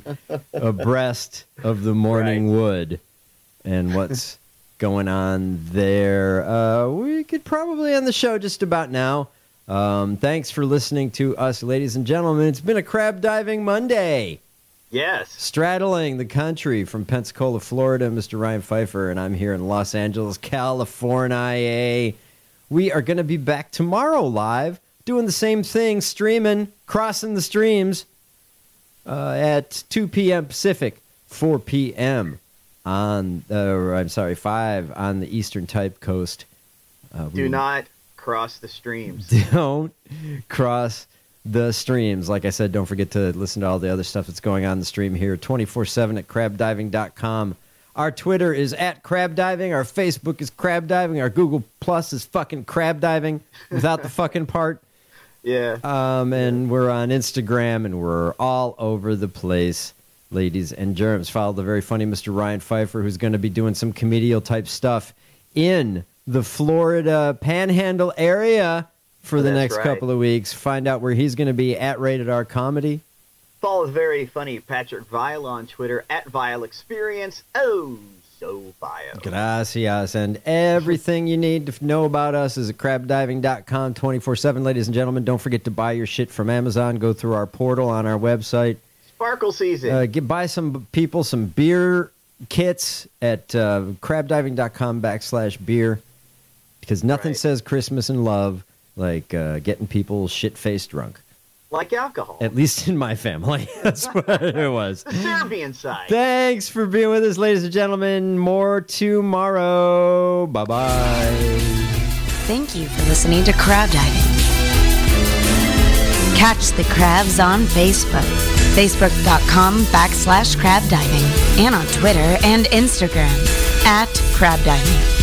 Speaker 8: abreast of the Morning Wood and what's going on there. Uh, we could probably end the show just about now. Um, thanks for listening to us, ladies and gentlemen. It's been a Crab Diving Monday.
Speaker 12: Yes.
Speaker 8: Straddling the country from Pensacola, Florida, Mister Ryan Pfeiffer, and I'm here in Los Angeles, California. We are going to be back tomorrow live, doing the same thing, streaming, crossing the streams uh, at two p.m. Pacific, four p.m. on, uh, I'm sorry, five on the Eastern Type Coast. Uh, we
Speaker 12: Do not cross the streams.
Speaker 8: Don't cross the streams. Like I said, don't forget to listen to all the other stuff that's going on in the stream here, twenty-four seven at crab diving dot com. Our Twitter is at Crab Diving. Our Facebook is Crab Diving. Our Google Plus is fucking Crab Diving without the fucking part.
Speaker 12: Yeah.
Speaker 8: Um, and we're on Instagram, and we're all over the place, ladies and germs. Follow the very funny Mister Ryan Pfeiffer, who's going to be doing some comedial type stuff in the Florida Panhandle area for the
Speaker 12: That's
Speaker 8: next
Speaker 12: right.
Speaker 8: couple of weeks. Find out where he's going to be at Rated R Comedy.
Speaker 12: Follow the very funny Patrick Vile on Twitter at Vile Experience. Oh, so vile.
Speaker 8: Gracias. And everything you need to know about us is at crab diving dot com twenty-four seven. Ladies and gentlemen, don't forget to buy your shit from Amazon. Go through our portal on our website.
Speaker 12: Sparkle season.
Speaker 8: Uh, get, buy some people some beer kits at uh, crab diving dot com backslash beer. Because nothing
Speaker 12: Right.
Speaker 8: says Christmas and love like uh, getting people shit-faced drunk.
Speaker 12: Like alcohol.
Speaker 8: At least in my family. That's what it was.
Speaker 12: The Serbian side.
Speaker 8: Thanks for being with us, ladies and gentlemen. More tomorrow. Bye-bye.
Speaker 7: Thank you for listening to Crab Diving. Catch the crabs on Facebook, facebook.com backslash crab diving, and on Twitter and Instagram at crab diving.